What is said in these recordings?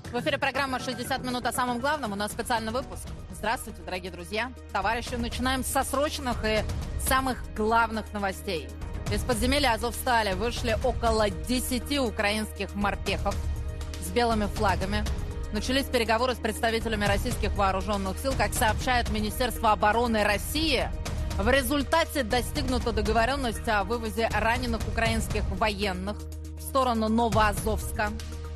В эфире программа «60 минут о самом главном». У нас специальный выпуск. Здравствуйте, дорогие друзья, товарищи. Начинаем со срочных и самых главных новостей. Из подземелья Азовстали вышли около 10 украинских морпехов с белыми флагами. Начались переговоры с представителями российских вооруженных сил. Как сообщает Министерство обороны России, в результате достигнута договоренность о вывозе раненых украинских военных в сторону Новоазовска.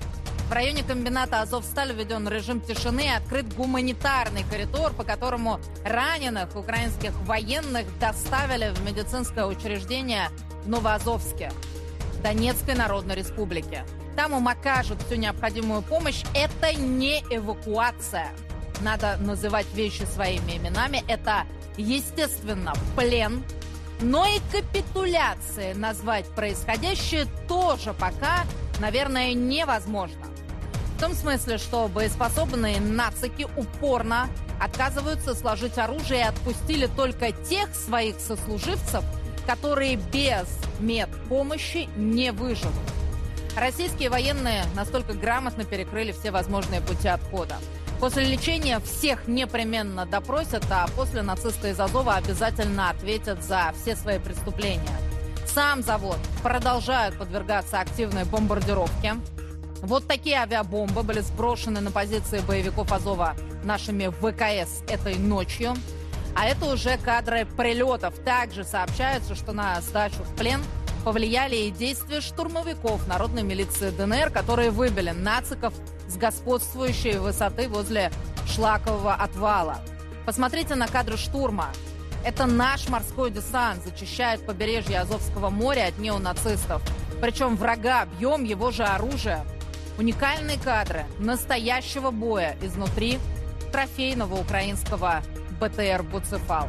В районе комбината «Азовсталь» введен режим тишины и открыт гуманитарный коридор, по которому раненых украинских военных доставили в медицинское учреждение в Новоазовске, Донецкой Народной Республике. Там им окажут всю необходимую помощь. Это не эвакуация. Надо называть вещи своими именами. Это, естественно, плен. Но и капитуляции назвать происходящее тоже пока, наверное, невозможно. В том смысле, что боеспособные нацики упорно отказываются сложить оружие и отпустили только тех своих сослуживцев, которые без медпомощи не выживут. Российские военные настолько грамотно перекрыли все возможные пути отхода. После лечения всех непременно допросят, а после нацисты из Азова обязательно ответят за все свои преступления. Сам завод продолжает подвергаться активной бомбардировке. Вот такие авиабомбы были сброшены на позиции боевиков Азова нашими ВКС этой ночью. А это уже кадры прилетов. Также сообщается, что на сдачу в плен повлияли и действия штурмовиков народной милиции ДНР, которые выбили нациков с господствующей высоты возле Шлакового отвала. Посмотрите на кадры штурма. Это наш морской десант зачищает побережье Азовского моря от неонацистов. Причем врага бьем его же оружие. Уникальные кадры настоящего боя изнутри трофейного украинского БТР «Буцефал».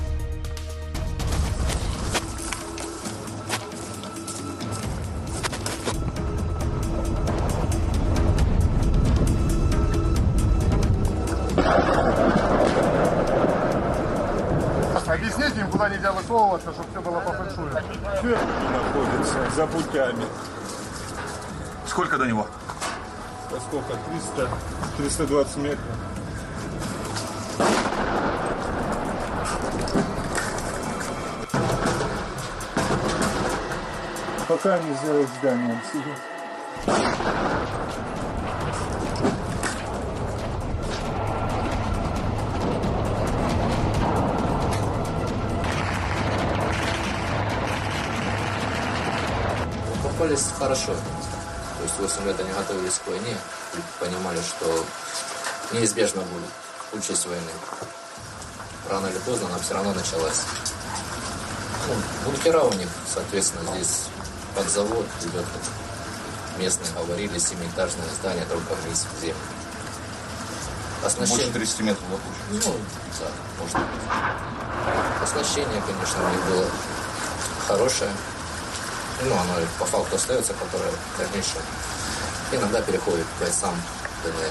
Объясните им, куда нельзя высовываться, чтобы все было по фэншую. Все находится за путями. Сколько до него? Сколько? 320 метров. Пока они сделают здание, он сидит. Попались хорошо. То есть 8 лет они готовились к войне и понимали, что неизбежно будет участь войны. Рано или поздно она все равно началась. Бункера у них, соответственно, здесь под завод идет. Местные говорили, 7-этажное здание только вниз в землю. Больше 30 метров лопушки. Да, можно. Оснащение, конечно, у них было хорошее. Оно по факту остается, которое в дальнейшем иногда переходит к бойцам ДНР.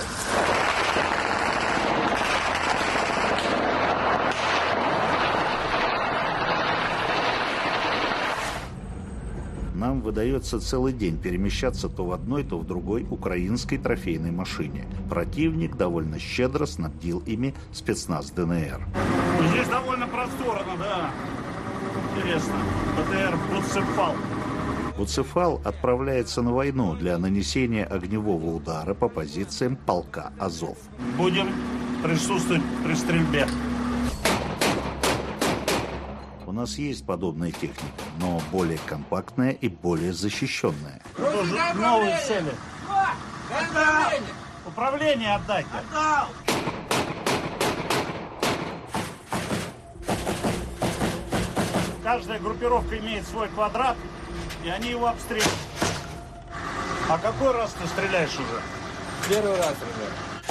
Нам выдается целый день перемещаться то в одной, то в другой украинской трофейной машине. Противник довольно щедро снабдил ими спецназ ДНР. Здесь довольно просторно, да. Интересно. БТР «Буцефал». Буцефал отправляется на войну для нанесения огневого удара по позициям полка Азов. Будем присутствовать при стрельбе. У нас есть подобная техника, но более компактная и более защищенная. Тоже новые цели. Управление отдайте. Каждая группировка имеет свой квадрат, и они его обстреливают. А какой раз ты стреляешь уже? Первый раз, ребят.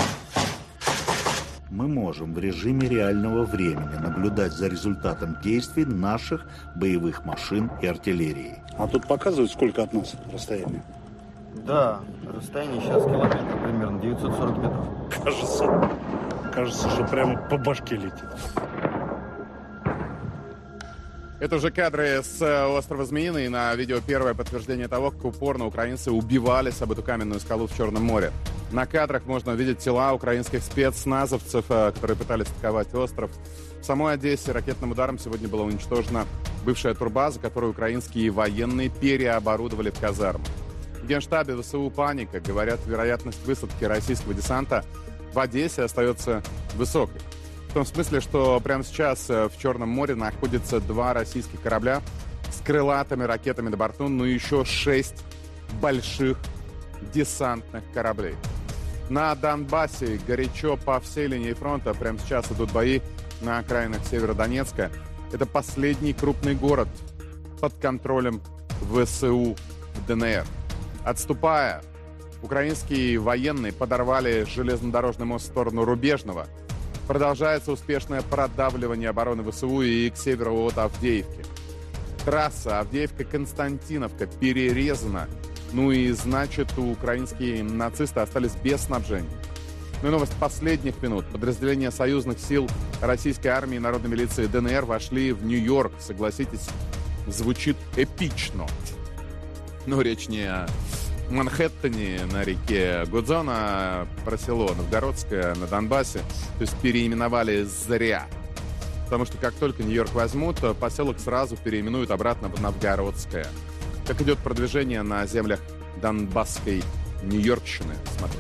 Мы можем в режиме реального времени наблюдать за результатом действий наших боевых машин и артиллерии. А тут показывают, сколько от нас расстояние? Да, расстояние сейчас километр, примерно 940 метров. Кажется, что прямо по башке летит. Это уже кадры с острова Змеиный. На видео первое подтверждение того, как упорно украинцы убивались об эту каменную скалу в Черном море. На кадрах можно увидеть тела украинских спецназовцев, которые пытались атаковать остров. В самой Одессе ракетным ударом сегодня была уничтожена бывшая турбаза, которую украинские военные переоборудовали в казарму. В Генштабе ВСУ паника. Говорят, вероятность высадки российского десанта в Одессе остается высокой. В том смысле, что прямо сейчас в Черном море находятся 2 российских корабля с крылатыми ракетами на борту, но еще 6 больших десантных кораблей. На Донбассе горячо по всей линии фронта. Прямо сейчас идут бои на окраинах Северодонецка. Это последний крупный город под контролем ВСУ в ДНР. Отступая, украинские военные подорвали железнодорожный мост в сторону Рубежного. Продолжается успешное продавливание обороны ВСУ и к северу от Авдеевки. Трасса Авдеевка-Константиновка перерезана. Ну и значит, украинские нацисты остались без снабжения. Ну и новость последних минут. Подразделения союзных сил российской армии и народной милиции ДНР вошли в Нью-Йорк. Согласитесь, звучит эпично. Но речь не о Манхэттене на реке Гудзон, а про село Новгородское на Донбассе. То есть переименовали зря. Потому что как только Нью-Йорк возьмут, поселок сразу переименуют обратно в Новгородское. Как идет продвижение на землях Донбасской Нью-Йоркщины. Смотри.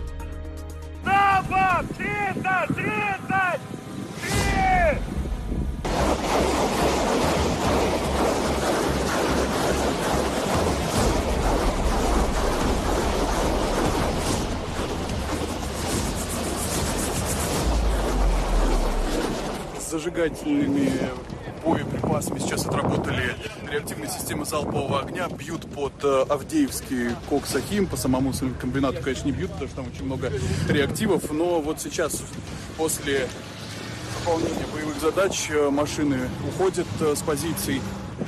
Запад! 333! С зажигательными боеприпасами сейчас отработали реактивные системы залпового огня, бьют под Авдеевский Коксахим, по самому комбинату, конечно, не бьют, потому что там очень много реактивов, но вот сейчас после выполнения боевых задач машины уходят с позиций.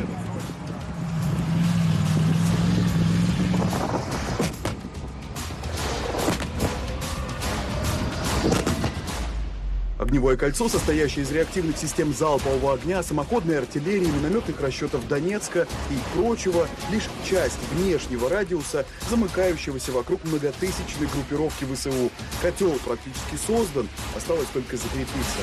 Огневое кольцо, состоящее из реактивных систем залпового огня, самоходной артиллерии, минометных расчетов Донецка и прочего, лишь часть внешнего радиуса, замыкающегося вокруг многотысячной группировки ВСУ. Котел практически создан, осталось только закрепиться.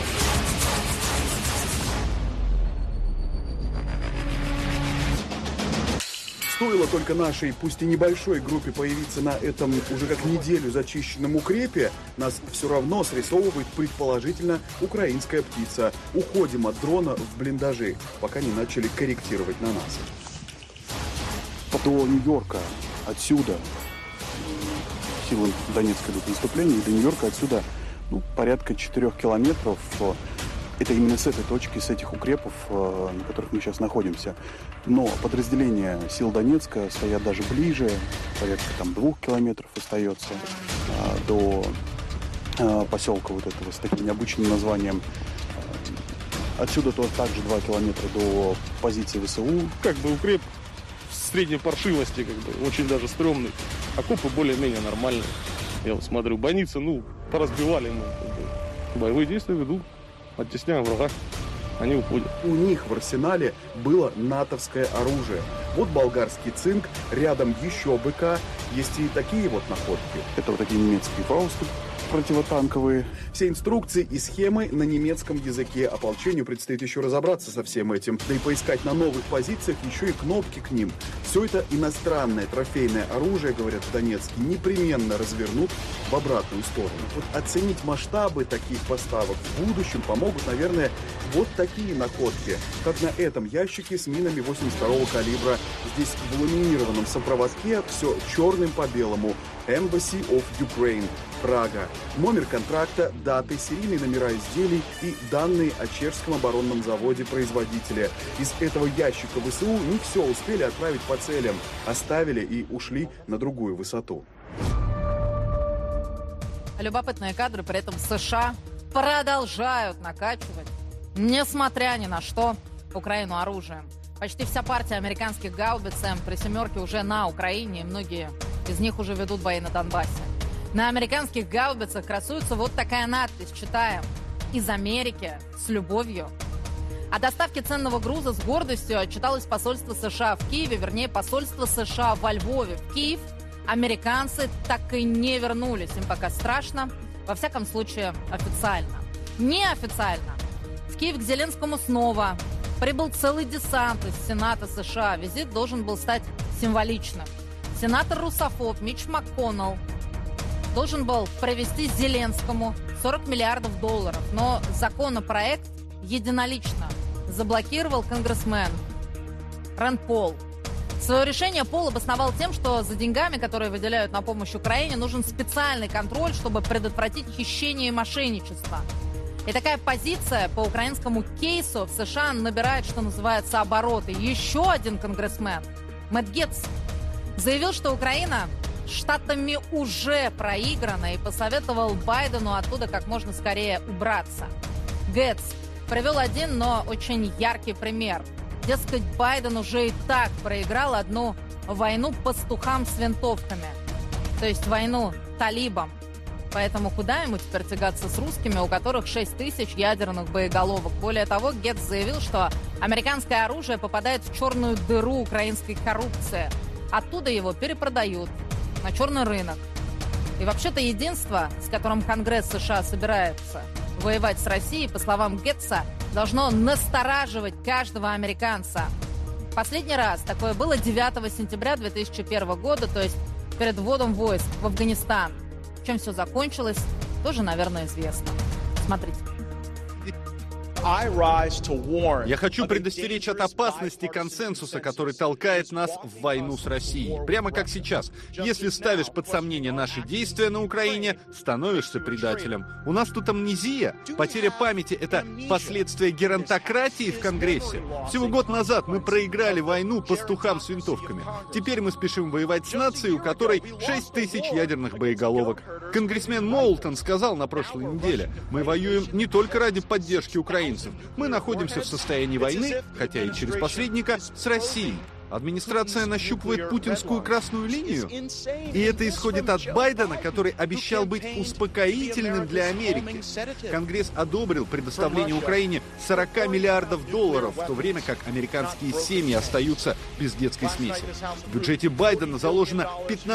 Стоило только нашей, пусть и небольшой группе появиться на этом уже как неделю зачищенном укрепе, нас все равно срисовывает предположительно украинская птица. Уходим от дрона в блиндажи, пока не начали корректировать на нас. До Нью-Йорка отсюда силы Донецка идут наступление, и до Нью-Йорка отсюда порядка 4 километров. Это именно с этой точки, с этих укрепов, на которых мы сейчас находимся. Но подразделения сил Донецка стоят даже ближе, порядка 2 километров остается до поселка вот этого с таким необычным названием. Отсюда также 2 километра до позиции ВСУ. Как бы укреп средней паршивости, очень даже стрёмный. Окопы более-менее нормальные. Я вот смотрю, бойницы, поразбивали мы. Боевые действия ведут. Оттесняем врага, они уходят. У них в арсенале было натовское оружие. Вот болгарский цинк, рядом еще БК. Есть и такие вот находки. Это вот такие немецкие фаусты противотанковые. Все инструкции и схемы на немецком языке. Ополчению предстоит еще разобраться со всем этим. Да и поискать на новых позициях еще и кнопки к ним. Все это иностранное трофейное оружие, говорят в Донецке, непременно развернут в обратную сторону. Вот оценить масштабы таких поставок в будущем помогут, наверное, вот такие находки. Как на этом ящике с минами 82-го калибра. Здесь в ламинированном сопроводке все черным по белому. Embassy of Ukraine, Прага. Номер контракта, даты, серийные номера изделий и данные о чешском оборонном заводе производителя. Из этого ящика ВСУ не все успели отправить по целям. Оставили и ушли на другую высоту. Любопытные кадры, при этом США продолжают накачивать, несмотря ни на что, Украину оружием. Почти вся партия американских гаубиц М-3 уже на Украине, и многие из них уже ведут бои на Донбассе. На американских гаубицах красуется вот такая надпись, читаем: «Из Америки с любовью». О доставке ценного груза с гордостью отчиталось посольство США в Киеве, вернее, посольство США во Львове. В Киев американцы так и не вернулись. Им пока страшно, во всяком случае, официально. Неофициально. В Киев к Зеленскому снова прибыл целый десант из Сената США. Визит должен был стать символичным. Сенатор-русофоб Митч МакКоннелл должен был провести Зеленскому 40 миллиардов долларов. Но законопроект единолично заблокировал конгрессмен Рэнд Пол. Свое решение Пол обосновал тем, что за деньгами, которые выделяют на помощь Украине, нужен специальный контроль, чтобы предотвратить хищение и мошенничество. И такая позиция по украинскому кейсу в США набирает, что называется, обороты. Еще один конгрессмен, Мэтт Гетц, заявил, что Украина штатами уже проиграна и посоветовал Байдену оттуда как можно скорее убраться. Гетц привел один, но очень яркий пример. Дескать, Байден уже и так проиграл одну войну пастухам с винтовками. То есть войну талибам. Поэтому куда ему теперь тягаться с русскими, у которых 6 тысяч ядерных боеголовок? Более того, Гетц заявил, что американское оружие попадает в черную дыру украинской коррупции. Оттуда его перепродают на черный рынок. И вообще-то единство, с которым Конгресс США собирается воевать с Россией, по словам Гетца, должно настораживать каждого американца. Последний раз такое было 9 сентября 2001 года, то есть перед вводом войск в Афганистан. Чем все закончилось, тоже, наверное, известно. Смотрите. Я хочу предостеречь от опасности консенсуса, который толкает нас в войну с Россией. Прямо как сейчас. Если ставишь под сомнение наши действия на Украине, становишься предателем. У нас тут амнезия. Потеря памяти — это последствия геронтократии в Конгрессе. Всего год назад мы проиграли войну пастухам с винтовками. Теперь мы спешим воевать с нацией, у которой 6 тысяч ядерных боеголовок. Конгрессмен Моултон сказал на прошлой неделе: мы воюем не только ради поддержки украинцев. Мы находимся в состоянии войны, хотя и через посредника, с Россией. Администрация нащупывает путинскую красную линию. И это исходит от Байдена, который обещал быть успокоительным для Америки. Конгресс одобрил предоставление Украине 40 миллиардов долларов, в то время как американские семьи остаются без детской смеси. В бюджете Байдена заложено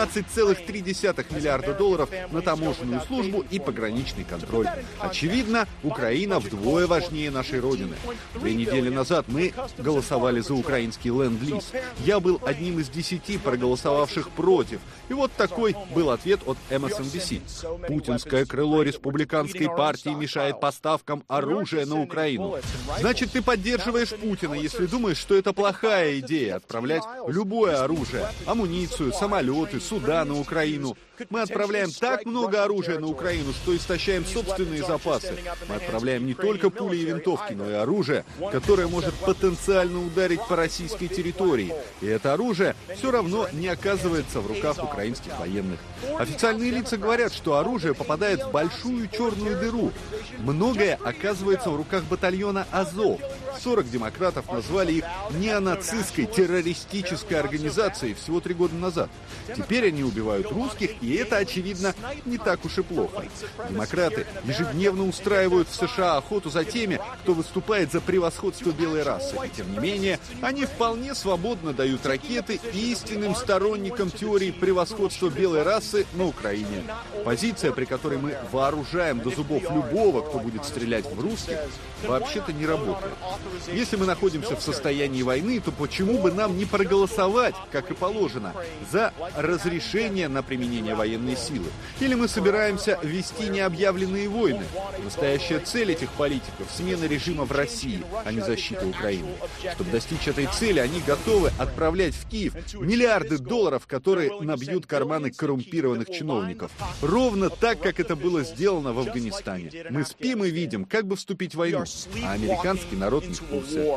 15,3 миллиарда долларов на таможенную службу и пограничный контроль. Очевидно, Украина вдвое важнее нашей Родины. 2 недели назад мы голосовали за украинский ленд-лиз. Я был одним из 10 проголосовавших против. И вот такой был ответ от MSNBC. Путинское крыло республиканской партии мешает поставкам оружия на Украину. Значит, ты поддерживаешь Путина, если думаешь, что это плохая идея — отправлять любое оружие, амуницию, самолеты, суда на Украину. Мы отправляем так много оружия на Украину, что истощаем собственные запасы. Мы отправляем не только пули и винтовки, но и оружие, которое может потенциально ударить по российской территории. И это оружие все равно не оказывается в руках украинских военных. Официальные лица говорят, что оружие попадает в большую черную дыру. Многое оказывается в руках батальона «Азов». 40 демократов назвали их неонацистской террористической организацией всего 3 года назад. Теперь они убивают русских, и это, очевидно, не так уж и плохо. Демократы ежедневно устраивают в США охоту за теми, кто выступает за превосходство белой расы. И тем не менее, они вполне свободно дают ракеты истинным сторонникам теории превосходства белой расы на Украине. Позиция, при которой мы вооружаем до зубов любого, кто будет стрелять в русских, вообще-то не работает. Если мы находимся в состоянии войны, то почему бы нам не проголосовать, как и положено, за разрешение на применение военной силы? Или мы собираемся вести необъявленные войны? Настоящая цель этих политиков — смена режима в России, а не защита Украины. Чтобы достичь этой цели, они готовы отправлять в Киев миллиарды долларов, которые набьют карманы коррумпированных чиновников. Ровно так, как это было сделано в Афганистане. Мы спим и видим, как бы вступить в войну, а американский народ не в курсе.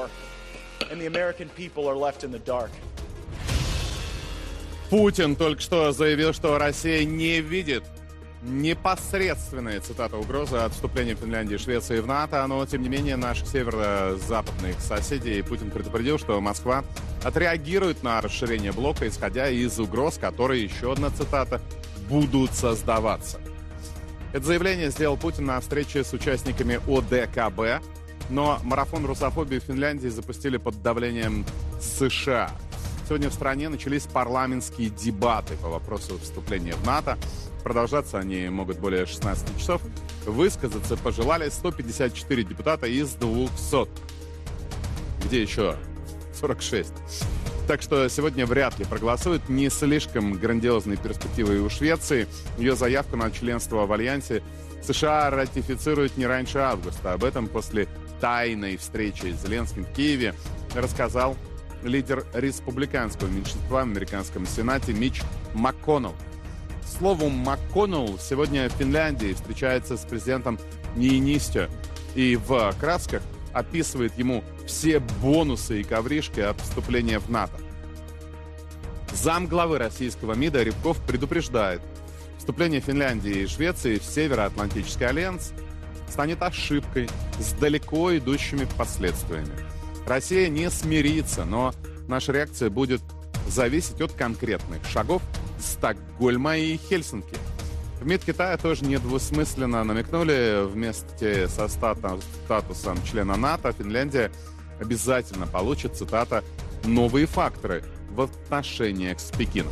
Путин только что заявил, что Россия не видит непосредственные, цитата, угрозы от вступления Финляндии и Швеции в НАТО, но, тем не менее, наших северо-западных соседей Путин предупредил, что Москва отреагирует на расширение блока, исходя из угроз, которые, еще одна цитата, будут создаваться. Это заявление сделал Путин на встрече с участниками ОДКБ. Но марафон русофобии в Финляндии запустили под давлением США. Сегодня в стране начались парламентские дебаты по вопросу вступления в НАТО. Продолжаться они могут более 16 часов. Высказаться пожелали 154 депутата из 200. Где еще 46? Так что сегодня вряд ли проголосуют. Не слишком грандиозные перспективы у Швеции. Ее заявку на членство в Альянсе США ратифицируют не раньше августа. Об этом после тайной встречи с Зеленским в Киеве рассказал лидер республиканского меньшинства в американском Сенате Митч МакКоннелл. Словом, МакКоннелл сегодня в Финляндии встречается с президентом Ниинистё и в красках описывает ему все бонусы и ковришки от вступления в НАТО. Замглавы российского МИДа Рябков предупреждает, вступление Финляндии и Швеции в Североатлантический альянс станет ошибкой с далеко идущими последствиями. Россия не смирится, но наша реакция будет зависеть от конкретных шагов Стокгольма и Хельсинки. В МИД Китая тоже недвусмысленно намекнули, вместе со статусом члена НАТО Финляндия обязательно получит, цитата, «новые факторы в отношениях с Пекином».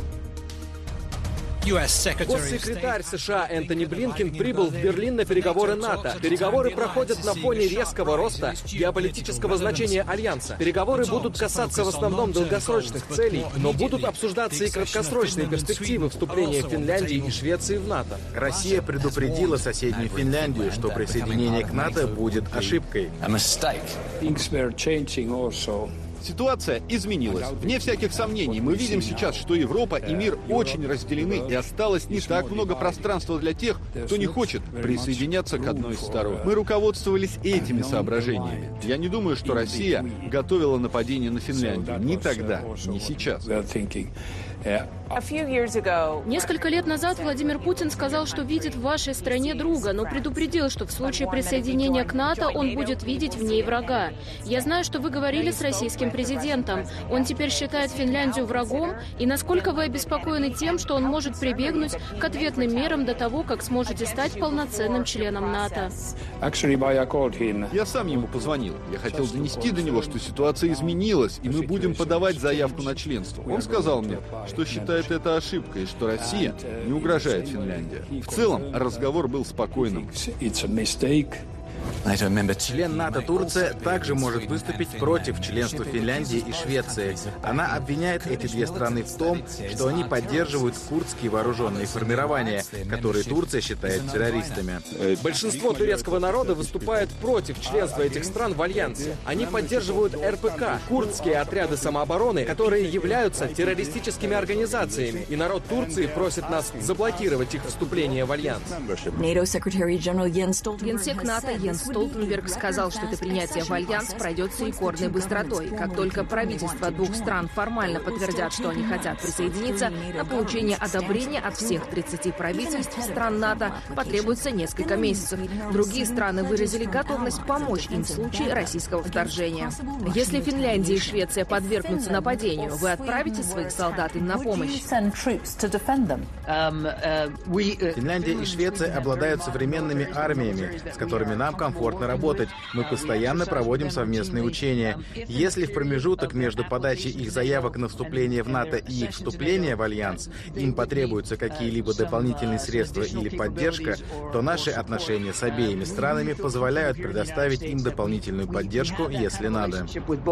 Госсекретарь США Энтони Блинкен прибыл в Берлин на переговоры НАТО. Переговоры проходят на фоне резкого роста геополитического значения Альянса. Переговоры будут касаться в основном долгосрочных целей, но будут обсуждаться и краткосрочные перспективы вступления Финляндии и Швеции в НАТО. Россия предупредила соседнюю Финляндию, что присоединение к НАТО будет ошибкой. Ситуация изменилась. Вне всяких сомнений, мы видим сейчас, что Европа и мир очень разделены, и осталось не так много пространства для тех, кто не хочет присоединяться к одной из сторон. Мы руководствовались этими соображениями. Я не думаю, что Россия готовила нападение на Финляндию. Ни тогда, ни сейчас. Несколько лет назад Владимир Путин сказал, что видит в вашей стране друга, но предупредил, что в случае присоединения к НАТО он будет видеть в ней врага. Я знаю, что вы говорили с российским президентом. Он теперь считает Финляндию врагом, и насколько вы обеспокоены тем, что он может прибегнуть к ответным мерам до того, как сможете стать полноценным членом НАТО? Я сам ему позвонил. Я хотел донести до него, что ситуация изменилась, и мы будем подавать заявку на членство. Он сказал мне, что считает это ошибкой, и что Россия не угрожает Финляндии. В целом, разговор был спокойным. Член НАТО Турция также может выступить против членства Финляндии и Швеции. Она обвиняет эти две страны в том, что они поддерживают курдские вооруженные формирования, которые Турция считает террористами. Большинство турецкого народа выступает против членства этих стран в Альянсе. Они поддерживают РПК, курдские отряды самообороны, которые являются террористическими организациями. И народ Турции просит нас заблокировать их вступление в Альянс. Генсек НАТО Йенс Столтенберг сказал, что это принятие в Альянс пройдет с рекордной быстротой. Как только правительства двух стран формально подтвердят, что они хотят присоединиться, на получение одобрения от всех 30 правительств стран НАТО потребуется несколько месяцев. Другие страны выразили готовность помочь им в случае российского вторжения. Если Финляндия и Швеция подвергнутся нападению, вы отправите своих солдат им на помощь? Финляндия и Швеция обладают современными армиями, с которыми нам комфортно работать. Мы постоянно проводим совместные учения. Если в промежуток между подачей их заявок на вступление в НАТО и их вступления в Альянс им потребуются какие-либо дополнительные средства или поддержка, то наши отношения с обеими странами позволяют предоставить им дополнительную поддержку, если надо.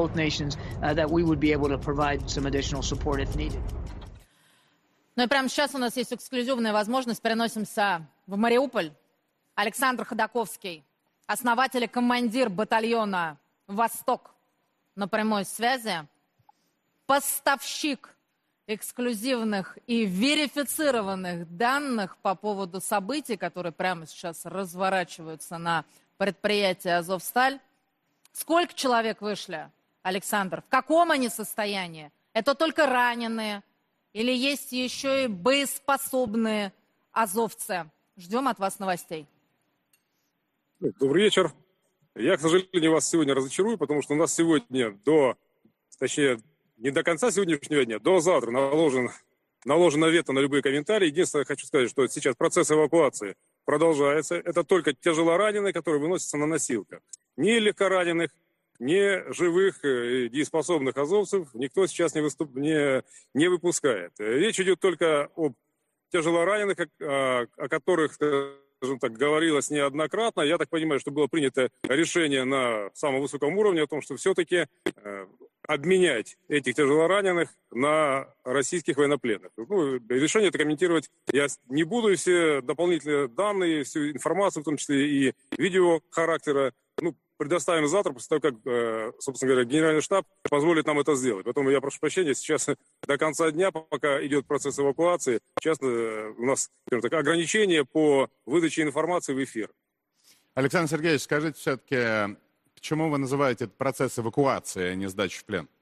Ну и прямо сейчас у нас есть эксклюзивная возможность. Переносимся в Мариуполь. Александр Ходаковский, основатель и командир батальона «Восток», на прямой связи. Поставщик эксклюзивных и верифицированных данных по поводу событий, которые прямо сейчас разворачиваются на предприятии «Азовсталь». Сколько человек вышли, Александр? В каком они состоянии? Это только раненые? Или есть еще и боеспособные азовцы? Ждем от вас новостей. Добрый вечер. Я, к сожалению, вас сегодня разочарую, потому что у нас сегодня точнее, не до конца сегодняшнего дня, до завтра наложено вето на любые комментарии. Единственное, хочу сказать, что сейчас процесс эвакуации продолжается. Это только тяжелораненые, которые выносятся на носилках. ни легкораненых, ни живых и дееспособных азовцев никто сейчас не выпускает. Речь идет только об тяжелораненых, о которых, скажем так, говорилось неоднократно. Я так понимаю, что было принято решение на самом высоком уровне о том, что все-таки обменять этих тяжелораненых на российских военнопленных. Ну, решение это комментировать я не буду, и все дополнительные данные, всю информацию, в том числе и видео характера, предоставим завтра, после того, как, собственно говоря, Генеральный штаб позволит нам это сделать. Поэтому я прошу прощения, сейчас до конца дня, пока идет процесс эвакуации, сейчас у нас, скажем так, ограничения по выдаче информации в эфир. Александр Сергеевич, скажите все-таки, почему вы называете этот процесс эвакуации, а не сдачи в плен?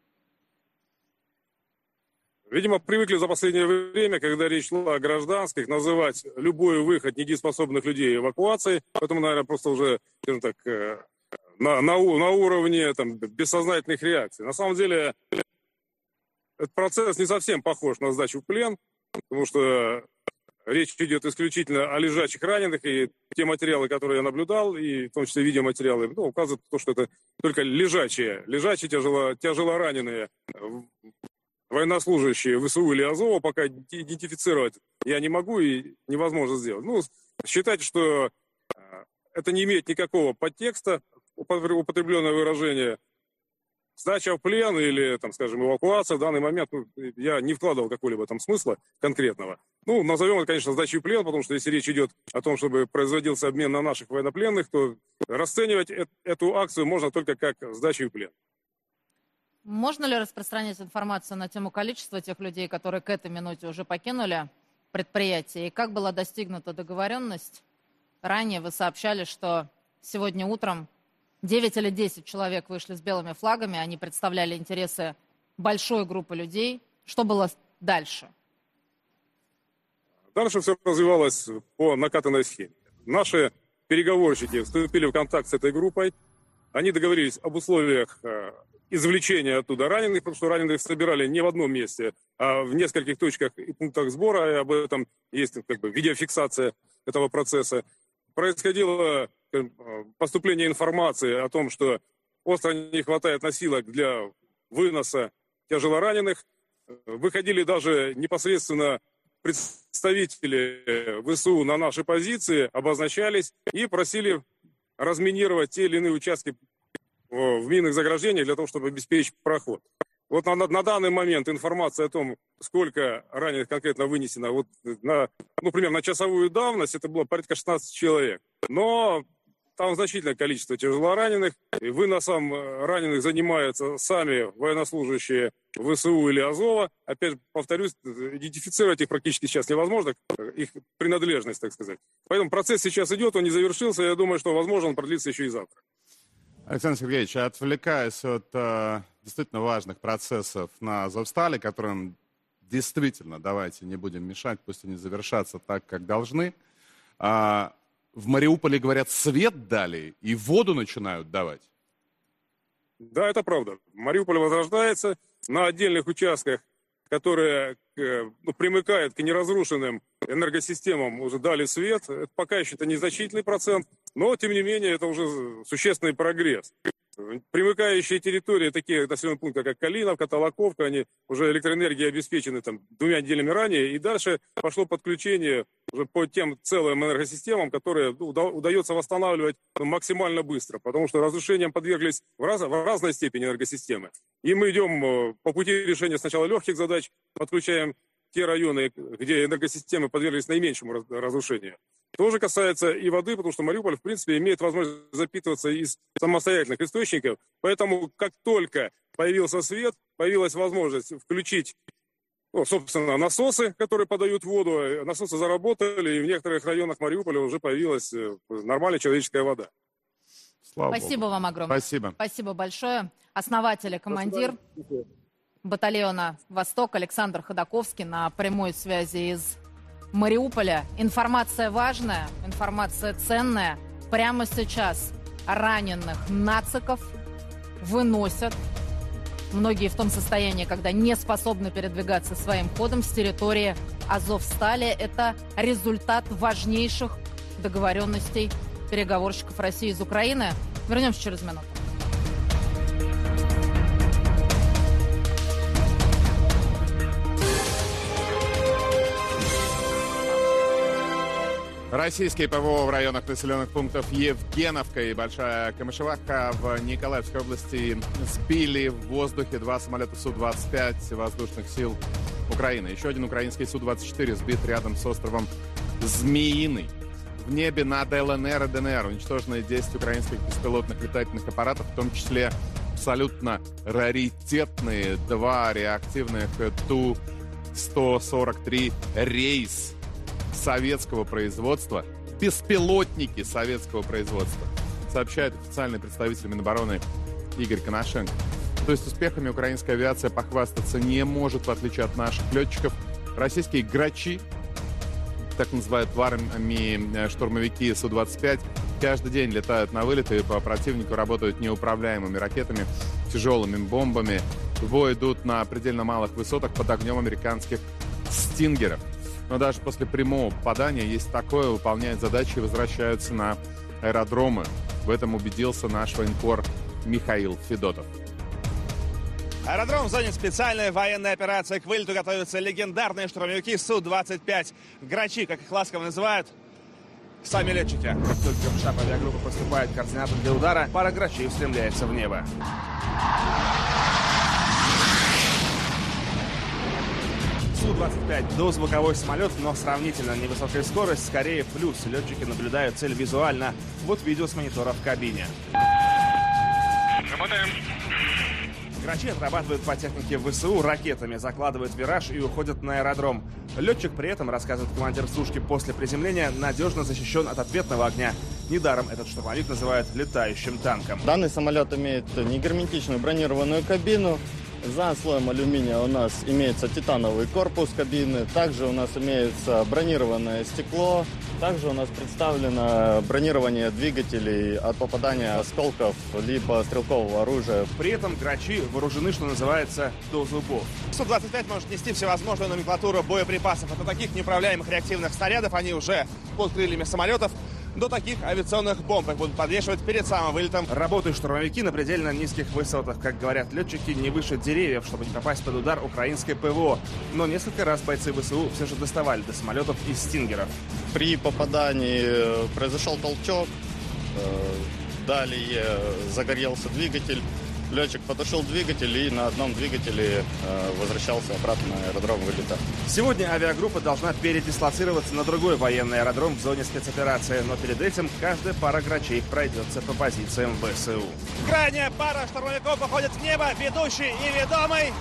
Видимо, привыкли за последнее время, когда речь шла о гражданских, называть любой выход недееспособных людей эвакуацией. Поэтому, наверное, просто уже, скажем так, на уровне бессознательных реакций. На самом деле, этот процесс не совсем похож на сдачу в плен, потому что речь идет исключительно о лежачих раненых, и те материалы, которые я наблюдал, и в том числе видеоматериалы, указывают на то, что это только лежачие тяжелораненые военнослужащие ВСУ или Азова, пока идентифицировать я не могу и невозможно сделать. Считайте, что это не имеет никакого подтекста, употребленное выражение. Сдача в плен или, скажем, эвакуация в данный момент, я не вкладывал какого-либо смысла конкретного. Назовем это, конечно, сдачей в плен, потому что если речь идет о том, чтобы производился обмен на наших военнопленных, то расценивать эту акцию можно только как сдачу в плен. Можно ли распространять информацию на тему количества тех людей, которые к этой минуте уже покинули предприятие? И как была достигнута договоренность? Ранее вы сообщали, что сегодня утром 9 или 10 человек вышли с белыми флагами, они представляли интересы большой группы людей. Что было дальше? Дальше все развивалось по накатанной схеме. Наши переговорщики вступили в контакт с этой группой. Они договорились об условиях извлечения оттуда раненых, потому что раненых собирали не в одном месте, а в нескольких точках и пунктах сбора, и об этом есть видеофиксация этого процесса. Происходило поступление информации о том, что остро не хватает носилок для выноса тяжелораненых. Выходили даже непосредственно представители ВСУ на наши позиции, обозначались и просили разминировать те или иные участки в минных заграждениях для того, чтобы обеспечить проход. Вот на данный момент информация о том, сколько раненых конкретно вынесено, примерно на часовую давность, это было порядка 16 человек. Но там значительное количество тяжелораненых. И выносом раненых занимаются сами военнослужащие ВСУ или Азова. Опять повторюсь, идентифицировать их практически сейчас невозможно, их принадлежность, так сказать. Поэтому процесс сейчас идет, он не завершился. Я думаю, что, возможно, он продлится еще и завтра. Александр Сергеевич, отвлекаясь от действительно важных процессов на Азовстале, которым действительно, давайте не будем мешать, пусть они завершатся так, как должны, в Мариуполе, говорят, свет дали и воду начинают давать. Да, это правда. Мариуполь возрождается на отдельных участках, которые примыкают к неразрушенным энергосистемам, уже дали свет. Это пока еще это незначительный процент, но, тем не менее, это уже существенный прогресс. Примыкающие территории, такие населенные пункты, как Калиновка, Толоковка, они уже электроэнергией обеспечены двумя неделями ранее, и дальше пошло подключение уже по тем целым энергосистемам, которые удается восстанавливать максимально быстро, потому что разрушениям подверглись в разной степени энергосистемы. И мы идем по пути решения сначала легких задач, подключаем те районы, где энергосистемы подверглись наименьшему разрушению. То же касается и воды, потому что Мариуполь, в принципе, имеет возможность запитываться из самостоятельных источников. Поэтому, как только появился свет, появилась возможность включить, собственно, насосы, которые подают воду. Насосы заработали, и в некоторых районах Мариуполя уже появилась нормальная человеческая вода. Спасибо вам огромное. Спасибо. Спасибо большое. Основатель и командир батальона «Восток» Александр Ходаковский на прямой связи из Мариуполя. Информация важная, информация ценная. Прямо сейчас раненых нациков выносят. Многие в том состоянии, когда не способны передвигаться своим ходом с территории. Территории Азовстали. Это результат важнейших договоренностей переговорщиков России из Украины. Вернемся через минуту. Российские ПВО в районах населенных пунктов Евгеновка и Большая Камышевака в Николаевской области сбили в воздухе 2 самолета Су-25 воздушных сил Украины. Еще один украинский Су-24 сбит рядом с островом Змеиный. В небе над ЛНР и ДНР уничтожены 10 украинских беспилотных летательных аппаратов, в том числе абсолютно раритетные 2 реактивных Ту-143 «Рейс» советского производства, беспилотники советского производства, сообщает официальный представитель Минобороны Игорь Коношенко. То есть успехами украинская авиация похвастаться не может, в отличие от наших летчиков. Российские грачи, так называют в армии штурмовики Су-25, каждый день летают на вылеты и по противнику работают неуправляемыми ракетами, тяжелыми бомбами. В бой идут на предельно малых высотах под огнем американских «Стингеров». Но даже после прямого попадания есть такое, выполняют задачи и возвращаются на аэродромы. В этом убедился наш военкор Михаил Федотов. Аэродром в зоне специальной военной операции. К вылету готовятся легендарные штурмовики Су-25. Грачи, как их ласково называют сами летчики. Как только в штаб авиагруппы поступает координатор для удара, пара грачей устремляется в небо. Су-25 дозвуковой самолет, но сравнительно невысокая скорость, скорее плюс. Летчики наблюдают цель визуально. Вот видео с монитора в кабине. Работаем. Грачи отрабатывают по технике ВСУ ракетами, закладывают вираж и уходят на аэродром. Летчик при этом, рассказывает командир сушки, после приземления надежно защищен от ответного огня. Недаром этот штурмовик называют летающим танком. Данный самолет имеет негерметичную бронированную кабину. За слоем алюминия у нас имеется титановый корпус кабины. Также у нас имеется бронированное стекло. Также у нас представлено бронирование двигателей от попадания осколков либо стрелкового оружия. При этом грачи вооружены, что называется, до зубов. Су-25 может нести всевозможную номенклатуру боеприпасов. От таких неуправляемых реактивных снарядов, они уже под крыльями самолетов, до таких авиационных бомб, их будут подвешивать перед самым вылетом. Работают штурмовики на предельно низких высотах. Как говорят летчики, не выше деревьев, чтобы не попасть под удар украинской ПВО. Но несколько раз бойцы ВСУ все же доставали до самолетов из «Стингеров». При попадании произошел толчок, далее загорелся двигатель. Летчик потушил двигатель и на одном двигателе возвращался обратно на аэродром вылета. Сегодня авиагруппа должна передислоцироваться на другой военный аэродром в зоне спецоперации, но перед этим каждая пара грачей пройдется по позициям ВСУ. Крайняя пара штурмовиков выходит в небо, ведущий и ведомый.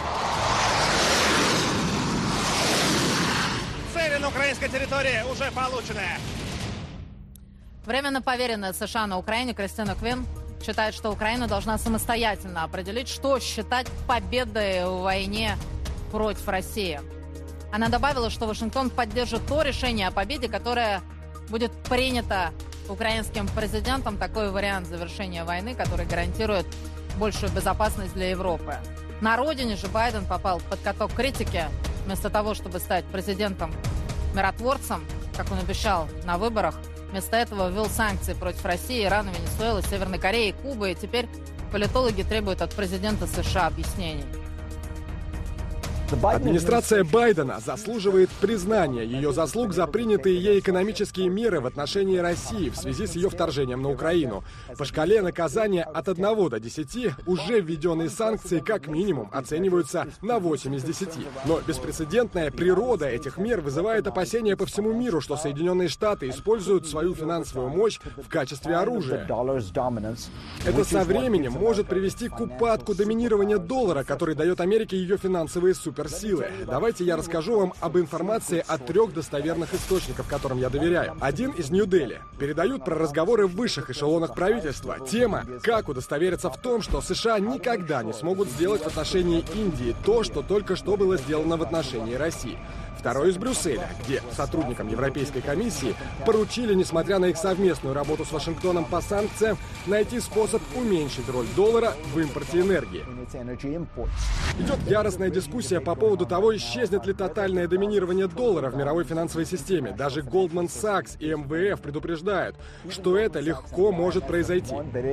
Цели на украинской территории уже получены. Временно поверенная США на Украине Кристина Квин считает, что Украина должна самостоятельно определить, что считать победой в войне против России. Она добавила, что Вашингтон поддержит то решение о победе, которое будет принято украинским президентом. Такой вариант завершения войны, который гарантирует большую безопасность для Европы. На родине же Байден попал под каток критики. Вместо того, чтобы стать президентом-миротворцем, как он обещал на выборах, вместо этого ввел санкции против России, Ирана, Венесуэлы, Северной Кореи, Кубы. И теперь политологи требуют от президента США объяснений. Администрация Байдена заслуживает признания ее заслуг за принятые ей экономические меры в отношении России в связи с ее вторжением на Украину. По шкале наказания от 1 до 10 уже введенные санкции как минимум оцениваются на 8 из 10. Но беспрецедентная природа этих мер вызывает опасения по всему миру, что Соединенные Штаты используют свою финансовую мощь в качестве оружия. Это со временем может привести к упадку доминирования доллара, который дает Америке ее финансовые суперсилы. Давайте я расскажу вам об информации от 3 достоверных источников, которым я доверяю. Один из Нью-Дели. Передают про разговоры в высших эшелонах правительства. Тема «Как удостовериться в том, что США никогда не смогут сделать в отношении Индии то, что только что было сделано в отношении России». Второй из Брюсселя, где сотрудникам Европейской комиссии поручили, несмотря на их совместную работу с Вашингтоном по санкциям, найти способ уменьшить роль доллара в импорте энергии. Идет яростная дискуссия по поводу того, исчезнет ли тотальное доминирование доллара в мировой финансовой системе. Даже Goldman Sachs и МВФ предупреждают, что это легко может произойти.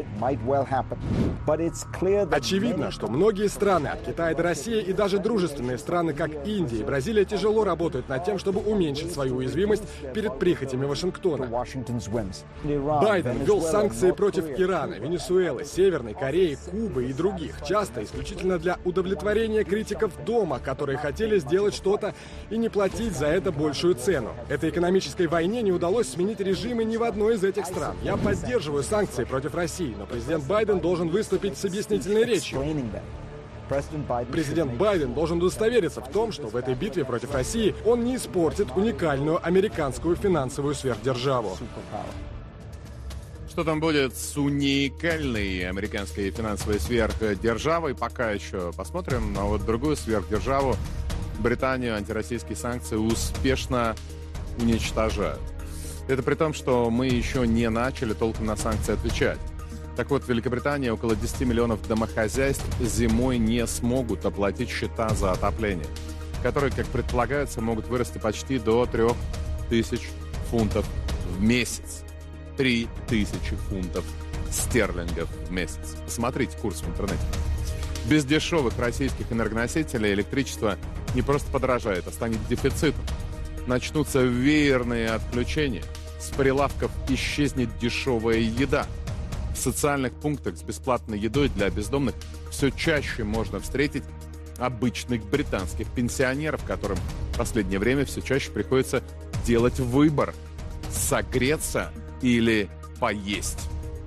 Очевидно, что многие страны, от Китая до России и даже дружественные страны, как Индия и Бразилия, тяжело работают над тем, чтобы уменьшить свою уязвимость перед прихотями Вашингтона. Байден ввел санкции против Ирана, Венесуэлы, Северной Кореи, Кубы и других, часто исключительно для удовлетворения критиков дома, которые хотели сделать что-то и не платить за это большую цену. Этой экономической войне не удалось сменить режимы ни в одной из этих стран. Я поддерживаю санкции против России, но президент Байден должен выступить с объяснительной речью. Президент Байден должен удостовериться в том, что в этой битве против России он не испортит уникальную американскую финансовую сверхдержаву. Что там будет с уникальной американской финансовой сверхдержавой, пока еще посмотрим. А вот другую сверхдержаву, Британию, антироссийские санкции успешно уничтожают. Это при том, что мы еще не начали толком на санкции отвечать. Так вот, в Великобритании около 10 миллионов домохозяйств зимой не смогут оплатить счета за отопление, которые, как предполагается, могут вырасти почти до 3000 фунтов в месяц. 3000 фунтов стерлингов в месяц. Посмотрите курс в интернете. Без дешевых российских энергоносителей электричество не просто подорожает, а станет дефицитом. Начнутся веерные отключения. С прилавков исчезнет дешевая еда. В социальных пунктах с бесплатной едой для бездомных все чаще можно встретить обычных британских пенсионеров, которым в последнее время все чаще приходится делать выбор – согреться или поесть.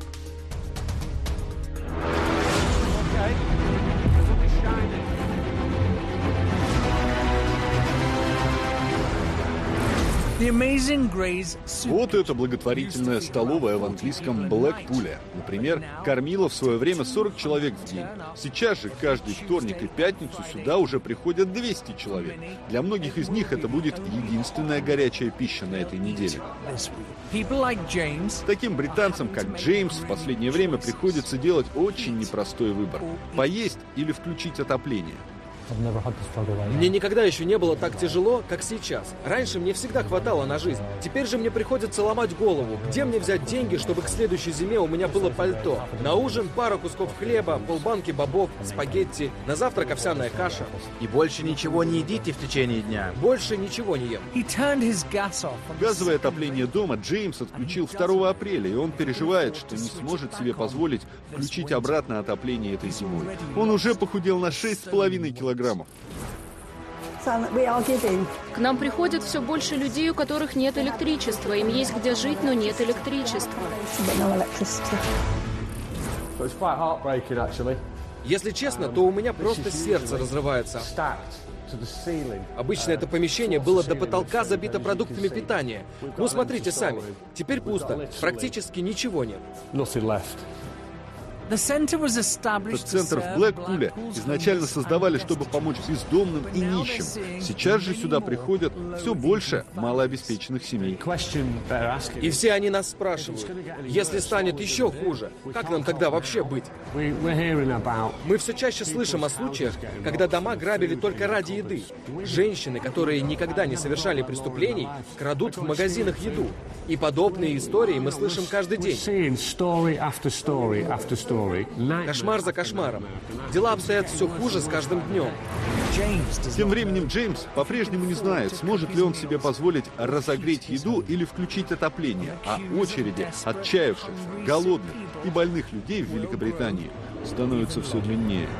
Вот эта благотворительная столовая в английском Блэкпуле, например, кормила в свое время 40 человек в день. Сейчас же каждый вторник и пятницу сюда уже приходят 200 человек. Для многих из них это будет единственная горячая пища на этой неделе. Таким британцам, как Джеймс, в последнее время приходится делать очень непростой выбор – поесть или включить отопление. Мне никогда еще не было так тяжело, как сейчас. Раньше мне всегда хватало на жизнь. Теперь же мне приходится ломать голову. Где мне взять деньги, чтобы к следующей зиме у меня было пальто? На ужин пара кусков хлеба, полбанки бобов, спагетти. На завтрак овсяная каша. И больше ничего не едите в течение дня? Больше ничего не ем. Газовое отопление дома Джеймс отключил 2 апреля, и он переживает, что не сможет себе позволить включить обратно отопление этой зимой. Он уже похудел на 6,5 килограммов. К нам приходит все больше людей, у которых нет электричества. Им есть где жить, но нет электричества. Если честно, то у меня просто сердце разрывается. Обычно это помещение было до потолка забито продуктами питания. Ну, смотрите сами. Теперь пусто. Практически ничего нет. Этот центр в Блэкпуле изначально создавали, чтобы помочь бездомным и нищим. Сейчас же сюда приходят все больше малообеспеченных семей. И все они нас спрашивают, если станет еще хуже, как нам тогда вообще быть? Мы все чаще слышим о случаях, когда дома грабили только ради еды. Женщины, которые никогда не совершали преступлений, крадут в магазинах еду. И подобные истории мы слышим каждый день. Кошмар за кошмаром. Дела обстоят все хуже с каждым днем. Тем временем Джеймс по-прежнему не знает, сможет ли он себе позволить разогреть еду или включить отопление, а очереди отчаявших, голодных и больных людей в Великобритании становятся все длиннее.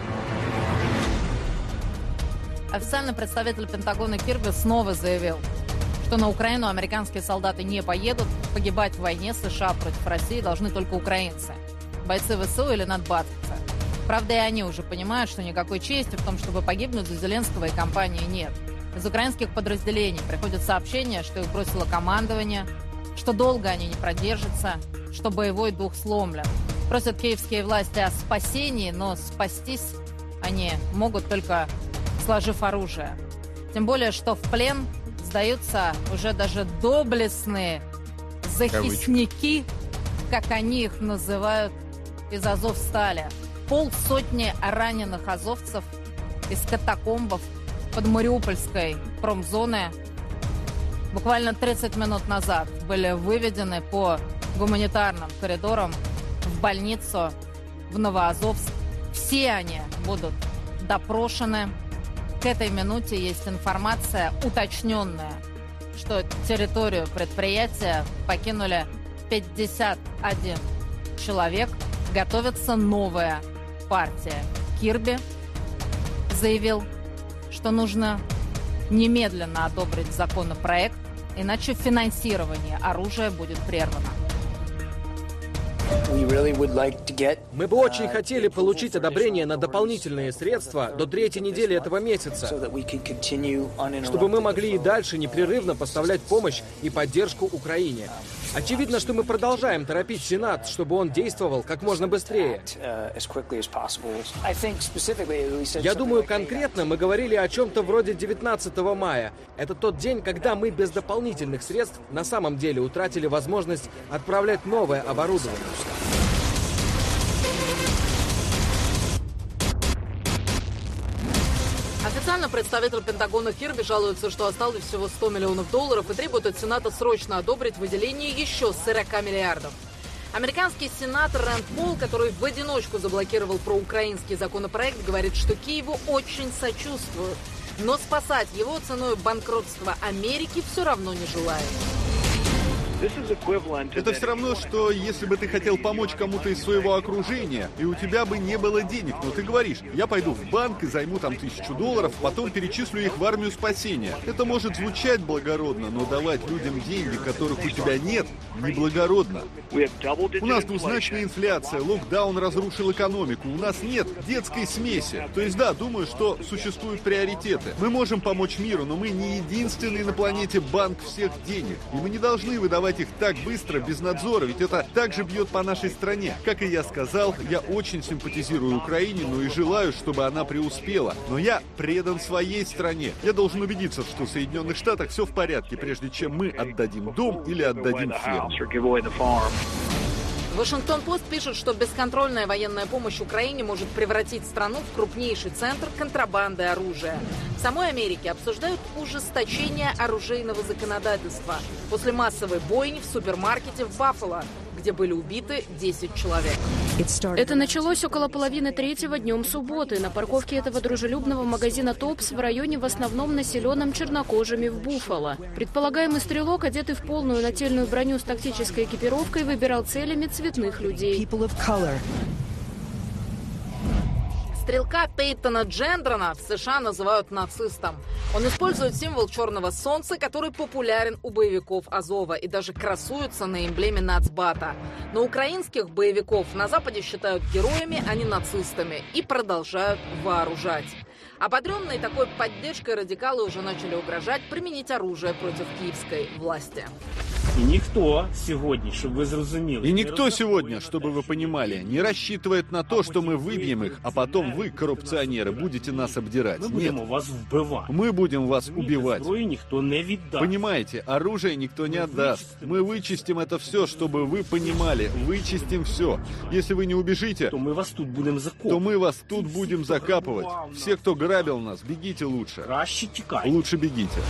Официальный представитель Пентагона Кирби снова заявил, что на Украину американские солдаты не поедут, погибать в войне США против России должны только украинцы. Бойцы ВСУ или надбавцы. Правда, и они уже понимают, что никакой чести в том, чтобы погибнуть за Зеленского и компании, нет. Из украинских подразделений приходят сообщения, что их бросило командование, что долго они не продержатся, что боевой дух сломлен. Просят киевские власти о спасении, но спастись они могут только сложив оружие. Тем более, что в плен сдаются уже даже доблестные захисники, как они их называют, из Азовстали. 500 раненых азовцев из катакомбов под Мариупольской промзоны буквально 30 минут назад были выведены по гуманитарным коридорам в больницу в Новоазовск. Все они будут допрошены. К этой минуте есть информация уточненная, что территорию предприятия покинули 51 человек. Готовится новая партия. Кирби заявил, что нужно немедленно одобрить законопроект, иначе финансирование оружия будет прервано. Мы бы очень хотели получить одобрение на дополнительные средства до 3-й недели этого месяца, чтобы мы могли и дальше непрерывно поставлять помощь и поддержку Украине. Очевидно, что мы продолжаем торопить Сенат, чтобы он действовал как можно быстрее. Я думаю, конкретно мы говорили о чем-то вроде 19 мая. Это тот день, когда мы без дополнительных средств на самом деле утратили возможность отправлять новое оборудование. Официально представитель Пентагона Кирби жалуется, что осталось всего $100 миллионов и требует от Сената срочно одобрить выделение еще 40 миллиардов. Американский сенатор Рэнд Пол, который в одиночку заблокировал проукраинский законопроект, говорит, что Киеву очень сочувствуют, но спасать его ценой банкротства Америки все равно не желает. Это все равно, что если бы ты хотел помочь кому-то из своего окружения, и у тебя бы не было денег, но ты говоришь, я пойду в банк и займу там $1000, потом перечислю их в армию спасения. Это может звучать благородно, но давать людям деньги, которых у тебя нет, неблагородно. У нас двузначная инфляция, локдаун разрушил экономику, у нас нет детской смеси. То есть да, думаю, что существуют приоритеты. Мы можем помочь миру, но мы не единственный на планете банк всех денег. И мы не должны выдавать их так быстро, без надзора, ведь это также бьет по нашей стране. Как и я сказал, я очень симпатизирую Украине, но и желаю, чтобы она преуспела. Но я предан своей стране. Я должен убедиться, что в Соединенных Штатах все в порядке, прежде чем мы отдадим дом или отдадим ферму. Вашингтон-Пост пишет, что бесконтрольная военная помощь Украине может превратить страну в крупнейший центр контрабанды оружия. В самой Америке обсуждают ужесточение оружейного законодательства после массовой бойни в супермаркете в Баффало, где были убиты 10 человек. Это началось около 2:30 днем субботы на парковке этого дружелюбного магазина «Топс» в районе, в основном населенном чернокожими в Буффало. Предполагаемый стрелок, одетый в полную нательную броню с тактической экипировкой, выбирал целями цветных людей. Стрелка Пейтона Джендрона в США называют нацистом. Он использует символ черного солнца, который популярен у боевиков Азова и даже красуется на эмблеме нацбата. Но украинских боевиков на Западе считают героями, а не нацистами, и продолжают вооружать. Ободренные такой поддержкой радикалы уже начали угрожать применить оружие против киевской власти. И никто сегодня, чтобы вы зрозумели... И никто сегодня, чтобы вы понимали, не рассчитывает на то, что мы выбьем их, а потом вы, коррупционеры, будете нас обдирать. Нет. Мы будем вас убивать. Понимаете, оружие никто не отдаст. Мы вычистим это все, чтобы вы понимали. Вычистим все. Если вы не убежите, то мы вас тут будем закапывать. Все, кто грабил нас, бегите лучше. Лучше бегите.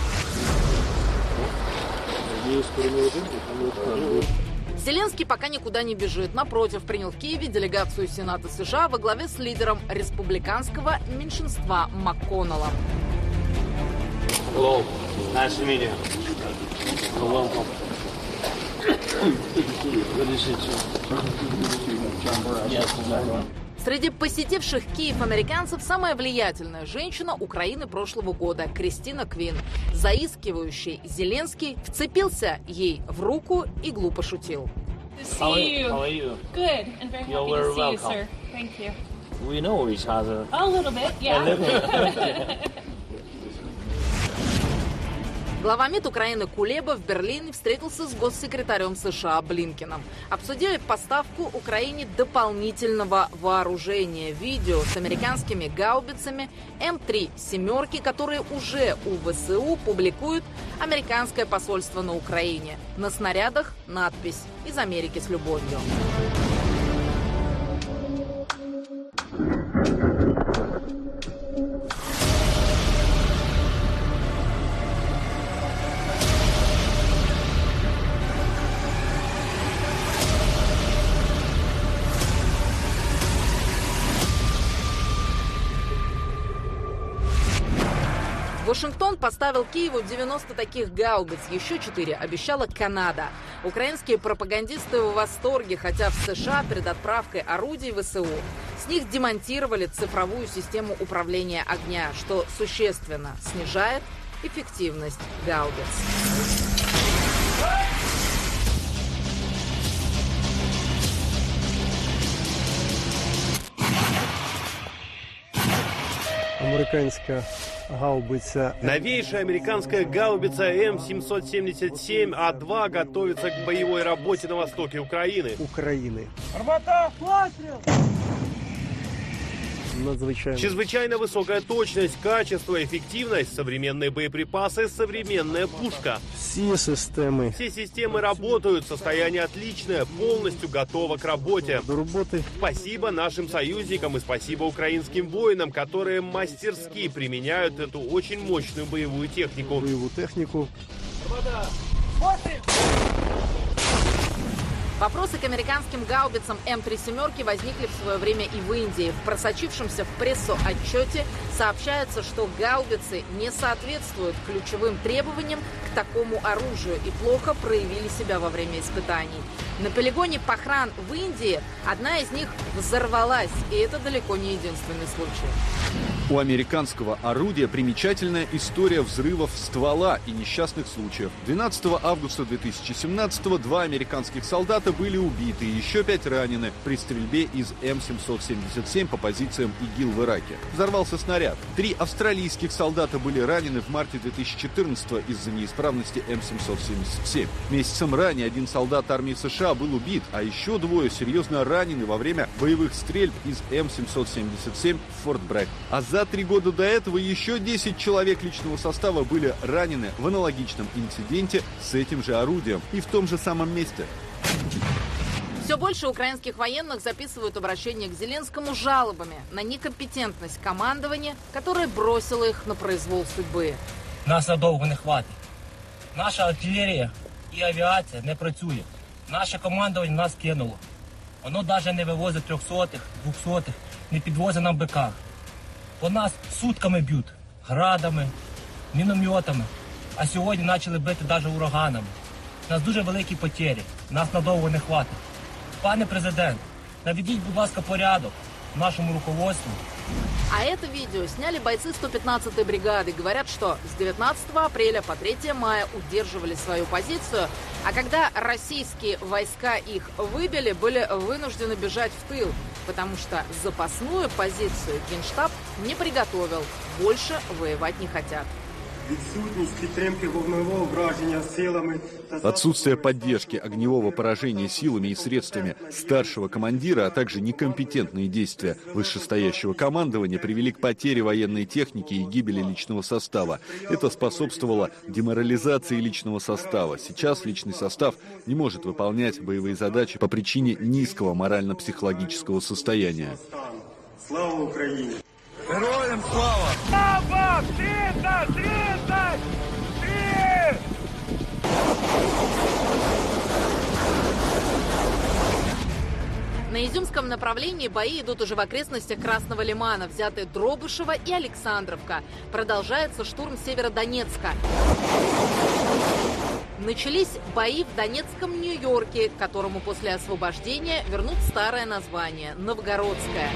Зеленский пока никуда не бежит. Напротив, принял в Киеве делегацию Сената США во главе с лидером республиканского меньшинства МакКоннеллом. Hello. Nice to meet you. Welcome. Среди посетивших Киев американцев самая влиятельная женщина Украины прошлого года – Кристина Квин. Заискивающий Зеленский вцепился ей в руку и глупо шутил. How are you? Good, and very happy to see you, sir. Thank you. We know each other. A little bit, yeah. Глава МИД Украины Кулеба в Берлине встретился с госсекретарем США Блинкеном. Обсудили поставку Украине дополнительного вооружения. Видео с американскими гаубицами М3 «семерки», которые уже у ВСУ, публикует американское посольство на Украине. На снарядах надпись «Из Америки с любовью». Вашингтон поставил Киеву 90 таких гаубиц, еще 4 обещала Канада. Украинские пропагандисты в восторге, хотя в США перед отправкой орудий ВСУ с них демонтировали цифровую систему управления огня, что существенно снижает эффективность гаубиц. Американская гаубица. Новейшая американская гаубица М777А2 готовится к боевой работе на востоке Украины. Армата! Выстрел! Чрезвычайно высокая точность, качество, эффективность, современные боеприпасы, современная пушка. Все системы работают, состояние отличное, полностью готово к работе. Спасибо нашим союзникам и спасибо украинским воинам, которые мастерски применяют эту очень мощную боевую технику. Вопросы к американским гаубицам М3 «семерки» возникли в свое время и в Индии. В просочившемся в прессу отчете сообщается, что гаубицы не соответствуют ключевым требованиям к такому оружию и плохо проявили себя во время испытаний. На полигоне Похран в Индии одна из них взорвалась, и это далеко не единственный случай. У американского орудия примечательная история взрывов ствола и несчастных случаев. 12 августа 2017-го 2 американских солдата были убиты и еще 5 ранены при стрельбе из М777 по позициям ИГИЛ в Ираке. Взорвался снаряд. 3 австралийских солдата были ранены в марте 2014-го из-за неисправности М777. Месяцем ранее 1 солдат армии США был убит, а еще 2 серьезно ранены во время боевых стрельб из М777 в Форт Брэгг. А за 3 года до этого еще 10 человек личного состава были ранены в аналогичном инциденте с этим же орудием и в том же самом месте. Все больше украинских военных записывают обращение к Зеленскому жалобами на некомпетентность командования, которое бросило их на произвол судьбы. Нас надовго не хватить. Наша артилерія і авіація не працює. Наше командування нас кинуло. Воно навіть не вивозить 300-х, 200-х, не підвозить нам БК. По нас сутками б'ють, градами, мінометами, а сьогодні почали бити навіть ураганами. У нас дуже великі потери, нас надовго не хватить. Пане президент, наведіть, будь ласка, порядок в нашему руководству. А это видео сняли бойцы 115-й бригады. Говорят, что с 19 апреля по 3 мая удерживали свою позицию, а когда российские войска их выбили, были вынуждены бежать в тыл, потому что запасную позицию Генштаб не приготовил. Больше воевать не хотят. Отсутствие поддержки огневого поражения силами и средствами старшего командира, а также некомпетентные действия вышестоящего командования привели к потере военной техники и гибели личного состава. Это способствовало деморализации личного состава. Сейчас личный состав не может выполнять боевые задачи по причине низкого морально-психологического состояния. Слава Украине! Героям слава! Слава! 30! На Изюмском направлении бои идут уже в окрестностях Красного Лимана, взяты Дробышево и Александровка. Продолжается штурм Северодонецка. Начались бои в Донецком Нью-Йорке, которому после освобождения вернут старое название – Новгородское.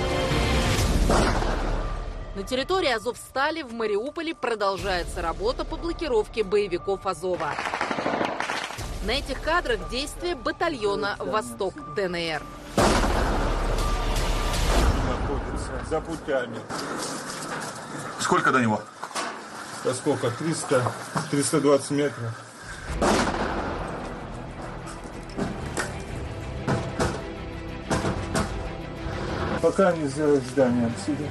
На территории Азовстали в Мариуполе продолжается работа по блокировке боевиков Азова. На этих кадрах действия батальона «Восток ДНР». Находится за путями. Сколько до него? По сколько? 320 метров. Пока не сделать здание отсюда.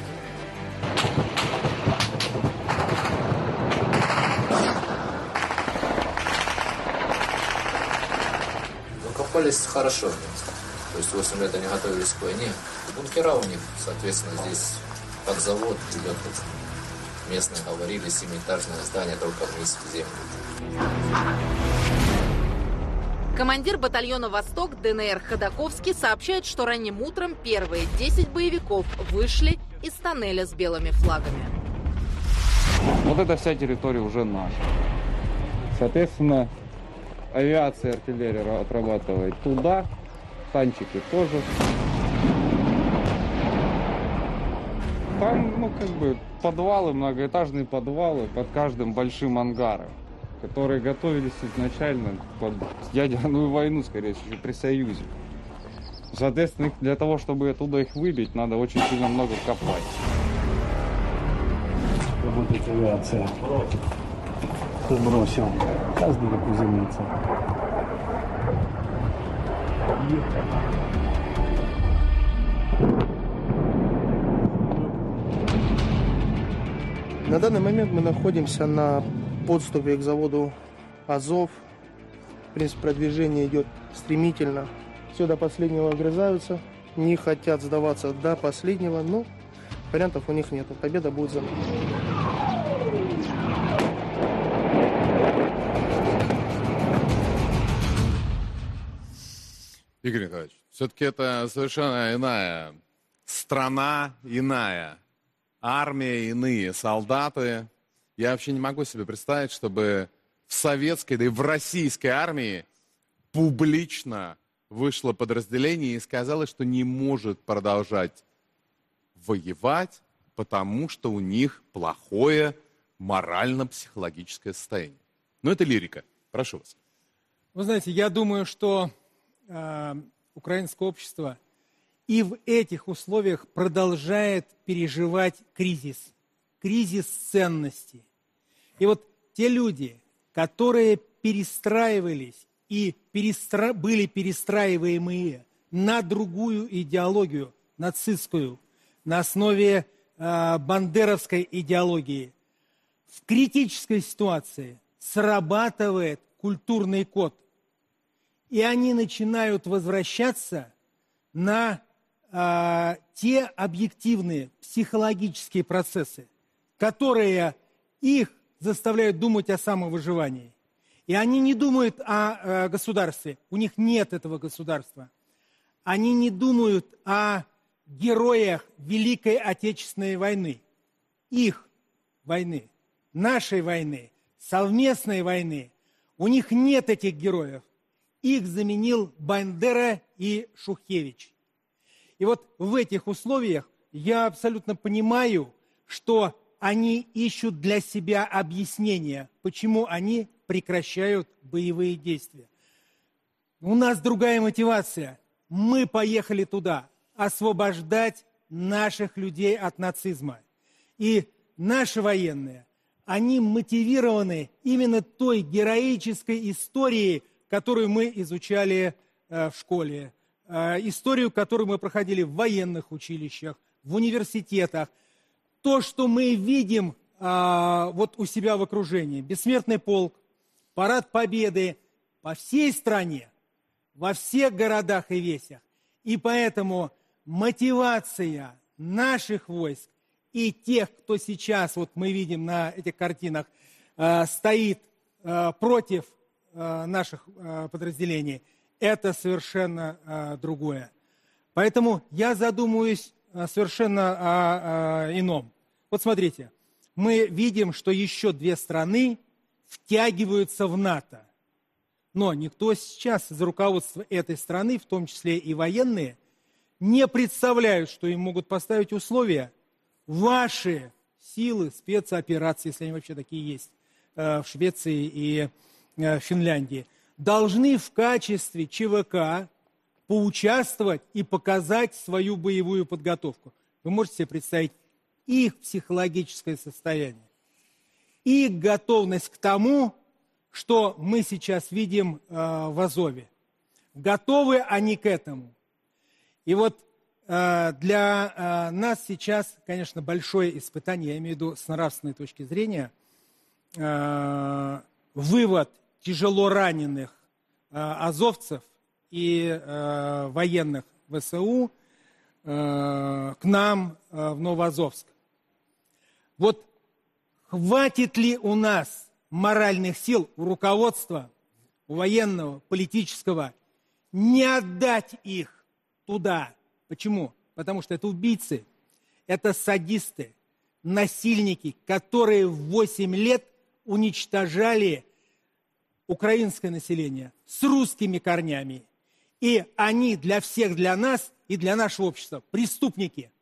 Копались хорошо. То есть 8 лет они готовились к войне. Бункера у них, соответственно, здесь под завод идет. Местные говорили, 7-этажное здание только вниз в землю. Командир батальона «Восток» ДНР Ходаковский сообщает, что ранним утром первые 10 боевиков вышли из тоннеля с белыми флагами. Вот эта вся территория уже наша. Соответственно, авиация и артиллерия отрабатывает туда, танчики тоже. Там, подвалы, многоэтажные подвалы под каждым большим ангаром, которые готовились изначально под ядерную войну, скорее всего, при Союзе. Соответственно, для того, чтобы оттуда их выбить, надо очень сильно много копать. Работает авиация. Кто бросил? Каждый как уземлится. На данный момент мы находимся на подступе к заводу «Азов». В принципе, продвижение идет стремительно. Все до последнего огрызаются, не хотят сдаваться до последнего, но вариантов у них нет. Победа будет за нами. Игорь Николаевич, все-таки это совершенно иная страна, иная армия, иные солдаты. Я вообще не могу себе представить, чтобы в советской, да и в российской армии публично вышло подразделение и сказало, что не может продолжать воевать, потому что у них плохое морально-психологическое состояние. Но это лирика. Прошу вас. Вы знаете, я думаю, что украинское общество и в этих условиях продолжает переживать кризис ценностей. И вот те люди, которые перестраивались и были перестраиваемые на другую идеологию, нацистскую, на основе бандеровской идеологии, в критической ситуации срабатывает культурный код. И они начинают возвращаться на те объективные психологические процессы, которые их заставляют думать о самовыживании. И они не думают о государстве, у них нет этого государства. Они не думают о героях Великой Отечественной войны, их войны, нашей войны, совместной войны. У них нет этих героев. Их заменил Бандера и Шухевич. И вот в этих условиях я абсолютно понимаю, что они ищут для себя объяснения, почему они прекращают боевые действия. У нас другая мотивация. Мы поехали туда освобождать наших людей от нацизма. И наши военные, они мотивированы именно той героической историей, которую мы изучали в школе, историю, которую мы проходили в военных училищах, в университетах. То, что мы видим вот у себя в окружении. Бессмертный полк, парад Победы по всей стране, во всех городах и весях. И поэтому мотивация наших войск и тех, кто сейчас, вот мы видим на этих картинах, стоит против наших подразделений, это совершенно другое. Поэтому я задумываюсь совершенно о ином. Вот смотрите, мы видим, что еще 2 страны втягиваются в НАТО. Но никто сейчас из руководства этой страны, в том числе и военные, не представляют, что им могут поставить условия. Ваши силы спецоперации, если они вообще такие есть, в Швеции и Финляндии, должны в качестве ЧВК поучаствовать и показать свою боевую подготовку. Вы можете себе представить их психологическое состояние. и готовность к тому, что мы сейчас видим в Азове. Готовы они к этому. И вот для нас сейчас, конечно, большое испытание, я имею в виду с нравственной точки зрения, вывод тяжело раненых азовцев и военных ВСУ к нам в Новоазовск. Вот хватит ли у нас моральных сил, у руководства, у военного, политического, не отдать их туда? Почему? Потому что это убийцы, это садисты, насильники, которые в 8 лет уничтожали украинское население с русскими корнями. И они для всех, для нас и для нашего общества преступники.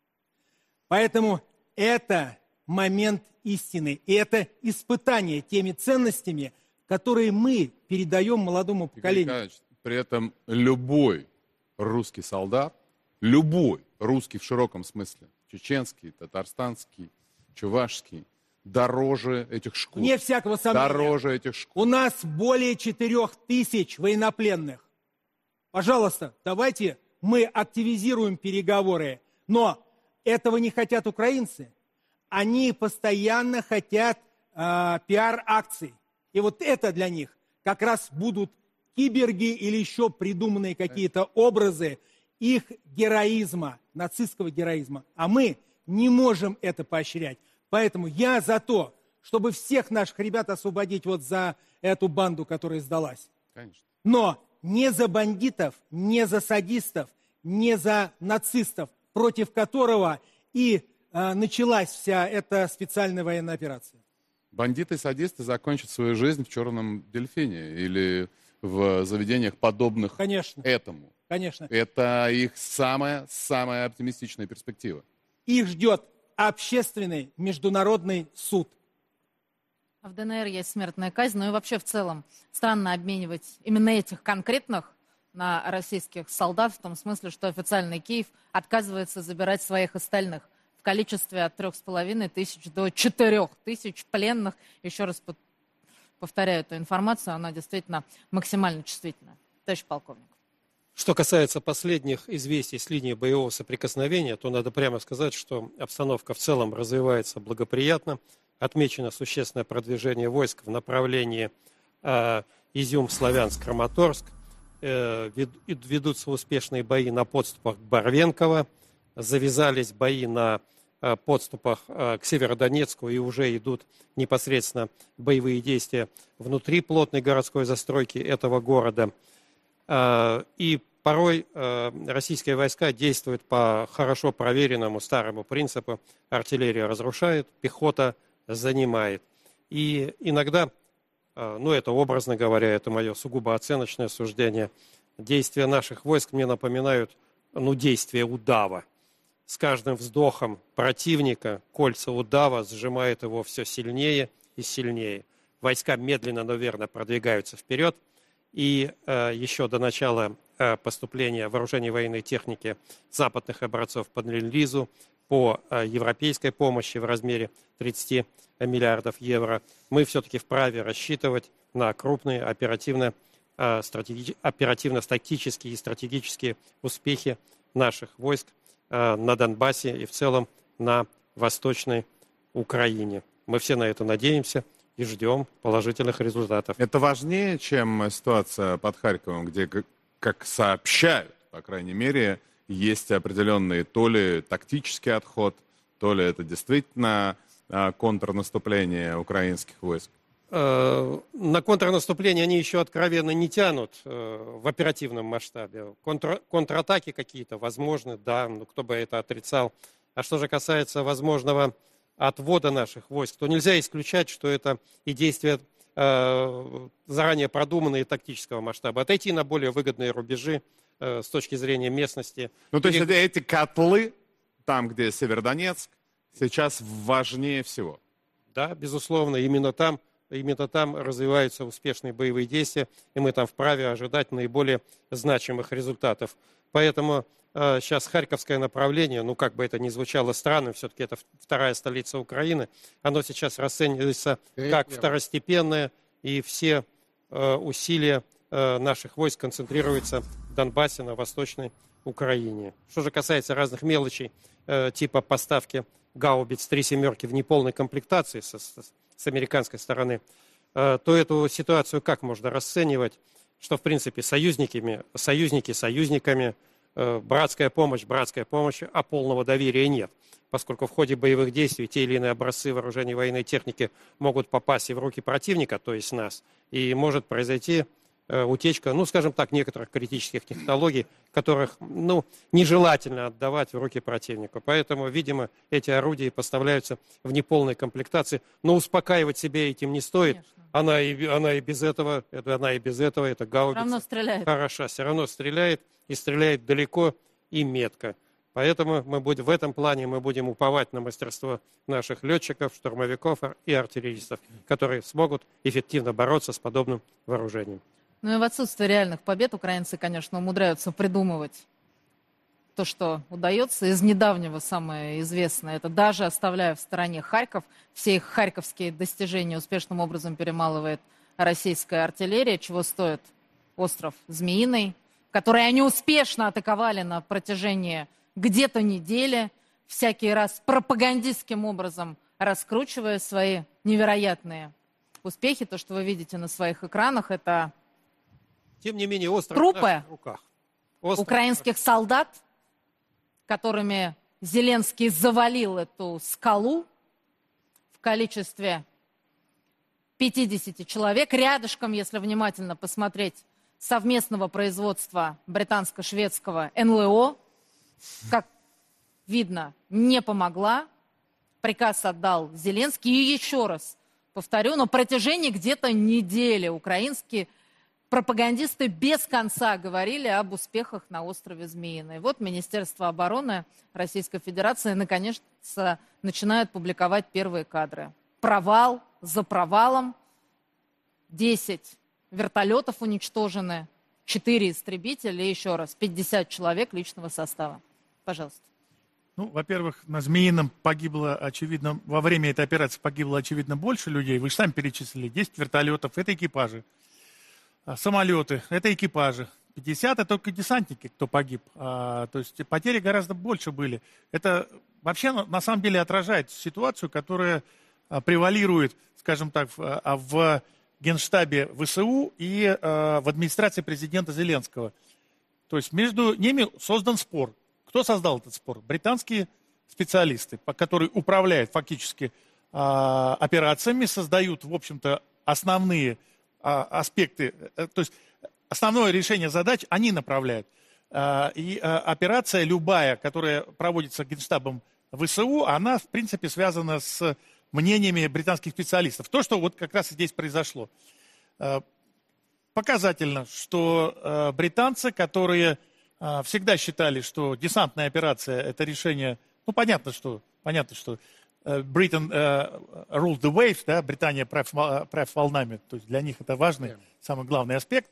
Поэтому это момент истины. И это испытание теми ценностями, которые мы передаем молодому поколению. При этом любой русский солдат, любой русский в широком смысле, чеченский, татарстанский, чувашский, дороже этих шкур. Вне всякого сомнения. Дороже этих шкур. У нас более 4000 военнопленных. Пожалуйста, давайте мы активизируем переговоры. Но этого не хотят украинцы. Они постоянно хотят пиар-акций. И вот это для них как раз будут киберги или еще придуманные какие-то образы их героизма, нацистского героизма. А мы не можем это поощрять. Поэтому я за то, чтобы всех наших ребят освободить вот за эту банду, которая сдалась. Конечно. Но не за бандитов, не за садистов, не за нацистов, против которого и началась вся эта специальная военная операция. Бандиты и садисты закончат свою жизнь в «Черном дельфине» или в заведениях, подобных этому. Конечно. Это их самая оптимистичная перспектива. Их ждет общественный международный суд. В ДНР есть смертная казнь, но и вообще в целом странно обменивать именно этих конкретных на российских солдат, в том смысле, что официальный Киев отказывается забирать своих остальных в количестве от 3500 до 4000 пленных. Еще раз повторяю эту информацию, она действительно максимально чувствительна. Товарищ полковник. Что касается последних известий с линии боевого соприкосновения, то надо прямо сказать, что обстановка в целом развивается благоприятно. Отмечено существенное продвижение войск в направлении Изюм-Славянск-Краматорск. Ведутся успешные бои на подступах к Барвенково. Завязались бои на подступах к Северодонецку, и уже идут непосредственно боевые действия внутри плотной городской застройки этого города. И порой российские войска действуют по хорошо проверенному старому принципу: артиллерия разрушает, пехота занимает. И иногда, это образно говоря, это мое сугубо оценочное суждение, действия наших войск мне напоминают действия удава. С каждым вздохом противника кольца удава сжимает его все сильнее и сильнее. Войска медленно, но верно продвигаются вперед. И еще до начала поступления вооружений военной техники западных образцов под Ленд-Лизу по европейской помощи в размере 30 миллиардов евро, мы все-таки вправе рассчитывать на крупные оперативно-тактические и стратегические успехи наших войск на Донбассе и в целом на Восточной Украине. Мы все на это надеемся и ждем положительных результатов. Это важнее, чем ситуация под Харьковом, где, как сообщают, по крайней мере, есть определенный то ли тактический отход, то ли это действительно контрнаступление украинских войск? На контрнаступление они еще откровенно не тянут в оперативном масштабе. Контратаки какие-то возможны, да, кто бы это отрицал. А что же касается возможного отвода наших войск, то нельзя исключать, что это и действия заранее продуманные тактического масштаба. Отойти на более выгодные рубежи с точки зрения местности. То есть эти котлы, там, где Северодонецк, сейчас важнее всего? Да, безусловно, именно там именно там развиваются успешные боевые действия, и мы там вправе ожидать наиболее значимых результатов. Поэтому сейчас Харьковское направление, ну как бы это ни звучало странно, все-таки это вторая столица Украины, оно сейчас расценивается как второстепенное, и все усилия наших войск концентрируются в Донбассе, на Восточной Украине. Что же касается разных мелочей, типа поставки гаубиц 3 семерки в неполной комплектации с американской стороны, то эту ситуацию как можно расценивать, что в принципе союзники союзниками, братская помощь, а полного доверия нет, поскольку в ходе боевых действий те или иные образцы вооружений военной техники могут попасть и в руки противника, то есть нас, и может произойти утечка, ну, скажем так, некоторых критических технологий, которых, ну, нежелательно отдавать в руки противника. Поэтому, видимо, эти орудия поставляются в неполной комплектации, но успокаивать себя этим не стоит. Она и без этого, эта гаубица все равно стреляет. Хороша, все равно стреляет, и стреляет далеко и метко. Поэтому в этом плане мы будем уповать на мастерство наших летчиков, штурмовиков и артиллеристов, которые смогут эффективно бороться с подобным вооружением. Ну и в отсутствие реальных побед украинцы, конечно, умудряются придумывать то, что удается. Из недавнего самое известное, это даже оставляя в стороне Харьков, все их харьковские достижения успешным образом перемалывает российская артиллерия, чего стоит остров Змеиный, который они успешно атаковали на протяжении где-то недели, всякий раз пропагандистским образом раскручивая свои невероятные успехи. То, что вы видите на своих экранах, это тем не менее, остров трупы в наших руках. Украинских солдат, которыми Зеленский завалил эту скалу в количестве 50 человек. Рядышком, если внимательно посмотреть, совместного производства британско-шведского НЛО, как видно, не помогла. Приказ отдал Зеленский. И еще раз повторю, на протяжении где-то недели украинские пропагандисты без конца говорили об успехах на острове Змеиный. Вот Министерство обороны Российской Федерации наконец-то начинает публиковать первые кадры. Провал за провалом. 10 вертолетов уничтожены, 4 истребителя и еще раз 50 человек личного состава. Пожалуйста. Ну, во-первых, на Змеином погибло, очевидно, во время этой операции погибло, очевидно, больше людей. Вы же сами перечислили. 10 вертолетов, это экипажи. Самолеты, это экипажи. 50 это только десантники, кто погиб. То есть потери гораздо больше были. Это вообще на самом деле отражает ситуацию, которая превалирует, скажем так, в Генштабе ВСУ и в администрации президента Зеленского. То есть между ними создан спор. Кто создал этот спор? Британские специалисты, которые управляют фактически операциями, создают, в общем-то, основные аспекты, то есть основное решение задач они направляют. И операция любая, которая проводится Генштабом ВСУ, она, в принципе, связана с мнениями британских специалистов. То, что вот как раз здесь произошло. Показательно, что британцы, которые всегда считали, что десантная операция – это решение, ну, понятно, что Britain ruled the waves, да, Британия правит волнами, то есть для них это важный, самый главный аспект.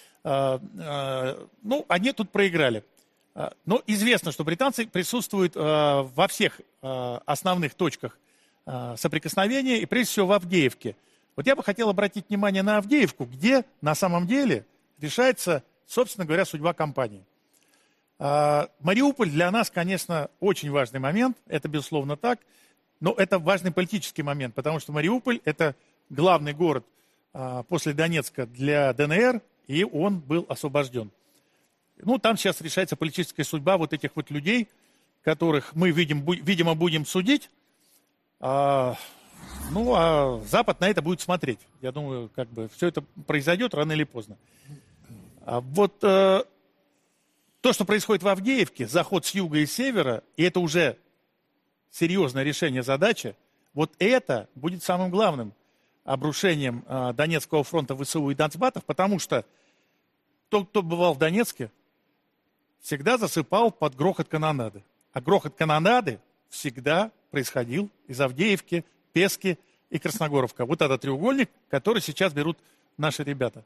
Ну, они тут проиграли. Но известно, что британцы присутствуют во всех основных точках соприкосновения, и прежде всего в Авдеевке. Вот я бы хотел обратить внимание на Авдеевку, где на самом деле решается, собственно говоря, судьба кампании. Мариуполь для нас, конечно, очень важный момент, это безусловно так, но это важный политический момент, потому что Мариуполь – это главный город после Донецка для ДНР, и он был освобожден. Ну, там сейчас решается политическая судьба вот этих вот людей, которых мы, видимо, будем судить, а Запад на это будет смотреть. Я думаю, как бы все это произойдет рано или поздно. Вот то, что происходит в Авдеевке, заход с юга и с севера, и это уже серьезное решение задачи, вот это будет самым главным обрушением Донецкого фронта ВСУ и нацбатов, потому что тот, кто бывал в Донецке, всегда засыпал под грохот канонады. А грохот канонады всегда происходил из Авдеевки, Пески, и Красногоровка. Вот этот треугольник, который сейчас берут наши ребята.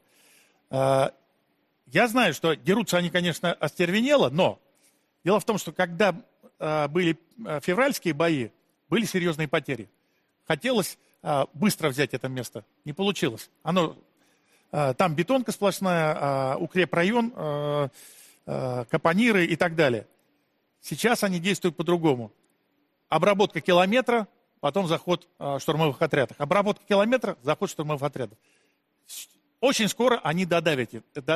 Я знаю, что дерутся они, конечно, остервенело, но дело в том, что когда были февральские бои, были серьезные потери. Хотелось быстро взять это место. Не получилось. Там бетонка сплошная, укрепрайон, капониры и так далее. Сейчас они действуют по-другому. Обработка километра, потом заход штурмовых отрядов. Обработка километра, заход штурмовых отрядов. Очень скоро они додавят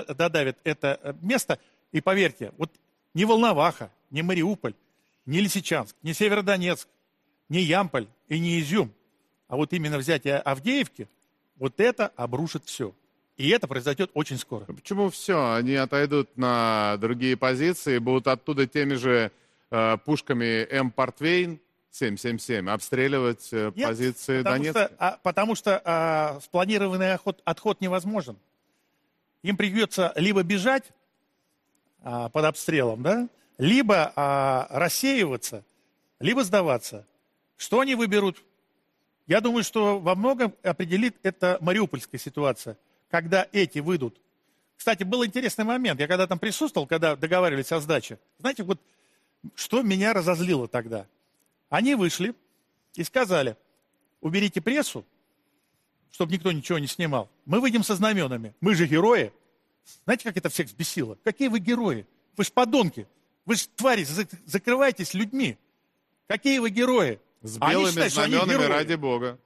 это место. И поверьте, вот ни Волноваха, ни Мариуполь, ни Лисичанск, ни Северодонецк, ни Ямполь и ни Изюм, а вот именно взятие Авдеевки, вот это обрушит все. И это произойдет очень скоро. Почему все? Они отойдут на другие позиции, будут оттуда теми же пушками М-Портвейн 777 обстреливать позиции Донецка? Потому что спланированный отход невозможен. Им придется либо бежать под обстрелом, да, либо рассеиваться, либо сдаваться. Что они выберут? Я думаю, что во многом определит это мариупольская ситуация, когда эти выйдут. Кстати, был интересный момент. Я когда там присутствовал, когда договаривались о сдаче, знаете, вот что меня разозлило тогда? Они вышли и сказали: уберите прессу, чтобы никто ничего не снимал. Мы выйдем со знаменами. Мы же герои. Знаете, как это всех взбесило? Какие вы герои? Вы ж подонки. Вы ж, твари, закрывайтесь людьми. Какие вы герои? С белыми знаменами, ради бога.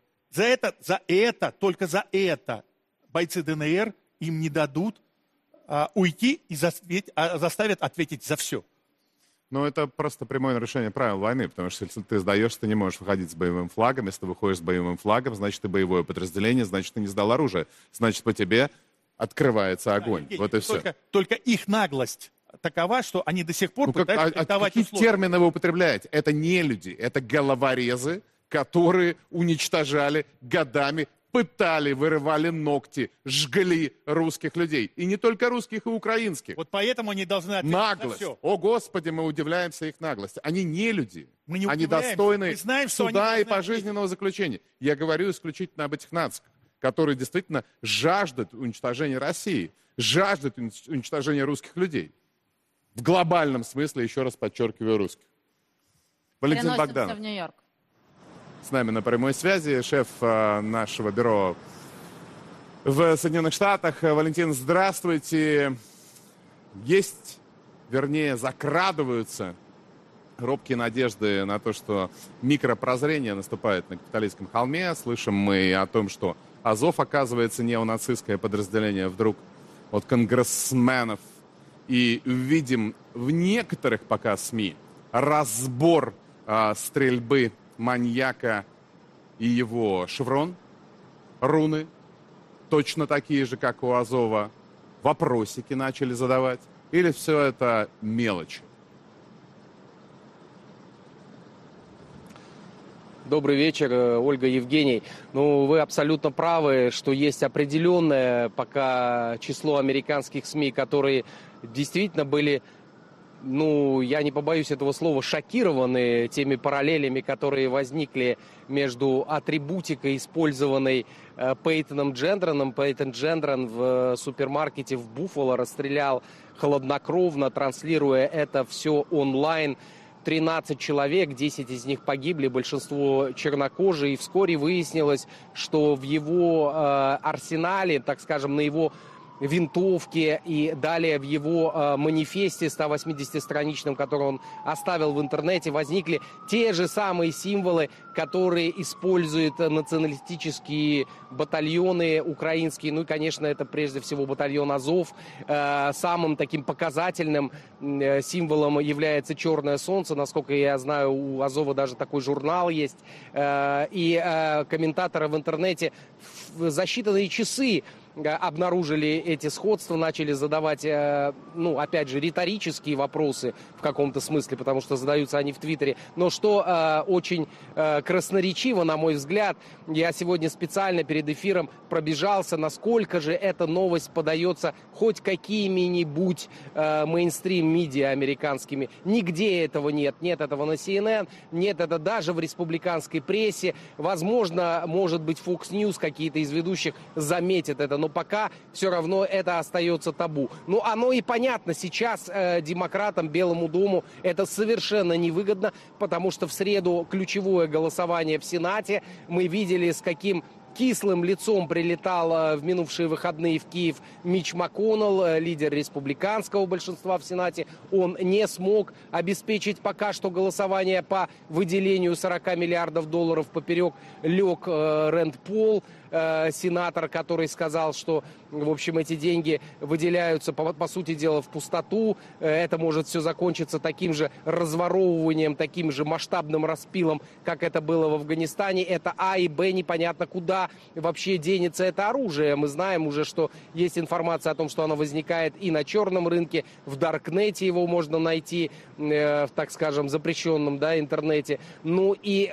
Только за это бойцы ДНР им не дадут уйти и заставят ответить за все. Ну, это просто прямое нарушение правил войны, потому что если ты сдаешься, ты не можешь выходить с боевым флагом. Если ты выходишь с боевым флагом, значит, ты боевое подразделение, значит, ты не сдал оружие. Значит, по тебе открывается огонь. Вот и все. Только их наглость такова, что они до сих пор пытаются диктовать условия. Какие термины вы употребляете? Это не люди, это головорезы, которые уничтожали годами, пытали, вырывали ногти, жгли русских людей. И не только русских, и украинских. Вот поэтому они должны ответить наглость. за все. О, Господи, мы удивляемся их наглости. Они не люди. Мы не они удивляемся. достойны Знаем, суда и пожизненного заключения. Я говорю исключительно об этих нациях, которые действительно жаждут уничтожения России, жаждут уничтожения русских людей. В глобальном смысле, еще раз подчеркиваю, русских. Валентин Богданов. В Нью-Йорк. С нами на прямой связи шеф нашего бюро в Соединенных Штатах. Валентин, здравствуйте. Есть, вернее, закрадываются робкие надежды на то, что микропрозрение наступает на Капитолийском холме. Слышим мы о том, что Азов, оказывается, неонацистское подразделение вдруг от конгрессменов. И видим в некоторых пока СМИ разбор стрельбы маньяка и его шеврон, руны, точно такие же, как у Азова. Вопросики начали задавать. Или все это мелочи? Добрый вечер, Ольга, Евгений. Ну, вы абсолютно правы, что есть определенное пока число американских СМИ, которые действительно были, ну, я не побоюсь этого слова, шокированы теми параллелями, которые возникли между атрибутикой, использованной Пейтоном Джендроном. Пейтон Джендрон в супермаркете в Буффало расстрелял хладнокровно, транслируя это все онлайн. 13 человек, 10 из них погибли, большинство чернокожие. И вскоре выяснилось, что в его арсенале, так скажем, на его винтовке и далее в его манифесте 180-страничном, который он оставил в интернете, возникли те же самые символы, которые используют националистические батальоны украинские. Ну и, конечно, это прежде всего батальон Азов. Самым таким показательным символом является черное солнце. Насколько я знаю, у Азова даже такой журнал есть. И комментаторы в интернете за считанные часы обнаружили эти сходства, начали задавать, ну, опять же, риторические вопросы в каком-то смысле, потому что задаются они в Твиттере. Но что очень красноречиво, на мой взгляд, я сегодня специально перед эфиром пробежался, насколько же эта новость подается хоть какими-нибудь мейнстрим-медиа американскими. Нигде этого нет. Нет этого на CNN, нет это даже в республиканской прессе. Возможно, может быть, Fox News, какие-то из ведущих заметят это, но пока все равно это остается табу. Ну, оно и понятно, сейчас демократам, Белому дому это совершенно невыгодно, потому что в среду ключевое голосование в Сенате. Мы видели, с каким кислым лицом прилетал в минувшие выходные в Киев Митч МакКоннелл, лидер республиканского большинства в Сенате. Он не смог обеспечить пока что голосование по выделению 40 миллиардов долларов. Поперек лег Рэнд Пол, сенатор, который сказал, что, в общем, эти деньги выделяются, по сути дела, в пустоту. Это может все закончиться таким же разворовыванием, таким же масштабным распилом, как это было в Афганистане. Это А и Б, непонятно куда вообще денется это оружие. Мы знаем уже, что есть информация о том, что оно возникает и на черном рынке, в Даркнете его можно найти, в, так скажем, запрещенном, да, интернете. Ну и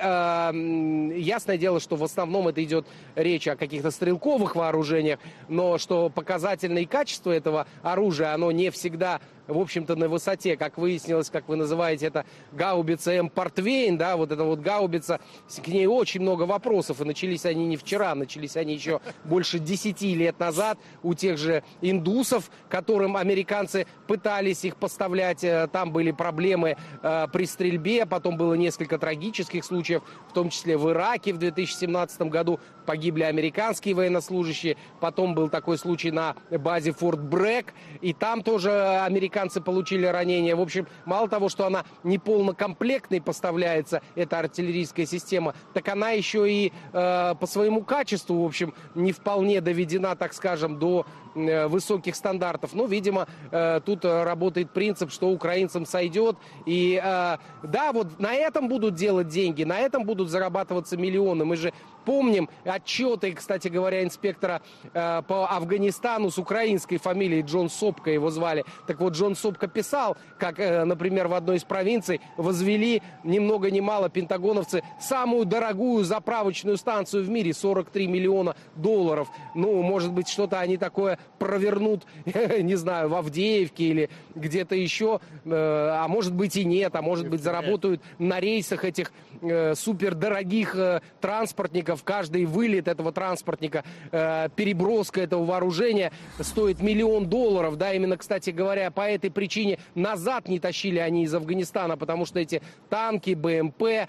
ясное дело, что в основном это идет речь о каких-то стрелковых вооружениях, но что показательное качество этого оружия, оно не всегда, в общем-то, на высоте. Как выяснилось, как вы называете это, гаубица М-Портвейн, да, вот эта вот гаубица, к ней очень много вопросов, и начались они не вчера, начались они еще больше 10 лет назад у тех же индусов, которым американцы пытались их поставлять, там были проблемы при стрельбе, потом было несколько трагических случаев, в том числе в Ираке в 2017 году погибли американские военнослужащие, потом был такой случай на базе Форт Брэк, и там тоже американцы получили ранения. В общем, мало того, что она не полнокомплектной поставляется, эта артиллерийская система, так она еще и по своему качеству, в общем, не вполне доведена, так скажем, до высоких стандартов. Ну, видимо, тут работает принцип, что украинцам сойдет. И да, вот на этом будут делать деньги, на этом будут зарабатываться миллионы. Мы же помним отчеты, кстати говоря, инспектора по Афганистану с украинской фамилией, Джон Сопко его звали. Так вот, Джон Сопко писал, как, например, в одной из провинций возвели ни много ни мало пентагоновцы самую дорогую заправочную станцию в мире, 43 миллиона долларов. Ну, может быть, что-то они такое провернут, не знаю, в Авдеевке или где-то еще, а может быть и нет, а может быть заработают на рейсах этих супердорогих транспортников. Каждый вылет этого транспортника, переброска этого вооружения стоит $1 миллион, да, именно, кстати говоря, по этой причине назад не тащили они из Афганистана, потому что эти танки, БМП,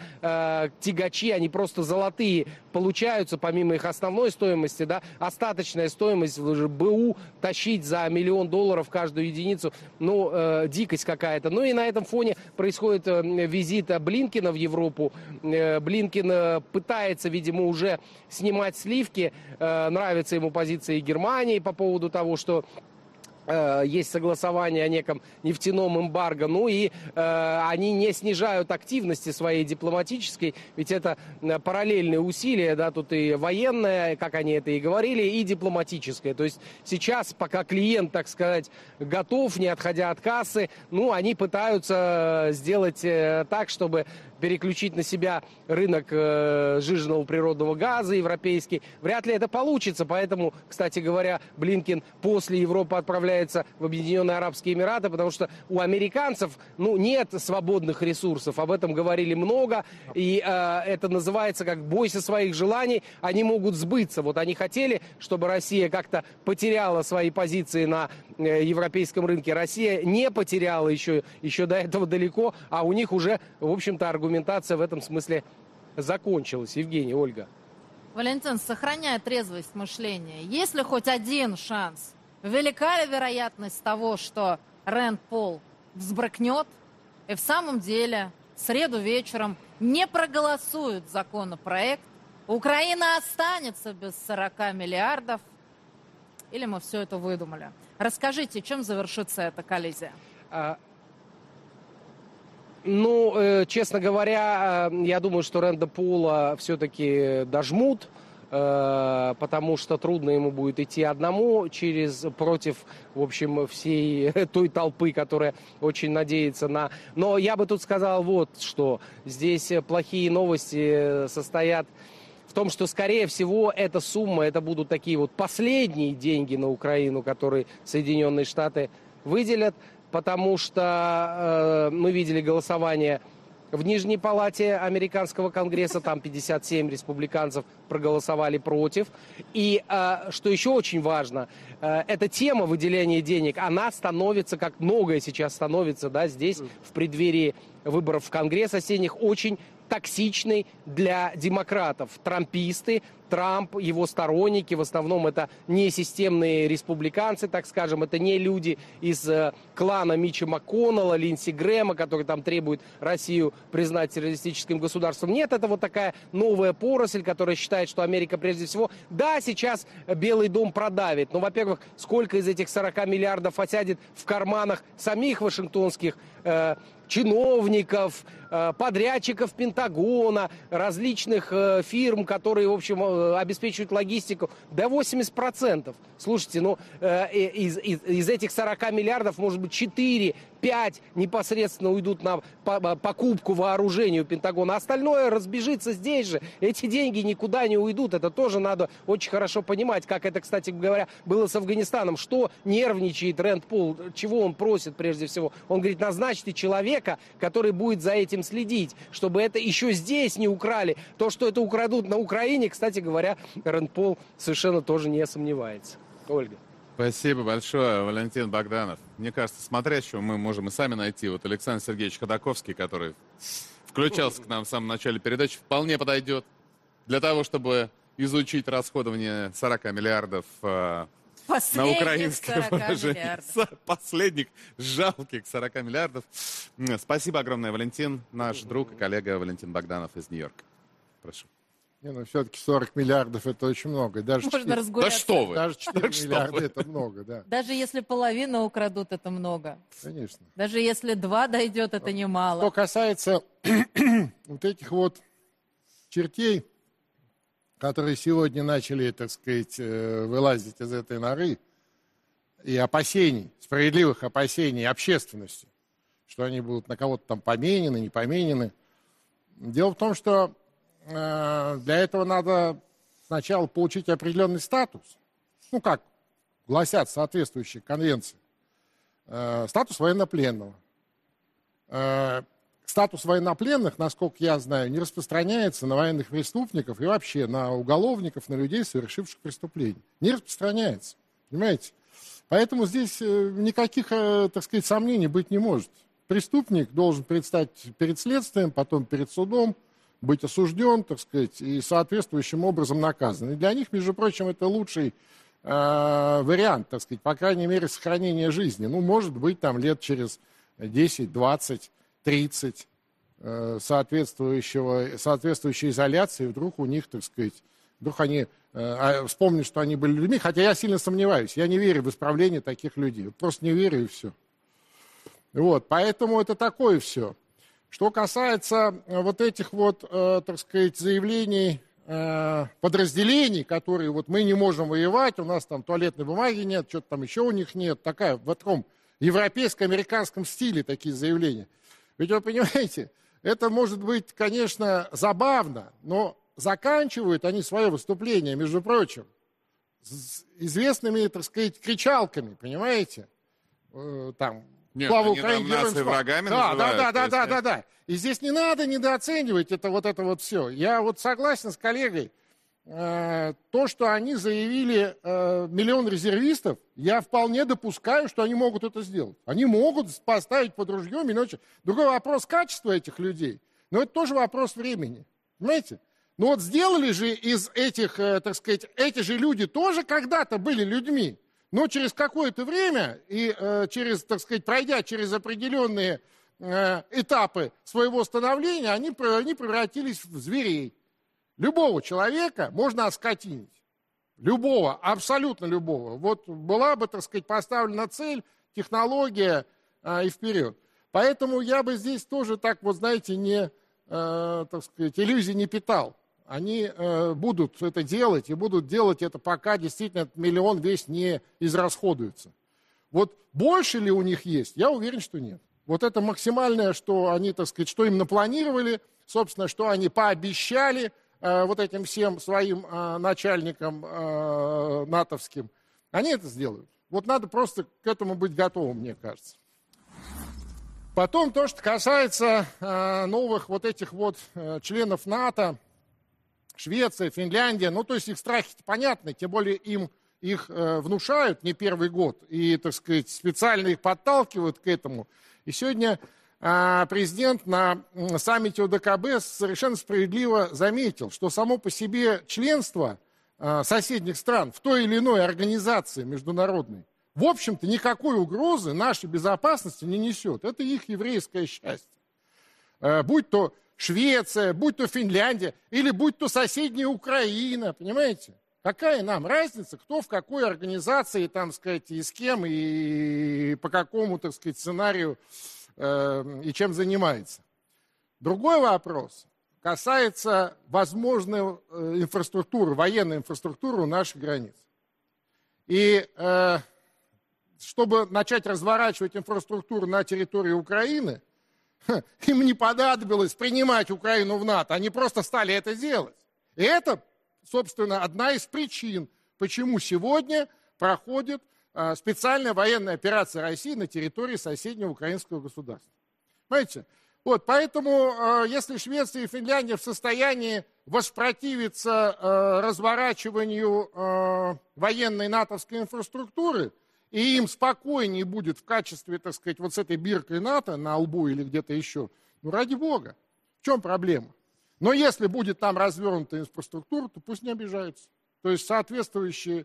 тягачи, они просто золотые получаются, помимо их основной стоимости, да, остаточная стоимость БУ тащить за $1 миллион каждую единицу, ну, дикость какая-то. Ну и на этом фоне происходит визит Блинкена в Европу. Блинкен пытается, видимо, уже снимать сливки. Нравится ему позиция и Германии по поводу того, что есть согласование о неком нефтяном эмбарго, ну и они не снижают активности своей дипломатической, ведь это параллельные усилия, да, тут и военное, как они это и говорили, и дипломатическое. То есть сейчас, пока клиент, так сказать, готов, не отходя от кассы, ну, они пытаются сделать так, чтобы переключить на себя рынок сжиженного природного газа европейский. Вряд ли это получится, поэтому, кстати говоря, Блинкен после Европы отправляется в Объединенные Арабские Эмираты, потому что у американцев, ну, нет свободных ресурсов, об этом говорили много, и это называется как «бойся своих желаний», они могут сбыться. Вот они хотели, чтобы Россия как-то потеряла свои позиции на европейском рынке. Россия не потеряла еще до этого далеко, а у них уже, в общем-то, аргументация в этом смысле закончилась. Евгений, Ольга. Валентин, сохраняя трезвость мышления, есть ли хоть один шанс? Велика ли вероятность того, что Рэнд Пол взбрыкнет и в самом деле в среду вечером не проголосует законопроект, Украина останется без 40 миллиардов, или мы все это выдумали? Расскажите, чем завершится эта коллизия? Ну, честно говоря, я думаю, что Рэнда Пола все-таки дожмут. потому что трудно ему будет идти одному против, в общем, всей той толпы, которая очень надеется на... Но я бы тут сказал вот что. Здесь плохие новости состоят в том, что, скорее всего, эта сумма, это будут такие вот последние деньги на Украину, которые Соединенные Штаты выделят, потому что мы видели голосование в Нижней палате американского конгресса, там 57 республиканцев проголосовали против. И что еще очень важно, эта тема выделения денег, она становится, как многое сейчас становится, да, здесь в преддверии выборов в Конгресс осенних, очень токсичный для демократов. Трамписты, Трамп, его сторонники, в основном это не системные республиканцы, так скажем, это не люди из клана Митча МакКоннелла, Линдси Грэма, которые там требуют Россию признать террористическим государством. Нет, это вот такая новая поросль, которая считает, что Америка прежде всего, да, сейчас Белый дом продавит, но, во-первых, сколько из этих 40 миллиардов осядет в карманах самих вашингтонских чиновников, подрядчиков Пентагона, различных фирм, которые, в общем, обеспечивают логистику, до 80%. Слушайте, ну, из этих 40 миллиардов, может быть, 4-5 непосредственно уйдут на покупку вооружения у Пентагона. Остальное разбежится здесь же. Эти деньги никуда не уйдут. Это тоже надо очень хорошо понимать, как это, кстати говоря, было с Афганистаном. Что нервничает Рэнд Пол, чего он просит прежде всего? Он говорит, назначьте человека, который будет за этим следить, чтобы это еще здесь не украли. То, что это украдут на Украине, кстати говоря, Рэнд Пол совершенно тоже не сомневается. Ольга. Спасибо большое, Валентин Богданов. Мне кажется, смотрящего мы можем и сами найти. Вот Александр Сергеевич Ходаковский, который включался к нам в самом начале передачи, вполне подойдет для того, чтобы изучить расходование 40 миллиардов на украинское выражение. Последних жалких 40 миллиардов. Спасибо огромное, Валентин, наш друг и коллега Валентин Богданов из Нью-Йорка. Прошу. Не, ну все-таки 40 миллиардов это очень много. Даже можно 4... разгуляться. Да что вы! Даже 4 миллиарда это много, да. Даже если половину украдут, это много. Конечно. Даже если 2 дойдет, это немало. Что касается вот этих вот чертей, которые сегодня начали, так сказать, вылазить из этой норы, и опасений, справедливых опасений общественности, что они будут на кого-то там поменены, не поменены. Дело в том, что для этого надо сначала получить определенный статус, ну, как гласят соответствующие конвенции, статус военнопленного. Статус военнопленных, насколько я знаю, не распространяется на военных преступников и вообще на уголовников, на людей, совершивших преступления. Не распространяется, понимаете? Поэтому здесь никаких, так сказать, сомнений быть не может. Преступник должен предстать перед следствием, потом перед судом, быть осужден, так сказать, и соответствующим образом наказан. И для них, между прочим, это лучший вариант, так сказать, по крайней мере, сохранения жизни. Ну, может быть, там лет через 10, 20, 30 соответствующей изоляции, вдруг у них, так сказать, вдруг они вспомнят, что они были людьми, хотя я сильно сомневаюсь, я не верю в исправление таких людей, просто не верю и все. Вот, поэтому это такое все. Что касается вот этих вот, так сказать, заявлений подразделений, которые вот мы не можем воевать, у нас там туалетной бумаги нет, что-то там еще у них нет, такая в таком европейско-американском стиле такие заявления. Ведь вы понимаете, это может быть, конечно, забавно, но заканчивают они свое выступление, между прочим, с известными, так сказать, кричалками, понимаете, там... Нет, слава они Украине, там нас и врагами называют. Да. И здесь не надо недооценивать это вот все. Я вот согласен с коллегой. То, что они заявили 1 миллион резервистов, я вполне допускаю, что они могут это сделать. Они могут поставить под ружье миллион. Другой вопрос качества этих людей. Но это тоже вопрос времени. Понимаете? Ну вот сделали же из этих, так сказать, эти же люди тоже когда-то были людьми. Но через какое-то время и через, так сказать, пройдя через определенные этапы своего становления, они превратились в зверей. Любого человека можно оскотинить. Любого, абсолютно любого. Вот была бы, так сказать, поставлена цель, технология и вперед. Поэтому я бы здесь тоже так, вот знаете, не, так сказать, иллюзий не питал. они будут это делать, и будут делать это, пока действительно этот миллион весь не израсходуется. Вот больше ли у них есть? Я уверен, что нет. Вот это максимальное, что они, так сказать, что им напланировали, собственно, что они пообещали вот этим всем своим начальникам натовским, они это сделают. Вот надо просто к этому быть готовым, мне кажется. Потом то, что касается новых вот этих вот членов НАТО, Швеция, Финляндия, ну, то есть их страхи понятны, тем более им их внушают не первый год и, так сказать, специально их подталкивают к этому. И сегодня президент на саммите ОДКБ совершенно справедливо заметил, что само по себе членство соседних стран в той или иной организации международной, в общем-то, никакой угрозы нашей безопасности не несет. Это их еврейское счастье. Будь то Швеция, будь то Финляндия, или будь то соседняя Украина, понимаете? Какая нам разница, кто в какой организации, там, сказать, и с кем, и по какому, так сказать, сценарию и чем занимается. Другой вопрос касается возможной инфраструктуры, военной инфраструктуры у наших границ. И чтобы начать разворачивать инфраструктуру на территории Украины, им не понадобилось принимать Украину в НАТО, они просто стали это делать. И это, собственно, одна из причин, почему сегодня проходит специальная военная операция России на территории соседнего украинского государства. Понимаете? Вот, поэтому, если Швеция и Финляндия в состоянии воспротивиться разворачиванию военной натовской инфраструктуры, и им спокойнее будет в качестве, так сказать, вот с этой биркой НАТО на лбу или где-то еще, ну, ради бога, в чем проблема? Но если будет там развернута инфраструктура, то пусть не обижаются. То есть соответствующие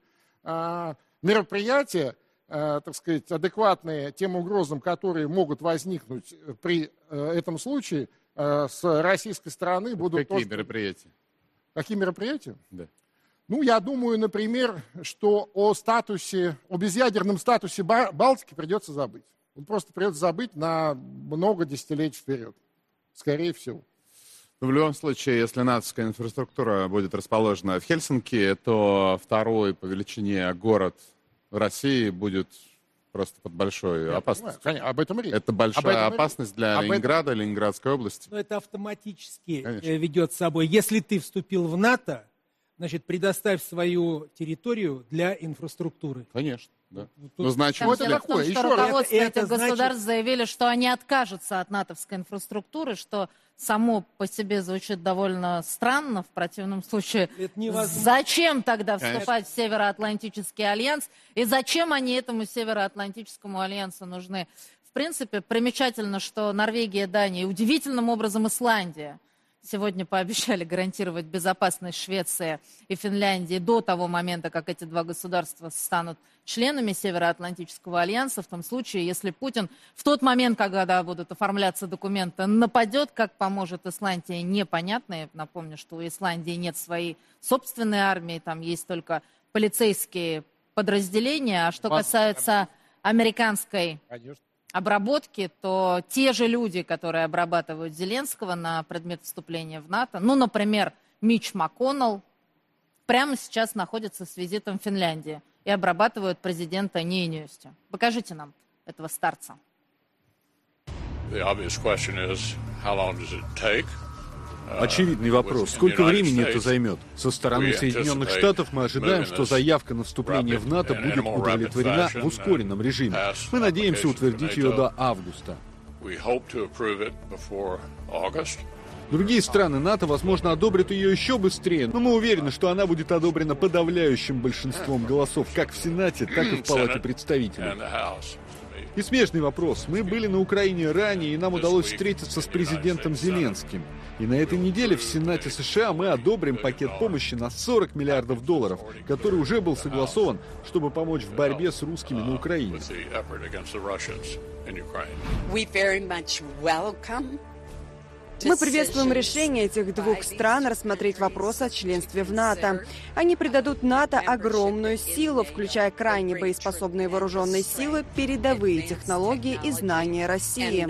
мероприятия, так сказать, адекватные тем угрозам, которые могут возникнуть при этом случае, с российской стороны будут... Какие мероприятия? Какие мероприятия? Да. Ну, я думаю, например, что о безъядерном статусе Балтики придется забыть. Он просто придется забыть на много десятилетий вперед. Скорее всего. В любом случае, если натовская инфраструктура будет расположена в Хельсинки, то второй по величине город в России будет просто под большой опасностью. Конечно, об этом речь. Это большая опасность для Ленинграда, Ленинградской области. Но это автоматически ведет с собой. Если ты вступил в НАТО, значит, предоставь свою территорию для инфраструктуры. Конечно, да. Ну, значит, что руководство этих государств заявили, что они откажутся от натовской инфраструктуры, что само по себе звучит довольно странно. В противном случае, зачем тогда вступать в Североатлантический альянс? И зачем они этому Североатлантическому альянсу нужны? В принципе, примечательно, что Норвегия, Дания и удивительным образом Исландия сегодня пообещали гарантировать безопасность Швеции и Финляндии до того момента, как эти два государства станут членами Североатлантического альянса, в том случае, если Путин в тот момент, когда будут оформляться документы, нападет, как поможет Исландии, непонятно. Я напомню, что у Исландии нет своей собственной армии, там есть только полицейские подразделения. А что касается американской обработки, то те же люди, которые обрабатывают Зеленского на предмет вступления в НАТО, ну, например, Митч МакКоннелл, прямо сейчас находятся с визитом в Финляндии и обрабатывают президента Ниинистö. Покажите нам этого старца. Очевидный вопрос. Сколько времени это займет? Со стороны Соединенных Штатов мы ожидаем, что заявка на вступление в НАТО будет удовлетворена в ускоренном режиме. Мы надеемся утвердить ее до августа. Другие страны НАТО, возможно, одобрят ее еще быстрее, но мы уверены, что она будет одобрена подавляющим большинством голосов как в Сенате, так и в Палате представителей. И смежный вопрос. Мы были на Украине ранее, и нам удалось встретиться с президентом Зеленским. И на этой неделе в Сенате США мы одобрим пакет помощи на $40 миллиардов, который уже был согласован, чтобы помочь в борьбе с русскими на Украине. Мы приветствуем решение этих двух стран рассмотреть вопрос о членстве в НАТО. Они придадут НАТО огромную силу, включая крайне боеспособные вооруженные силы, передовые технологии и знания России.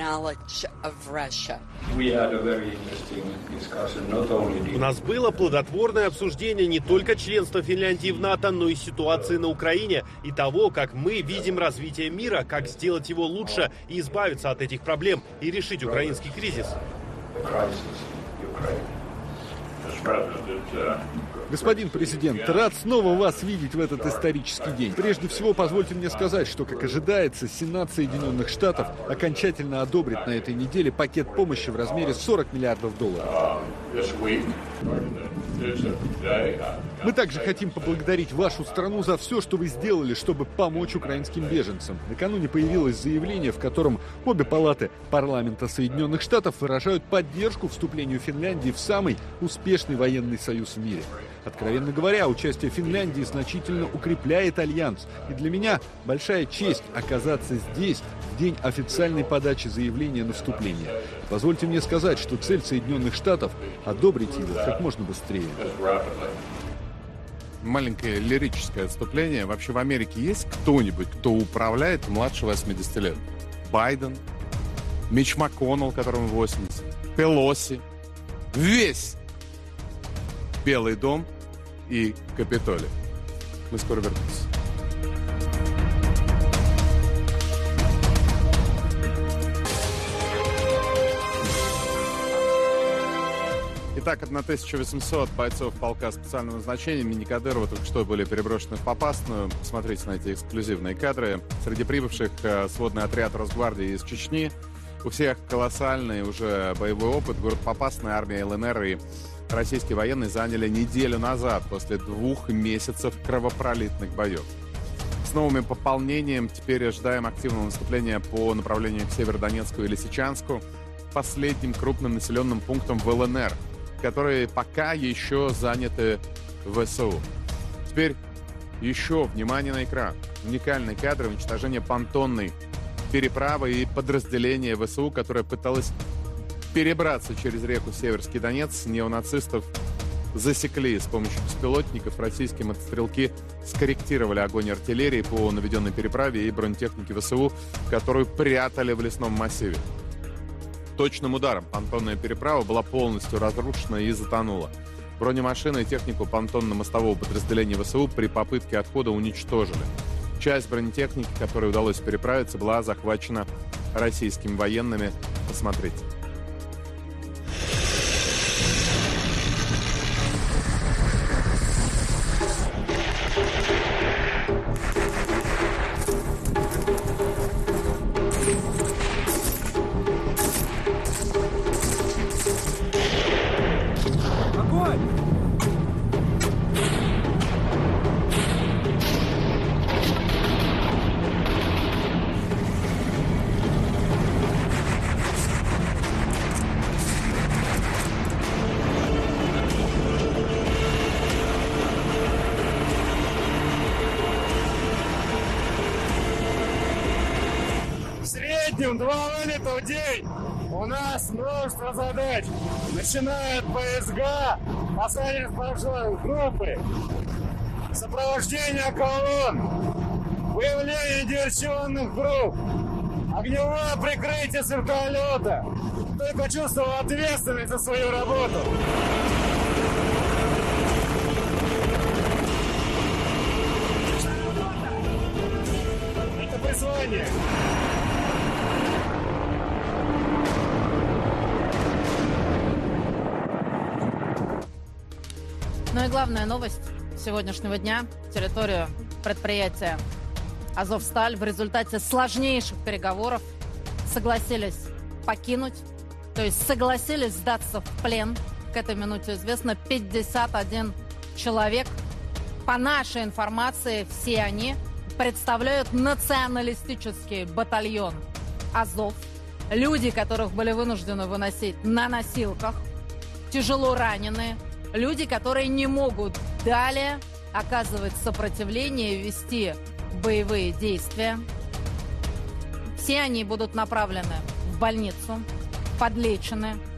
У нас было плодотворное обсуждение не только членства Финляндии в НАТО, но и ситуации на Украине и того, как мы видим развитие мира, как сделать его лучше и избавиться от этих проблем и решить украинский кризис. Господин президент, рад снова вас видеть в этот исторический день. Прежде всего, позвольте мне сказать, что, как ожидается, Сенат Соединенных Штатов окончательно одобрит на этой неделе пакет помощи в размере $40 миллиардов. Мы также хотим поблагодарить вашу страну за все, что вы сделали, чтобы помочь украинским беженцам. Накануне появилось заявление, в котором обе палаты парламента Соединенных Штатов выражают поддержку вступлению Финляндии в самый успешный военный союз в мире. Откровенно говоря, участие Финляндии значительно укрепляет альянс. И для меня большая честь оказаться здесь в день официальной подачи заявления на вступление. Позвольте мне сказать, что цель Соединенных Штатов – одобрить его как можно быстрее. Маленькое лирическое отступление. Вообще в Америке есть кто-нибудь, кто управляет младше 80 лет? Байден, Митч МакКоннелл, которому 80, Пелоси. Весь Белый дом и Капитолий. Мы скоро вернемся. Итак, 1800 бойцов полка специального назначения имени Кадырова только что были переброшены в Попасную. Смотрите на эти эксклюзивные кадры. Среди прибывших сводный отряд Росгвардии из Чечни. У всех колоссальный уже боевой опыт. Город Попасная, армия ЛНР и российские военные заняли неделю назад, после 2 месяцев кровопролитных боев. С новыми пополнением теперь ожидаем активного наступления по направлению к Северодонецку и Лисичанску, последним крупным населенным пунктом в ЛНР, которые пока еще заняты ВСУ. Теперь еще внимание на экран. Уникальные кадры уничтожения понтонной переправы и подразделения ВСУ, которое пыталось перебраться через реку Северский Донец. Неонацистов засекли с помощью беспилотников. Российские мотострелки скорректировали огонь артиллерии по наведенной переправе и бронетехники ВСУ, которую прятали в лесном массиве. Точным ударом понтонная переправа была полностью разрушена и затонула. Бронемашины и технику понтонно-мостового подразделения ВСУ при попытке отхода уничтожили. Часть бронетехники, которой удалось переправиться, была захвачена российскими военными. Посмотрите. В среднем 2 вылета в день. У нас множество задач. Начиная от ПСГ, посадки большой группы, сопровождение колонн, выявление диверсионных групп, огневое прикрытие с вертолета. Только чувствовал ответственность за свою работу. Это призвание. Ну и главная новость сегодняшнего дня. Территорию предприятия «Азовсталь» в результате сложнейших переговоров согласились покинуть, то есть согласились сдаться в плен. К этой минуте известно 51 человек. По нашей информации, все они представляют националистический батальон «Азов». Люди, которых были вынуждены выносить на носилках, тяжело раненые, люди, которые не могут далее оказывать сопротивление и вести боевые действия. Все они будут направлены в больницу, подлечены.